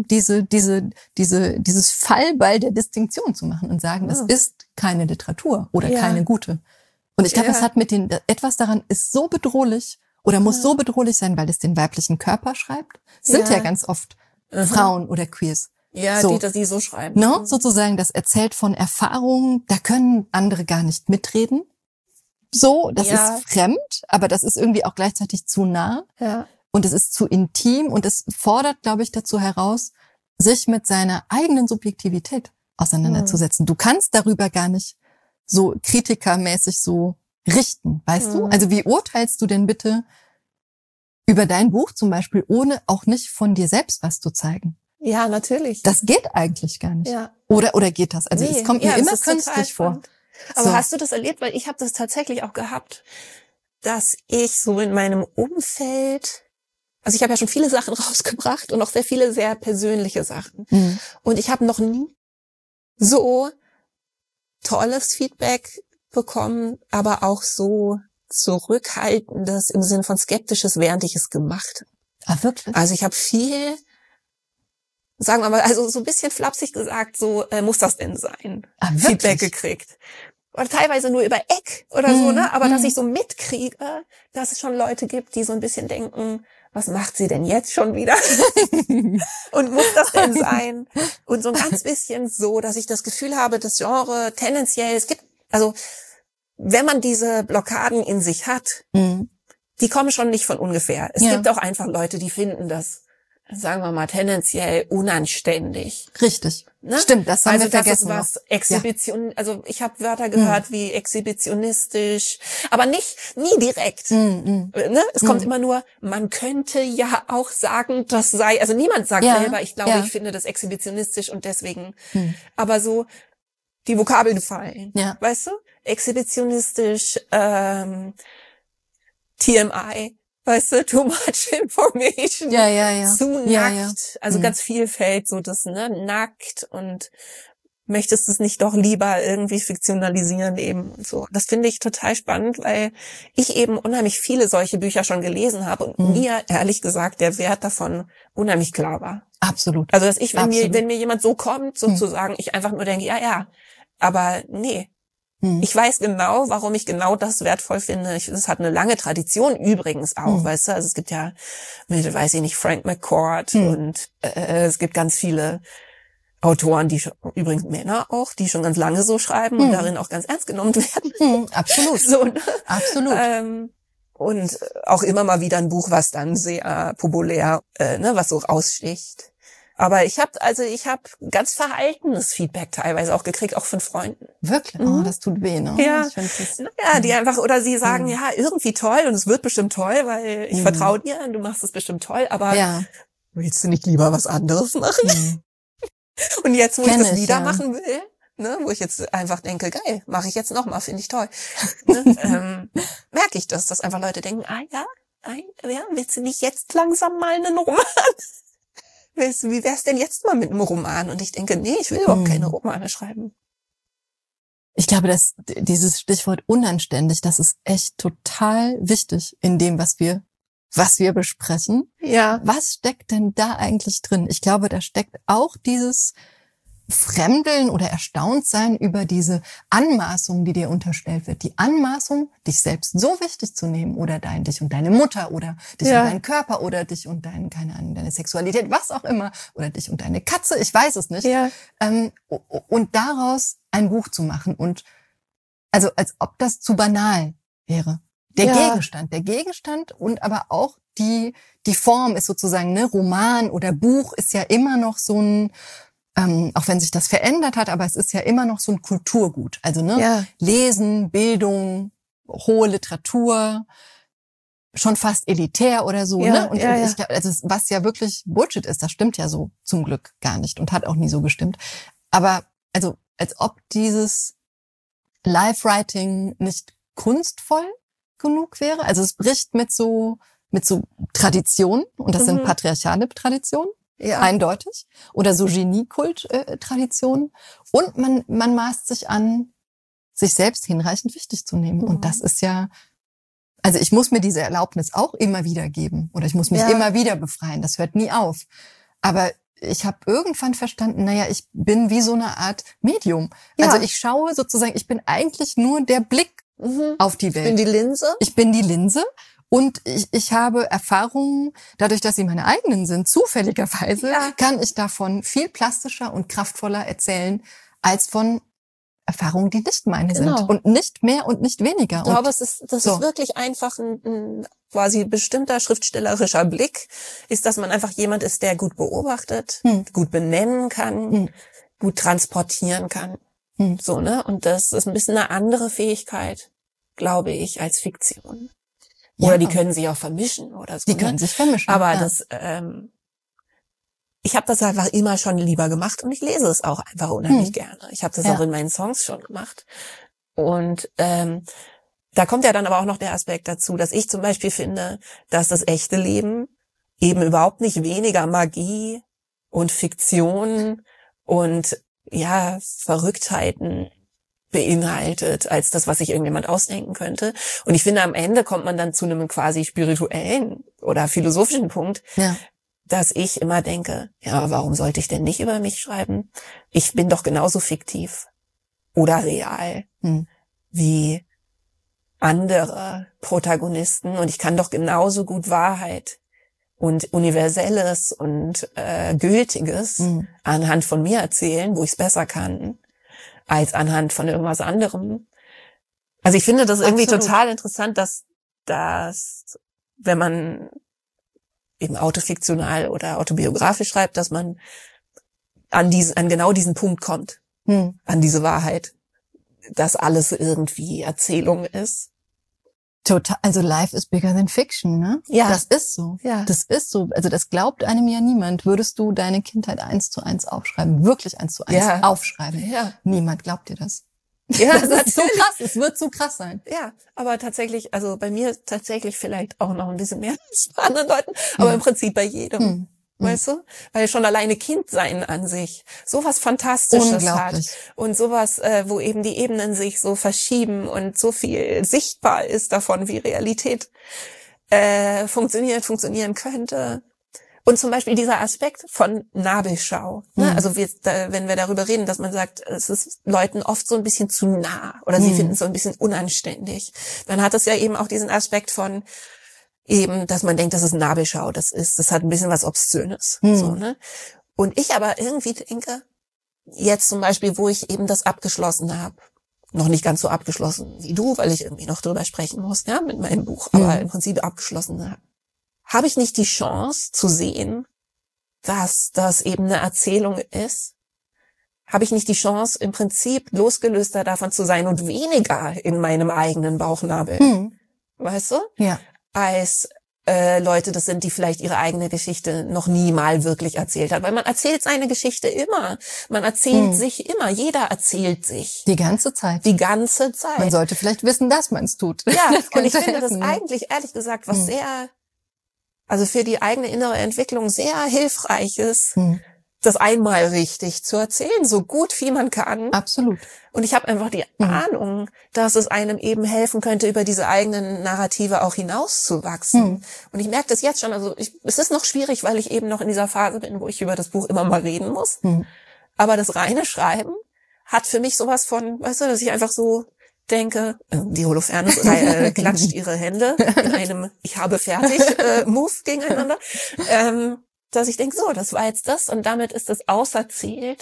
dieses Fallball der Distinktion zu machen und sagen, es ist keine Literatur oder keine gute. Und ich glaube, es hat etwas daran ist so bedrohlich oder muss so bedrohlich sein, weil es den weiblichen Körper schreibt. Sind ja ganz oft Frauen oder Queers. Ja, so. Die so schreiben. No? Sozusagen, das erzählt von Erfahrungen, da können andere gar nicht mitreden. So, das ist fremd, aber das ist irgendwie auch gleichzeitig zu nah. Ja. Und es ist zu intim und es fordert, glaube ich, dazu heraus, sich mit seiner eigenen Subjektivität auseinanderzusetzen. Du kannst darüber gar nicht so kritikermäßig so richten, weißt du? Also wie urteilst du denn bitte über dein Buch zum Beispiel, ohne auch nicht von dir selbst was zu zeigen? Ja, natürlich. Das geht eigentlich gar nicht. Ja. Oder geht das? Also es kommt mir immer künstlich vor. Aber hast du das erlebt? Weil ich habe das tatsächlich auch gehabt, dass ich so in meinem Umfeld, also ich habe ja schon viele Sachen rausgebracht und auch sehr viele sehr persönliche Sachen. Und ich habe noch nie so tolles Feedback bekommen, aber auch so zurückhaltendes im Sinne von skeptisches, während ich es gemacht habe. Ah, wirklich? Also ich habe viel, sagen wir mal, also so ein bisschen flapsig gesagt, so muss das denn sein? Feedback gekriegt. Oder teilweise nur über Eck oder so, ne? Aber dass ich so mitkriege, dass es schon Leute gibt, die so ein bisschen denken, was macht sie denn jetzt schon wieder? Und muss das denn sein? Und so ein ganz bisschen so, dass ich das Gefühl habe, das Genre tendenziell, also wenn man diese Blockaden in sich hat, die kommen schon nicht von ungefähr. Es gibt auch einfach Leute, die finden das, sagen wir mal, tendenziell unanständig. Richtig. Ne? Stimmt, das haben wir vergessen. Das ist was Exhibition, also ich habe Wörter gehört wie exhibitionistisch, aber nie direkt. Ne? Es kommt immer nur, man könnte ja auch sagen, das sei, also niemand sagt selber, ich glaube, ich finde das exhibitionistisch und deswegen, aber so die Vokabeln fallen, weißt du? Exhibitionistisch, TMI, weißt du, too much information, zu nackt, also ganz viel fällt so das, ne, nackt und möchtest es nicht doch lieber irgendwie fiktionalisieren eben und so. Das finde ich total spannend, weil ich eben unheimlich viele solche Bücher schon gelesen habe und mir, ehrlich gesagt, der Wert davon unheimlich klar war. Absolut. Also, dass ich, wenn mir jemand so kommt, sozusagen, ich einfach nur denke, aber nee. Ich weiß genau, warum ich genau das wertvoll finde. Es hat eine lange Tradition übrigens auch, weißt du. Also es gibt ja, weiß ich nicht, Frank McCourt und es gibt ganz viele Autoren, die schon, übrigens Männer auch, die schon ganz lange so schreiben und darin auch ganz ernst genommen werden. Absolut. So, ne? Absolut. Und auch immer mal wieder ein Buch, was dann sehr populär, was so raussticht. Aber ich habe ganz verhaltenes Feedback teilweise auch gekriegt, auch von Freunden. Wirklich? Oh, das tut weh, ne? Ja, die einfach, oder sie sagen, ja, irgendwie toll und es wird bestimmt toll, weil ich vertraue dir und du machst es bestimmt toll, aber willst du nicht lieber was anderes machen? Und jetzt, wo ich das wieder machen will, ne, wo ich jetzt einfach denke, geil, mache ich jetzt nochmal, finde ich toll, ne, merke ich das, dass einfach Leute denken, willst du nicht jetzt langsam mal einen Roman? Wie wär's denn jetzt mal mit einem Roman? Und ich denke, nee, ich will überhaupt keine Romane schreiben. Ich glaube, dass dieses Stichwort unanständig, das ist echt total wichtig in dem, was wir besprechen. Ja. Was steckt denn da eigentlich drin? Ich glaube, da steckt auch dieses Fremdeln oder Erstauntsein über diese Anmaßung, die dir unterstellt wird. Die Anmaßung, dich selbst so wichtig zu nehmen oder dich und deine Mutter oder dich und deinen Körper oder dich und deine Sexualität, was auch immer, oder dich und deine Katze, ich weiß es nicht. Ja. Und daraus ein Buch zu machen und also als ob das zu banal wäre. Der Gegenstand und aber auch die Form ist sozusagen, ne, Roman oder Buch ist ja immer noch so ein, auch wenn sich das verändert hat, aber es ist ja immer noch so ein Kulturgut. Also, ne, Lesen, Bildung, hohe Literatur, schon fast elitär oder so, ne? Und ich glaube, also was ja wirklich Bullshit ist, das stimmt ja so zum Glück gar nicht und hat auch nie so gestimmt. Aber, also, als ob dieses Live-Writing nicht kunstvoll genug wäre. Also es bricht mit so Traditionen und das sind patriarchale Traditionen, eindeutig, oder so Geniekult-Traditionen und man maßt sich an, sich selbst hinreichend wichtig zu nehmen und das ist ja, also ich muss mir diese Erlaubnis auch immer wieder geben oder ich muss mich immer wieder befreien, das hört nie auf, aber ich habe irgendwann verstanden, naja, ich bin wie so eine Art Medium. Also ich schaue sozusagen, ich bin eigentlich nur der Blick auf die Welt. Ich bin die Linse. Ich bin die Linse und ich habe Erfahrungen, dadurch, dass sie meine eigenen sind, zufälligerweise, kann ich davon viel plastischer und kraftvoller erzählen, als von Erfahrungen, die nicht meine sind. Und nicht mehr und nicht weniger. Ich glaube, das ist wirklich einfach ein quasi bestimmter schriftstellerischer Blick, ist, dass man einfach jemand ist, der gut beobachtet, gut benennen kann, gut transportieren kann. So, ne? Und das ist ein bisschen eine andere Fähigkeit, glaube ich, als Fiktion. Oder die können sich auch vermischen oder so. Die können sich vermischen. Aber das, ich habe das einfach immer schon lieber gemacht und ich lese es auch einfach unheimlich gerne. Ich habe das auch in meinen Songs schon gemacht. Und da kommt ja dann aber auch noch der Aspekt dazu, dass ich zum Beispiel finde, dass das echte Leben eben überhaupt nicht weniger Magie und Fiktion und Verrücktheiten beinhaltet, als das, was sich irgendjemand ausdenken könnte. Und ich finde, am Ende kommt man dann zu einem quasi spirituellen oder philosophischen Punkt, dass ich immer denke, warum sollte ich denn nicht über mich schreiben? Ich bin doch genauso fiktiv oder real wie andere Protagonisten und ich kann doch genauso gut Wahrheit und Universelles und Gültiges anhand von mir erzählen, wo ich es besser kann, als anhand von irgendwas anderem. Also ich finde das irgendwie total interessant, dass wenn man eben autofiktional oder autobiografisch schreibt, dass man an genau diesen Punkt kommt, an diese Wahrheit, dass alles irgendwie Erzählung ist. Total, also life is bigger than fiction, ne? Ja. Das ist so. Ja. Das ist so. Also das glaubt einem ja niemand. Würdest du deine Kindheit 1:1 aufschreiben, wirklich 1:1 aufschreiben? Ja. Niemand glaubt dir das. Ja, das ist so krass. Es wird so krass sein. Ja, aber tatsächlich, also bei mir tatsächlich vielleicht auch noch ein bisschen mehr als bei anderen Leuten, aber im Prinzip bei jedem. Weißt du? Weil schon alleine Kindsein an sich sowas Fantastisches hat und sowas, wo eben die Ebenen sich so verschieben und so viel sichtbar ist davon, wie Realität funktionieren könnte. Und zum Beispiel dieser Aspekt von Nabelschau. Ne? Also wenn wir darüber reden, dass man sagt, es ist Leuten oft so ein bisschen zu nah oder sie finden es so ein bisschen unanständig, dann hat es ja eben auch diesen Aspekt von eben, dass man denkt, das ist Nabelschau, das hat ein bisschen was Obszönes. So, ne? Und ich aber irgendwie denke, jetzt zum Beispiel, wo ich eben das abgeschlossen habe, noch nicht ganz so abgeschlossen wie du, weil ich irgendwie noch drüber sprechen muss, ja, mit meinem Buch, aber im Prinzip abgeschlossen habe ich nicht die Chance zu sehen, dass das eben eine Erzählung ist? Habe ich nicht die Chance, im Prinzip losgelöster davon zu sein und weniger in meinem eigenen Bauchnabel? Weißt du? Ja. Als Leute das sind, die vielleicht ihre eigene Geschichte noch nie mal wirklich erzählt hat. Weil man erzählt seine Geschichte immer. Man erzählt sich immer. Jeder erzählt sich. Die ganze Zeit. Die ganze Zeit. Man sollte vielleicht wissen, dass man es tut. Ja, und ich finde das eigentlich, ehrlich gesagt, was sehr, also für die eigene innere Entwicklung sehr hilfreich ist, das einmal richtig zu erzählen, so gut wie man kann. Absolut. Und ich habe einfach die Ahnung, dass es einem eben helfen könnte, über diese eigenen Narrative auch hinauszuwachsen. Und ich merke das jetzt schon, also es ist noch schwierig, weil ich eben noch in dieser Phase bin, wo ich über das Buch immer mal reden muss. Aber das reine Schreiben hat für mich sowas von, weißt du, dass ich einfach so denke, die Holofernes klatscht ihre Hände in einem Ich habe fertig Move gegeneinander. Dass ich denke, so, das war jetzt das und damit ist es auserzählt.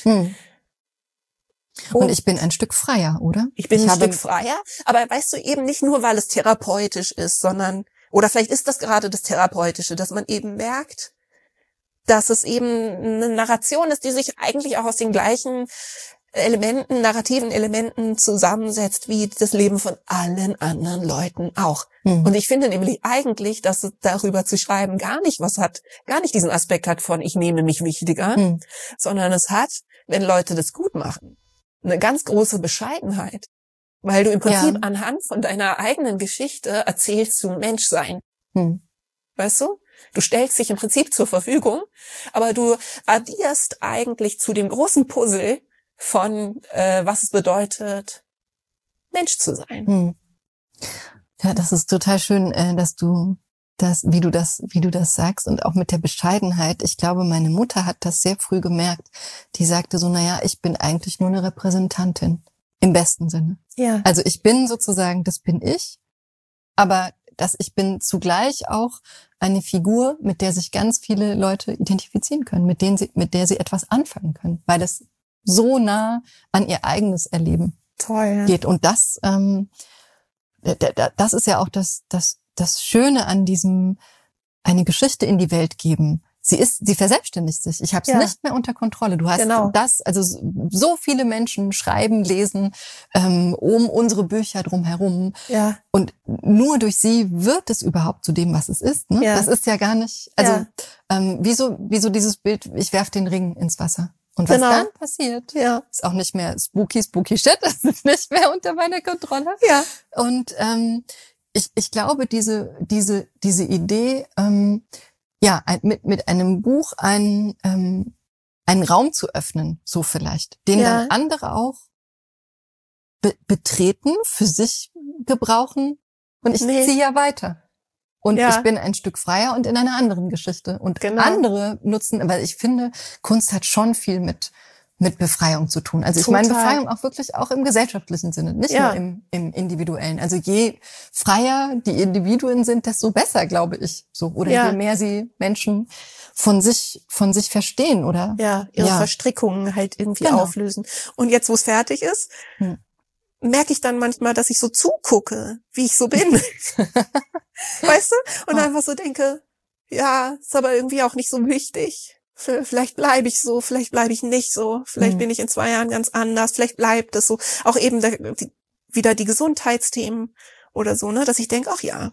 Und ich bin ein Stück freier, oder? Ich bin ein Stück freier, aber weißt du, eben nicht nur, weil es therapeutisch ist, sondern, oder vielleicht ist das gerade das Therapeutische, dass man eben merkt, dass es eben eine Narration ist, die sich eigentlich auch aus den gleichen Elementen, narrativen Elementen zusammensetzt, wie das Leben von allen anderen Leuten auch. Und ich finde nämlich eigentlich, dass es darüber zu schreiben gar nicht was hat, gar nicht diesen Aspekt hat von ich nehme mich wichtiger, sondern es hat, wenn Leute das gut machen, eine ganz große Bescheidenheit. Weil du im Prinzip anhand von deiner eigenen Geschichte erzählst du Menschsein. Weißt du? Du stellst dich im Prinzip zur Verfügung, aber du addierst eigentlich zu dem großen Puzzle von was es bedeutet, Mensch zu sein. Ja, das ist total schön, dass du wie du das sagst und auch mit der Bescheidenheit. Ich glaube, meine Mutter hat das sehr früh gemerkt. Die sagte so, naja, ich bin eigentlich nur eine Repräsentantin. Im besten Sinne. Ja. Also ich bin sozusagen, das bin ich, aber ich bin zugleich auch eine Figur, mit der sich ganz viele Leute identifizieren können, mit der sie etwas anfangen können, weil das so nah an ihr eigenes Erleben geht. Und das ist ja auch das Schöne an diesem, eine Geschichte in die Welt geben. Sie verselbstständigt sich. Ich habe es nicht mehr unter Kontrolle. Du hast also so viele Menschen schreiben, lesen um unsere Bücher drumherum. Ja. Und nur durch sie wird es überhaupt zu dem, was es ist. Ne? Ja. Das ist ja gar nicht, also wieso dieses Bild, ich werf den Ring ins Wasser. Und was dann passiert, ist auch nicht mehr spooky shit, das ist nicht mehr unter meiner Kontrolle. Ja. Und ich glaube, diese Idee, mit einem Buch einen Raum zu öffnen, so vielleicht, den dann andere auch betreten, für sich gebrauchen und ich ziehe ja weiter. Und ich bin ein Stück freier und in einer anderen Geschichte. Und andere nutzen, weil ich finde, Kunst hat schon viel mit Befreiung zu tun. Also ich meine Befreiung auch wirklich auch im gesellschaftlichen Sinne, nicht nur im individuellen. Also je freier die Individuen sind, desto besser, glaube ich. So, oder je mehr sie Menschen von sich verstehen, oder? Ja, ihre Verstrickungen halt irgendwie auflösen. Und jetzt, wo es fertig ist, merke ich dann manchmal, dass ich so zugucke, wie ich so bin. Weißt du? Und einfach so denke, ja, ist aber irgendwie auch nicht so wichtig. Vielleicht bleibe ich so, vielleicht bleibe ich nicht so, vielleicht bin ich in 2 Jahren ganz anders, vielleicht bleibt es so. Auch eben wieder die Gesundheitsthemen oder so, ne, dass ich denke, ach ja,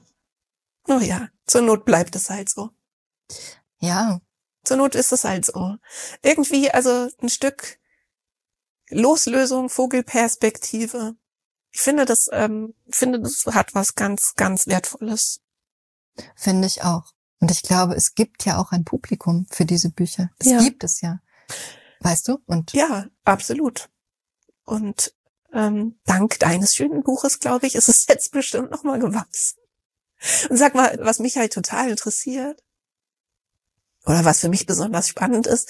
zur Not bleibt es halt so. Ja. Zur Not ist es halt so. Irgendwie, also ein Stück Loslösung, Vogelperspektive. Ich finde, das hat was ganz, ganz Wertvolles. Finde ich auch. Und ich glaube, es gibt ja auch ein Publikum für diese Bücher. Das gibt es ja. Weißt du? Und ja, absolut. Und dank deines schönen Buches, glaube ich, ist es jetzt bestimmt nochmal gewachsen. Und sag mal, was mich halt total interessiert. oder was für mich besonders spannend ist,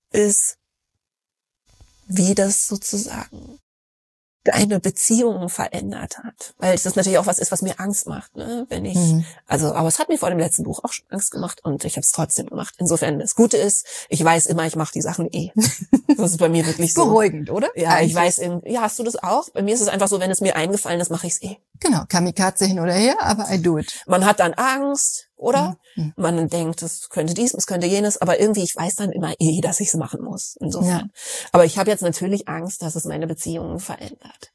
wie das sozusagen deine Beziehungen verändert hat. Weil es natürlich auch was ist, was mir Angst macht, ne? Wenn ich, aber es hat mir vor dem letzten Buch auch schon Angst gemacht und ich habe es trotzdem gemacht. Insofern, das Gute ist, ich weiß immer, ich mache die Sachen eh. Das ist bei mir wirklich so. Beruhigend, oder? Ja, eigentlich. Ich weiß, hast du das auch? Bei mir ist es einfach so, wenn es mir eingefallen ist, mache ich es eh. Genau, Kamikaze hin oder her, aber I do it. Man hat dann Angst, oder? Man denkt, es könnte dies, es könnte jenes, aber irgendwie, ich weiß dann immer eh, dass ich es machen muss. Insofern. Ja. Aber ich habe jetzt natürlich Angst, dass es meine Beziehungen verändert.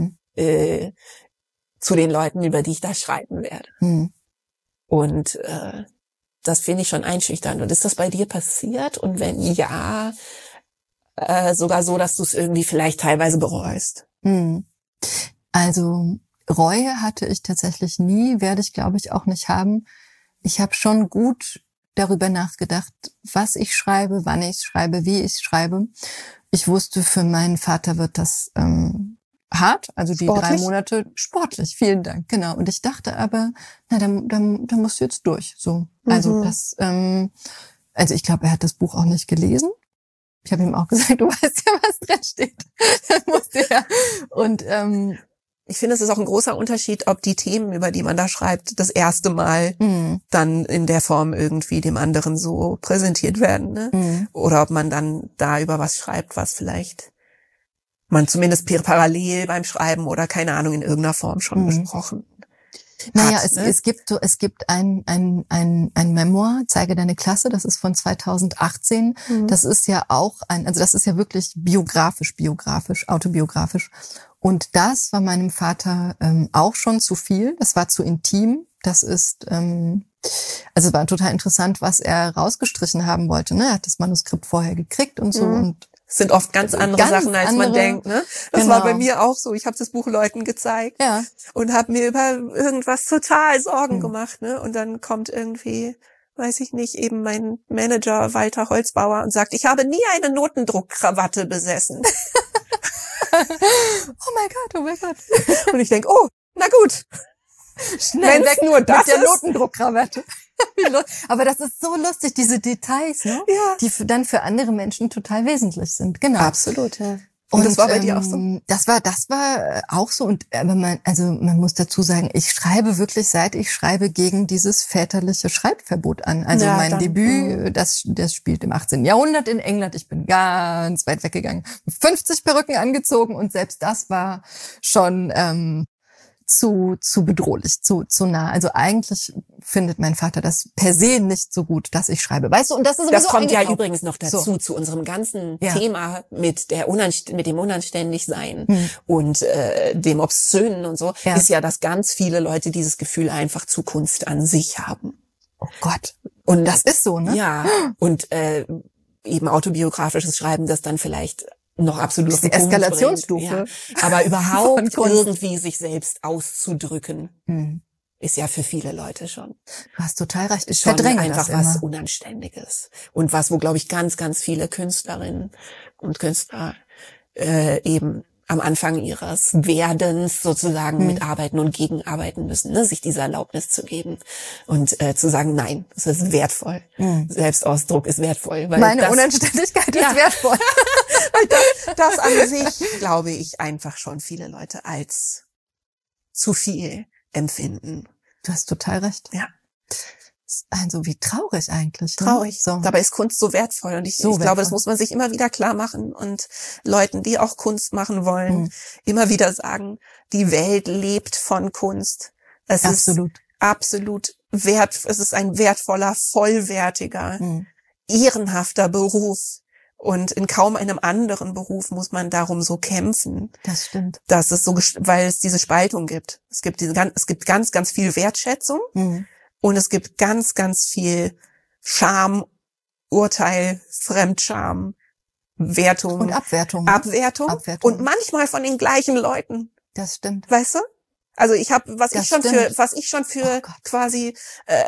Zu den Leuten, über die ich da schreiben werde. Und das finde ich schon einschüchternd. Und ist das bei dir passiert? Und wenn ja, sogar so, dass du es irgendwie vielleicht teilweise bereust? Also Reue hatte ich tatsächlich nie, werde ich, glaube ich, auch nicht haben. Ich habe schon gut darüber nachgedacht, was ich schreibe, wann ich schreibe, wie ich schreibe. Ich wusste, für meinen Vater wird das hart, also die sportlich? 3 Monate sportlich, vielen Dank, genau. Und ich dachte aber, na, da musst du jetzt durch. So, also das, also ich glaube, er hat das Buch auch nicht gelesen. Ich habe ihm auch gesagt, du weißt ja, was drin steht. Das musste er. Und ich finde, es ist auch ein großer Unterschied, ob die Themen, über die man da schreibt, das erste Mal dann in der Form irgendwie dem anderen so präsentiert werden, ne? Oder ob man dann da über was schreibt, was vielleicht man zumindest parallel beim Schreiben oder keine Ahnung in irgendeiner Form schon besprochen naja, hat. Es gibt ein Memoir, Zeige deine Klasse, das ist von 2018. Das ist ja auch also das ist ja wirklich biografisch, autobiografisch. Und das war meinem Vater auch schon zu viel. Das war zu intim. Das ist, also es war total interessant, was er rausgestrichen haben wollte. Ne? Er hat das Manuskript vorher gekriegt und so. Und es sind oft ganz andere Sachen, als man denkt. Ne? Das war bei mir auch so. Ich habe das Buch Leuten gezeigt und habe mir über irgendwas total Sorgen gemacht. Ne? Und dann kommt irgendwie, weiß ich nicht, eben mein Manager Walter Holzbauer und sagt, ich habe nie eine Notendruckkrawatte besessen. Oh mein Gott. Und ich denke, oh, na gut. Schnell weg nur das mit der Notendruckkrawatte. Aber das ist so lustig, diese Details, ne? Ja. Die dann für andere Menschen total wesentlich sind. Genau. Absolut, ja. Und das war bei dir auch so? Das war auch so. Und aber man muss dazu sagen, ich schreibe wirklich, seit ich schreibe, gegen dieses väterliche Schreibverbot an. Also mein Debüt, das spielt im 18. Jahrhundert in England. Ich bin ganz weit weggegangen, 50 Perücken angezogen und selbst das war schon zu bedrohlich, zu nah. Also eigentlich findet mein Vater das per se nicht so gut, dass ich schreibe. Weißt du, und das ist das kommt ja übrigens noch dazu, zu unserem ganzen Thema mit dem Unanständigsein und dem Obszönen und so, ist ja, dass ganz viele Leute dieses Gefühl einfach zu Kunst an sich haben. Oh Gott. Und das ist so, ne? Ja. Und eben autobiografisches Schreiben, das dann vielleicht noch absolut auf die Eskalationsstufe. Ja. Aber überhaupt irgendwie sich selbst auszudrücken, ist ja für viele Leute schon. Du hast total recht. Ich verdränge einfach was Unanständiges. Und was, wo, glaube ich, ganz, ganz viele Künstlerinnen und Künstler eben am Anfang ihres Werdens sozusagen mitarbeiten und gegenarbeiten müssen, ne? Sich diese Erlaubnis zu geben und zu sagen, nein, das ist wertvoll. Selbstausdruck ist wertvoll. Weil meine Unanständigkeit ist wertvoll. Weil das an sich, glaube ich, einfach schon viele Leute als zu viel empfinden. Du hast total recht. Ja. Also wie traurig eigentlich. Ne? Traurig. So. Dabei ist Kunst so wertvoll und ich glaube, das muss man sich immer wieder klar machen und Leuten, die auch Kunst machen wollen, immer wieder sagen, die Welt lebt von Kunst. Es ist absolut es ist ein wertvoller, vollwertiger, ehrenhafter Beruf. Und in kaum einem anderen Beruf muss man darum so kämpfen. Das stimmt. Dass es so, weil es diese Spaltung gibt. Es gibt ganz, ganz viel Wertschätzung. Und es gibt ganz, ganz viel Scham, Urteil, Fremdscham, Wertung. Und Abwertung. Und manchmal von den gleichen Leuten. Das stimmt. Weißt du? Also ich habe, was ich schon für quasi,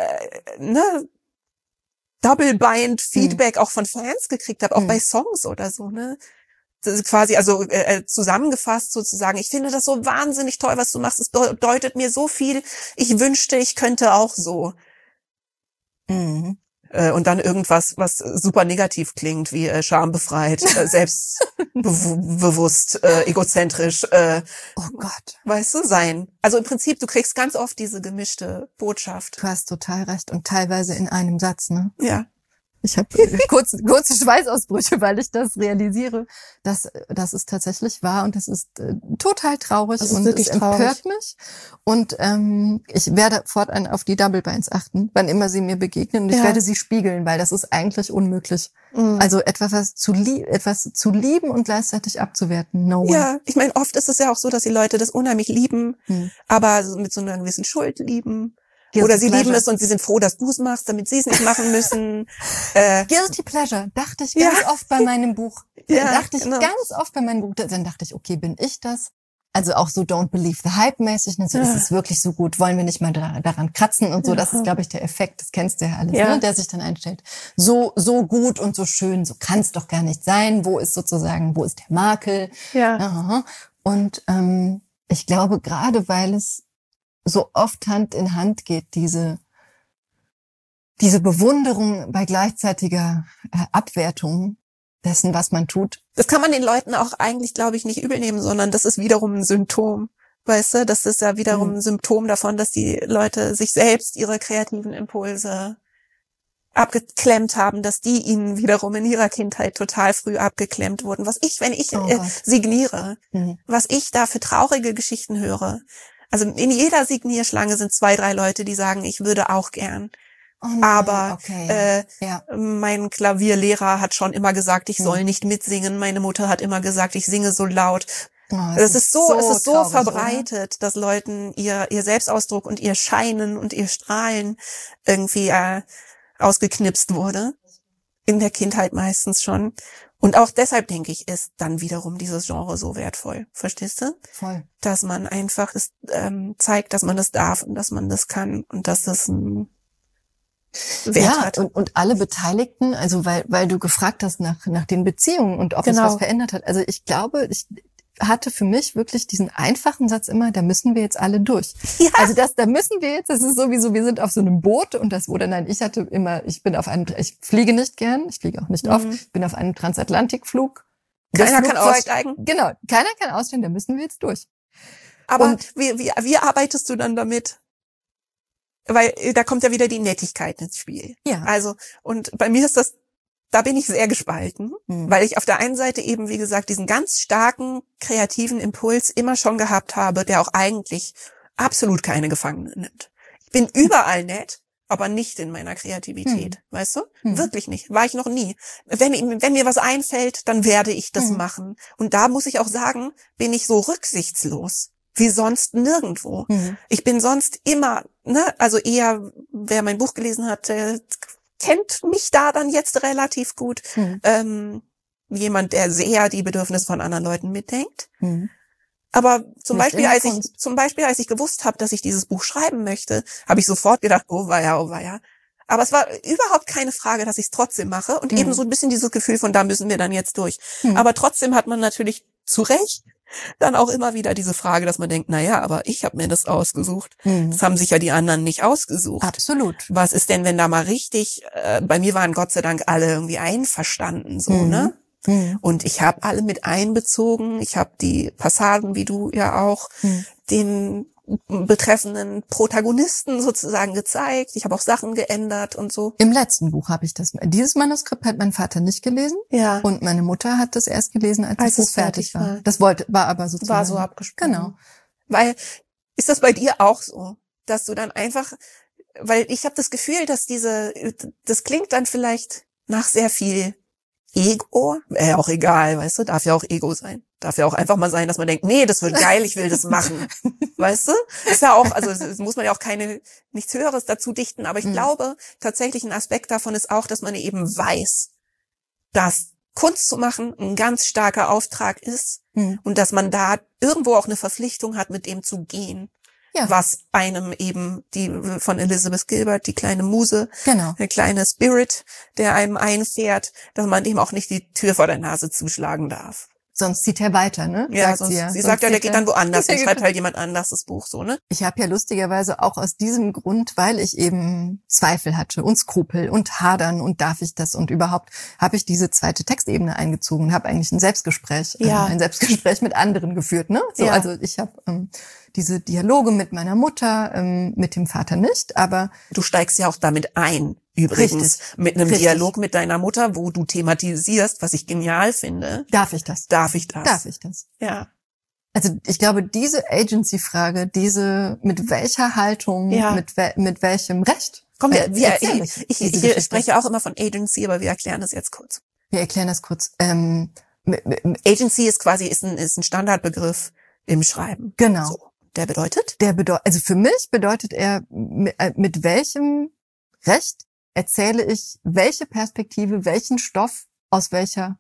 Double-Bind Feedback auch von Fans gekriegt habe, auch bei Songs oder so, ne? Das ist quasi, zusammengefasst sozusagen, ich finde das so wahnsinnig toll, was du machst. Es bedeutet mir so viel. Ich wünschte, ich könnte auch so. Und dann irgendwas, was super negativ klingt, wie schambefreit, selbstbewusst, egozentrisch, oh Gott, weißt du, sein. Also im Prinzip, du kriegst ganz oft diese gemischte Botschaft. Du hast total recht und teilweise in einem Satz, ne? Ja. Ich habe kurze Schweißausbrüche, weil ich das realisiere, dass das ist tatsächlich wahr und das ist total traurig und es empört mich. Und ich werde fortan auf die Double Binds achten, wann immer sie mir begegnen. Und ich werde sie spiegeln, weil das ist eigentlich unmöglich. Mhm. Also etwas zu lieben und gleichzeitig abzuwerten. No way. Ja, ich meine, oft ist es ja auch so, dass die Leute das unheimlich lieben, aber mit so einer gewissen Schuld lieben. Oder sie lieben es und sie sind froh, dass du es machst, damit sie es nicht machen müssen. Guilty Pleasure, dachte ich ganz oft bei meinem Buch. Ganz oft bei meinem Buch. Dann dachte ich, okay, bin ich das? Also auch so Don't Believe the Hype-mäßig. Ist es wirklich so gut? Wollen wir nicht mal daran kratzen und so? Das ist, glaube ich, der Effekt. Das kennst du ja alles, ne? Der sich dann einstellt. So gut und so schön. So kann es doch gar nicht sein. Wo ist der Makel? Ja. Aha. Und ich glaube, gerade weil es so oft Hand in Hand geht, diese Bewunderung bei gleichzeitiger Abwertung dessen, was man tut. Das kann man den Leuten auch eigentlich, glaube ich, nicht übel nehmen, sondern das ist wiederum ein Symptom. Weißt du, das ist ja wiederum ein Symptom davon, dass die Leute sich selbst ihre kreativen Impulse abgeklemmt haben, dass die ihnen wiederum in ihrer Kindheit total früh abgeklemmt wurden. Wenn ich signiere, was ich da für traurige Geschichten höre. Also in jeder Signierschlange sind 2, 3 Leute, die sagen, ich würde auch gern. Oh nein, aber mein Klavierlehrer hat schon immer gesagt, ich soll nicht mitsingen. Meine Mutter hat immer gesagt, ich singe so laut. Es ist so traurig, verbreitet, oder? Dass Leuten ihr Selbstausdruck und ihr Scheinen und ihr Strahlen irgendwie ausgeknipst wurde. In der Kindheit meistens schon. Und auch deshalb, denke ich, ist dann wiederum dieses Genre so wertvoll. Verstehst du? Voll. Dass man einfach zeigt, dass man das darf und dass man das kann und dass das einen Wert hat. Und alle Beteiligten, also weil du gefragt hast nach den Beziehungen und ob es was verändert hat. Also ich glaube, ich hatte für mich wirklich diesen einfachen Satz immer, da müssen wir jetzt alle durch. Ja. Also da müssen wir jetzt, das ist sowieso, wir sind auf so einem Boot und ich fliege nicht gern, ich fliege auch nicht oft, ich bin auf einem Transatlantikflug. Keiner kann aussteigen. Genau, keiner kann aussteigen, da müssen wir jetzt durch. Aber wie arbeitest du dann damit? Weil da kommt ja wieder die Nettigkeit ins Spiel. Ja. Also, und bei mir ist da bin ich sehr gespalten, weil ich auf der einen Seite eben, wie gesagt, diesen ganz starken kreativen Impuls immer schon gehabt habe, der auch eigentlich absolut keine Gefangenen nimmt. Ich bin überall nett, aber nicht in meiner Kreativität, weißt du? Wirklich nicht. War ich noch nie. Wenn mir was einfällt, dann werde ich das machen. Und da muss ich auch sagen, bin ich so rücksichtslos wie sonst nirgendwo. Ich bin sonst immer, also eher, wer mein Buch gelesen hat, kennt mich da dann jetzt relativ gut. Jemand, der sehr die Bedürfnisse von anderen Leuten mitdenkt. Aber zum Beispiel, als ich gewusst habe, dass ich dieses Buch schreiben möchte, habe ich sofort gedacht, oh weia. Aber es war überhaupt keine Frage, dass ich es trotzdem mache und eben so ein bisschen dieses Gefühl von, da müssen wir dann jetzt durch. Aber trotzdem hat man natürlich zu Recht dann auch immer wieder diese Frage, dass man denkt, aber ich habe mir das ausgesucht. Das haben sich ja die anderen nicht ausgesucht. Absolut. Was ist denn, wenn da mal richtig, bei mir waren Gott sei Dank alle irgendwie einverstanden, so, ne? Und ich habe alle mit einbezogen. Ich habe die Passagen, wie du ja auch, den betreffenden Protagonisten sozusagen gezeigt. Ich habe auch Sachen geändert und so. Im letzten Buch habe ich dieses Manuskript hat mein Vater nicht gelesen. Ja. Und meine Mutter hat das erst gelesen, als das Buch fertig war. Das war aber sozusagen. War so abgesprochen. Genau. Weil, ist das bei dir auch so, dass du dann einfach, weil ich habe das Gefühl, dass das klingt dann vielleicht nach sehr viel Ego, auch egal, weißt du, darf ja auch Ego sein. Darf ja auch einfach mal sein, dass man denkt, nee, das wird geil, ich will das machen. Weißt du? Ist ja auch, also es muss man ja auch nichts Höheres dazu dichten, aber ich glaube, tatsächlich ein Aspekt davon ist auch, dass man eben weiß, dass Kunst zu machen ein ganz starker Auftrag ist und dass man da irgendwo auch eine Verpflichtung hat, mit dem zu gehen. Ja. Was einem eben die von Elizabeth Gilbert, die kleine Muse, der kleine Spirit, der einem einfährt, dass man dem auch nicht die Tür vor der Nase zuschlagen darf. sonst zieht er weiter, ne? Ja, sie sagt ja, der geht dann woanders, der schreibt halt jemand anders das Buch, so, ne? Ich habe ja lustigerweise auch aus diesem Grund, weil ich eben Zweifel hatte und Skrupel und Hadern und darf ich das und überhaupt, habe ich diese zweite Textebene eingezogen und habe eigentlich ein Selbstgespräch mit anderen geführt, ne? So, also ich habe diese Dialoge mit meiner Mutter, mit dem Vater nicht, aber du steigst ja auch damit ein. Übrigens, mit einem Dialog mit deiner Mutter, wo du thematisierst, was ich genial finde. Darf ich das? Darf ich das? Darf ich das? Ja. Also ich glaube, diese Agency-Frage, mit welcher Haltung, mit welchem Recht? Komm, ich spreche auch immer von Agency, aber wir erklären das jetzt kurz. Wir erklären das kurz. Agency ist quasi ist ein Standardbegriff im Schreiben. Genau. So. Der bedeutet? Also für mich bedeutet er, mit welchem Recht erzähle ich welche Perspektive, welchen Stoff, aus welche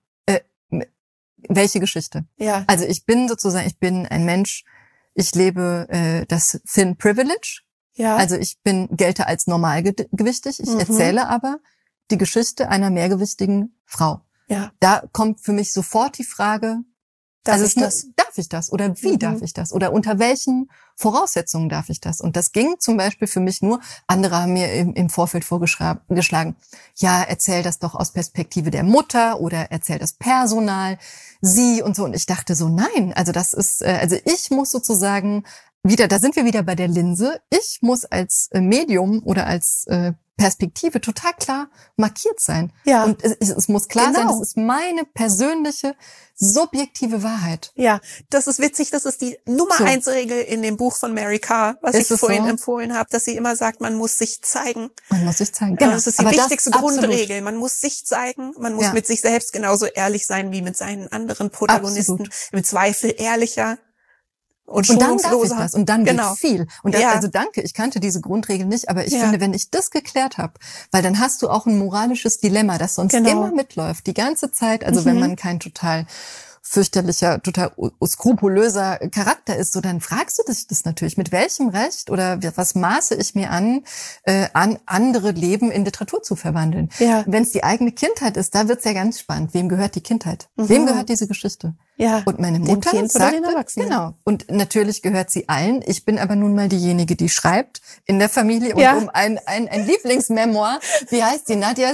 Geschichte. Ja. Also ich bin ein Mensch, ich lebe das Thin Privilege. Ja. Also ich gelte als normalgewichtig, ich erzähle aber die Geschichte einer mehrgewichtigen Frau. Ja. Da kommt für mich sofort die Frage, darf ich das? Oder wie darf ich das? Oder unter welchen Voraussetzungen darf ich das? Und das ging zum Beispiel für mich nur, andere haben mir im Vorfeld vorgeschlagen, ja, erzähl das doch aus Perspektive der Mutter oder erzähl das Personal, sie und so. Und ich dachte so, nein, also das ist, also ich muss sozusagen da sind wir wieder bei der Linse. Ich muss als Medium oder als Perspektive total klar markiert sein. Ja. Und es muss klar sein, das ist meine persönliche, subjektive Wahrheit. Ja, das ist witzig, das ist die Nummer 1 Regel in dem Buch von Mary Karr, was ich vorhin empfohlen habe, dass sie immer sagt, man muss sich zeigen. Man muss sich zeigen, genau. Das ist die wichtigste Grundregel. Man muss sich zeigen, man muss mit sich selbst genauso ehrlich sein wie mit seinen anderen Protagonisten. Absolut. Im Zweifel ehrlicher. Und dann darf ich das. Und dann geht viel. Und das, ja. Also danke, ich kannte diese Grundregel nicht, aber ich finde, wenn ich das geklärt habe, weil dann hast du auch ein moralisches Dilemma, das sonst immer mitläuft, die ganze Zeit. Also wenn man kein total fürchterlicher, total skrupulöser Charakter ist, so dann fragst du dich das natürlich, mit welchem Recht oder was maße ich mir an andere Leben in Literatur zu verwandeln. Ja. Wenn es die eigene Kindheit ist, da wird's ja ganz spannend. Wem gehört die Kindheit? Wem gehört diese Geschichte? Ja. Und meine Mutter sagte, genau. Und natürlich gehört sie allen. Ich bin aber nun mal diejenige, die schreibt in der Familie und um ein Lieblingsmemoir. Wie heißt die? Nadja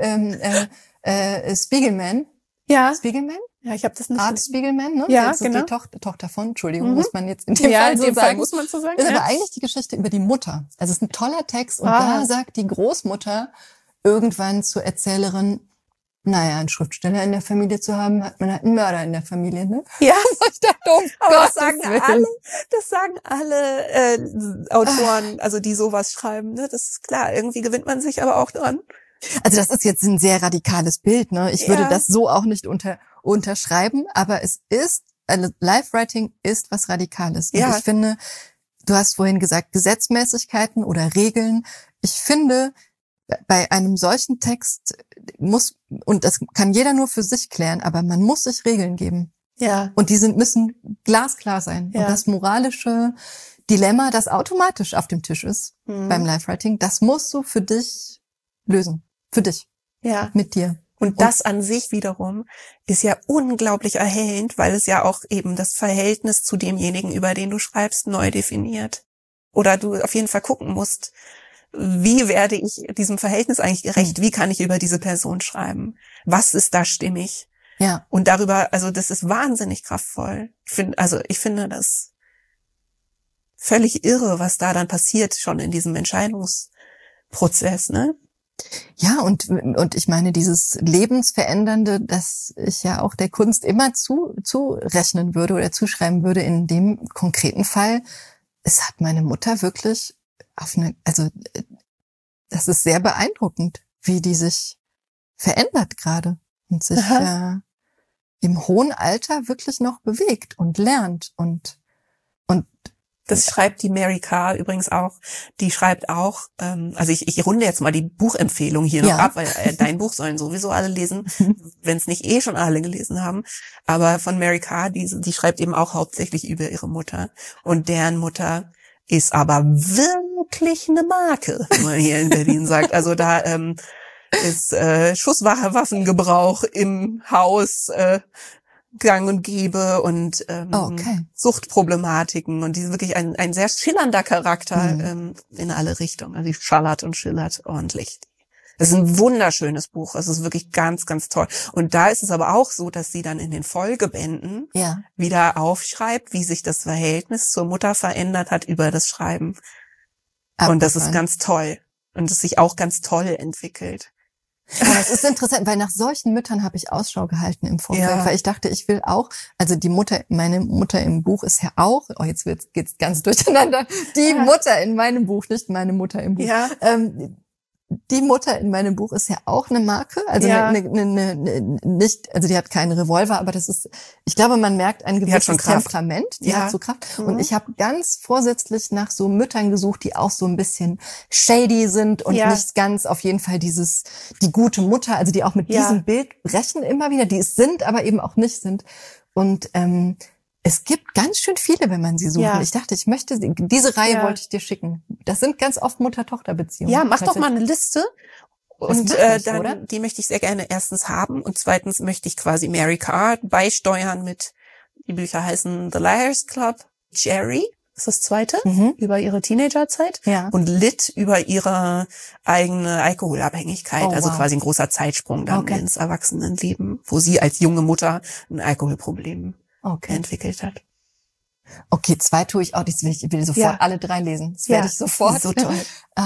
Spiegelman. Ja. Spiegelman? Ja, ich habe das nicht. Art Spiegelman, ne? Ja, das ist genau. die Tochter von, Entschuldigung, muss man jetzt in dem Fall so sagen. Muss man so sagen. Das ist aber eigentlich die Geschichte über die Mutter. Also es ist ein toller Text und da sagt die Großmutter irgendwann zur Erzählerin, naja, einen Schriftsteller in der Familie zu haben, hat man halt einen Mörder in der Familie, ne? Ja. Ich dachte, aber das sagen alle Autoren, also die sowas schreiben, ne? Das ist klar, irgendwie gewinnt man sich aber auch dran. Also das ist jetzt ein sehr radikales Bild, ne? Ich würde das so auch nicht unterschreiben, aber Live-Writing ist was Radikales. Und ich finde, du hast vorhin gesagt, Gesetzmäßigkeiten oder Regeln. Ich finde, bei einem solchen Text und das kann jeder nur für sich klären, aber man muss sich Regeln geben. Ja. Und die müssen glasklar sein. Ja. Und das moralische Dilemma, das automatisch auf dem Tisch ist beim Live-Writing, das musst du für dich lösen. Für dich. Ja. Mit dir. Und das an sich wiederum ist ja unglaublich erhellend, weil es ja auch eben das Verhältnis zu demjenigen, über den du schreibst, neu definiert. Oder du auf jeden Fall gucken musst, wie werde ich diesem Verhältnis eigentlich gerecht? Wie kann ich über diese Person schreiben? Was ist da stimmig? Ja. Und darüber, also das ist wahnsinnig kraftvoll. Ich finde das völlig irre, was da dann passiert, schon in diesem Entscheidungsprozess, ne? Ja, und ich meine, dieses Lebensverändernde, das ich ja auch der Kunst immer zurechnen würde oder zuschreiben würde, in dem konkreten Fall, es hat meine Mutter wirklich das ist sehr beeindruckend, wie die sich verändert gerade und sich im hohen Alter wirklich noch bewegt und lernt und das schreibt die Mary Karr übrigens auch. Die schreibt auch, also ich runde jetzt mal die Buchempfehlung hier noch ab, weil dein Buch sollen sowieso alle lesen, wenn es nicht schon alle gelesen haben. Aber von Mary Karr, die schreibt eben auch hauptsächlich über ihre Mutter. Und deren Mutter ist aber wirklich eine Marke, wie man hier in Berlin sagt. Also da ist Schusswaffengebrauch im Haus, gang und gäbe und Suchtproblematiken. Und die ist wirklich ein sehr schillernder Charakter in alle Richtungen. Also die schallert und schillert ordentlich. Es ist ein wunderschönes Buch. Es ist wirklich ganz, ganz toll. Und da ist es aber auch so, dass sie dann in den Folgebänden wieder aufschreibt, wie sich das Verhältnis zur Mutter verändert hat über das Schreiben. Und das ist ganz toll. Und es sich auch ganz toll entwickelt. Aber es ist interessant, weil nach solchen Müttern habe ich Ausschau gehalten im Vorfeld, weil ich dachte, ich will auch, also meine Mutter im Buch ist ja auch, jetzt geht's ganz durcheinander, die Mutter in meinem Buch, nicht meine Mutter im Buch. Ja. Die Mutter in meinem Buch ist ja auch eine Marke, also nicht, also die hat keinen Revolver, aber das ist, ich glaube, man merkt ein gewisses Temperament, die hat so Kraft. Und ich habe ganz vorsätzlich nach so Müttern gesucht, die auch so ein bisschen shady sind und nicht ganz auf jeden Fall die gute Mutter, also die auch mit diesem Bild brechen immer wieder, die es sind, aber eben auch nicht sind. Und es gibt ganz schön viele, wenn man sie sucht. Ja. Ich dachte, diese Reihe wollte ich dir schicken. Das sind ganz oft Mutter-Tochter-Beziehungen. Ja, mach doch mal eine Liste. Und dann, die möchte ich sehr gerne erstens haben. Und zweitens möchte ich quasi Mary Carr beisteuern mit, die Bücher heißen The Liars Club, Jerry ist das zweite, über ihre Teenagerzeit. Ja. Und Lit über ihre eigene Alkoholabhängigkeit. Also quasi ein großer Zeitsprung dann ins Erwachsenenleben, wo sie als junge Mutter ein Alkoholproblem entwickelt hat. Okay, 2 tue ich auch. Ich will sofort alle 3 lesen. Das werde ich sofort. So toll.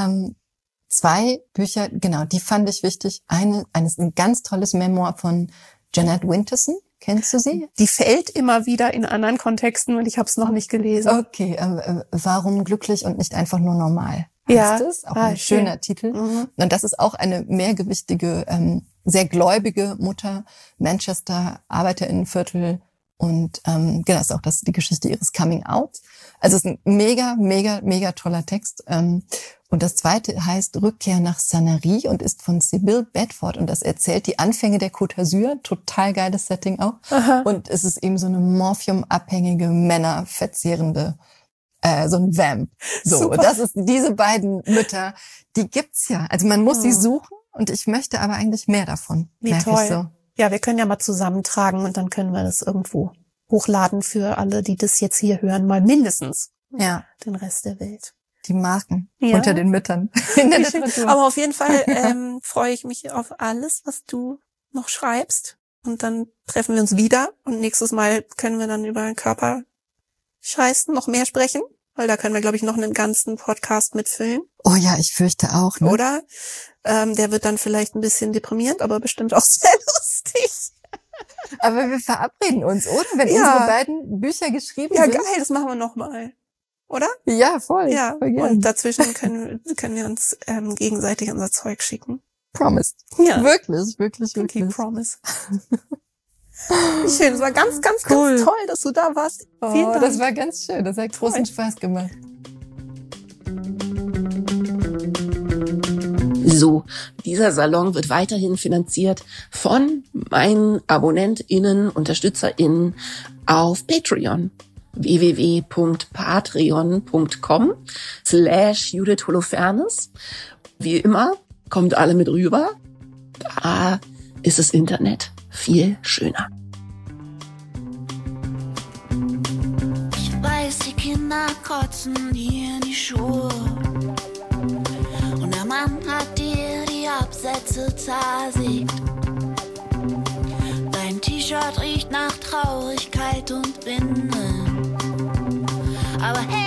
2 Bücher, genau, die fand ich wichtig. Eine ist ein ganz tolles Memoir von Jeanette Winterson. Kennst du sie? Die fällt immer wieder in anderen Kontexten und ich habe es noch nicht gelesen. Okay, warum glücklich und nicht einfach nur normal? Heißt es? Auch ein schöner Titel. Und das ist auch eine mehrgewichtige, sehr gläubige Mutter, Manchester, Arbeiterinnenviertel. Und genau, ist auch die Geschichte ihres Coming Out. Also es ist ein mega, mega, mega toller Text. Und das zweite heißt Rückkehr nach Sanary und ist von Sybil Bedford. Und das erzählt die Anfänge der Côte d'Azur. Total geiles Setting auch. Aha. Und es ist eben so eine morphiumabhängige, männerverzehrende, so ein Vamp. So, super. Das ist diese beiden Mütter, die gibt's ja. Also man muss sie suchen und ich möchte aber eigentlich mehr davon. Wie toll. Ich so. Ja, wir können ja mal zusammentragen und dann können wir das irgendwo hochladen für alle, die das jetzt hier hören, mal mindestens den Rest der Welt. Die Marken unter den Müttern in der Literatur. Aber auf jeden Fall freue ich mich auf alles, was du noch schreibst. Und dann treffen wir uns wieder und nächstes Mal können wir dann über Körperscheißen noch mehr sprechen. Weil da können wir, glaube ich, noch einen ganzen Podcast mitfüllen. Oh ja, ich fürchte auch. Ne? Oder? Der wird dann vielleicht ein bisschen deprimierend, aber bestimmt auch sehr lustig. Aber wir verabreden uns, oder? Wenn unsere beiden Bücher geschrieben sind. Ja, geil, das machen wir nochmal. Oder? Ja, voll. Ja, voll gern. Und dazwischen können wir uns gegenseitig unser Zeug schicken. Promise. Ja. Wirklich. Okay, promise. Schön, es war ganz, ganz, ganz toll, dass du da warst. Vielen Dank. Das war ganz schön, das hat großen Spaß gemacht. So, dieser Salon wird weiterhin finanziert von meinen AbonnentInnen, UnterstützerInnen auf Patreon. www.patreon.com/Judith Holofernes. Wie immer, kommt alle mit rüber. Da ist das Internet viel schöner. Ich weiß, die Kinder kotzen dir in die Schuhe. Und der Mann hat dir die Absätze zersägt. Dein T-Shirt riecht nach Traurigkeit und Windeln. Aber hey,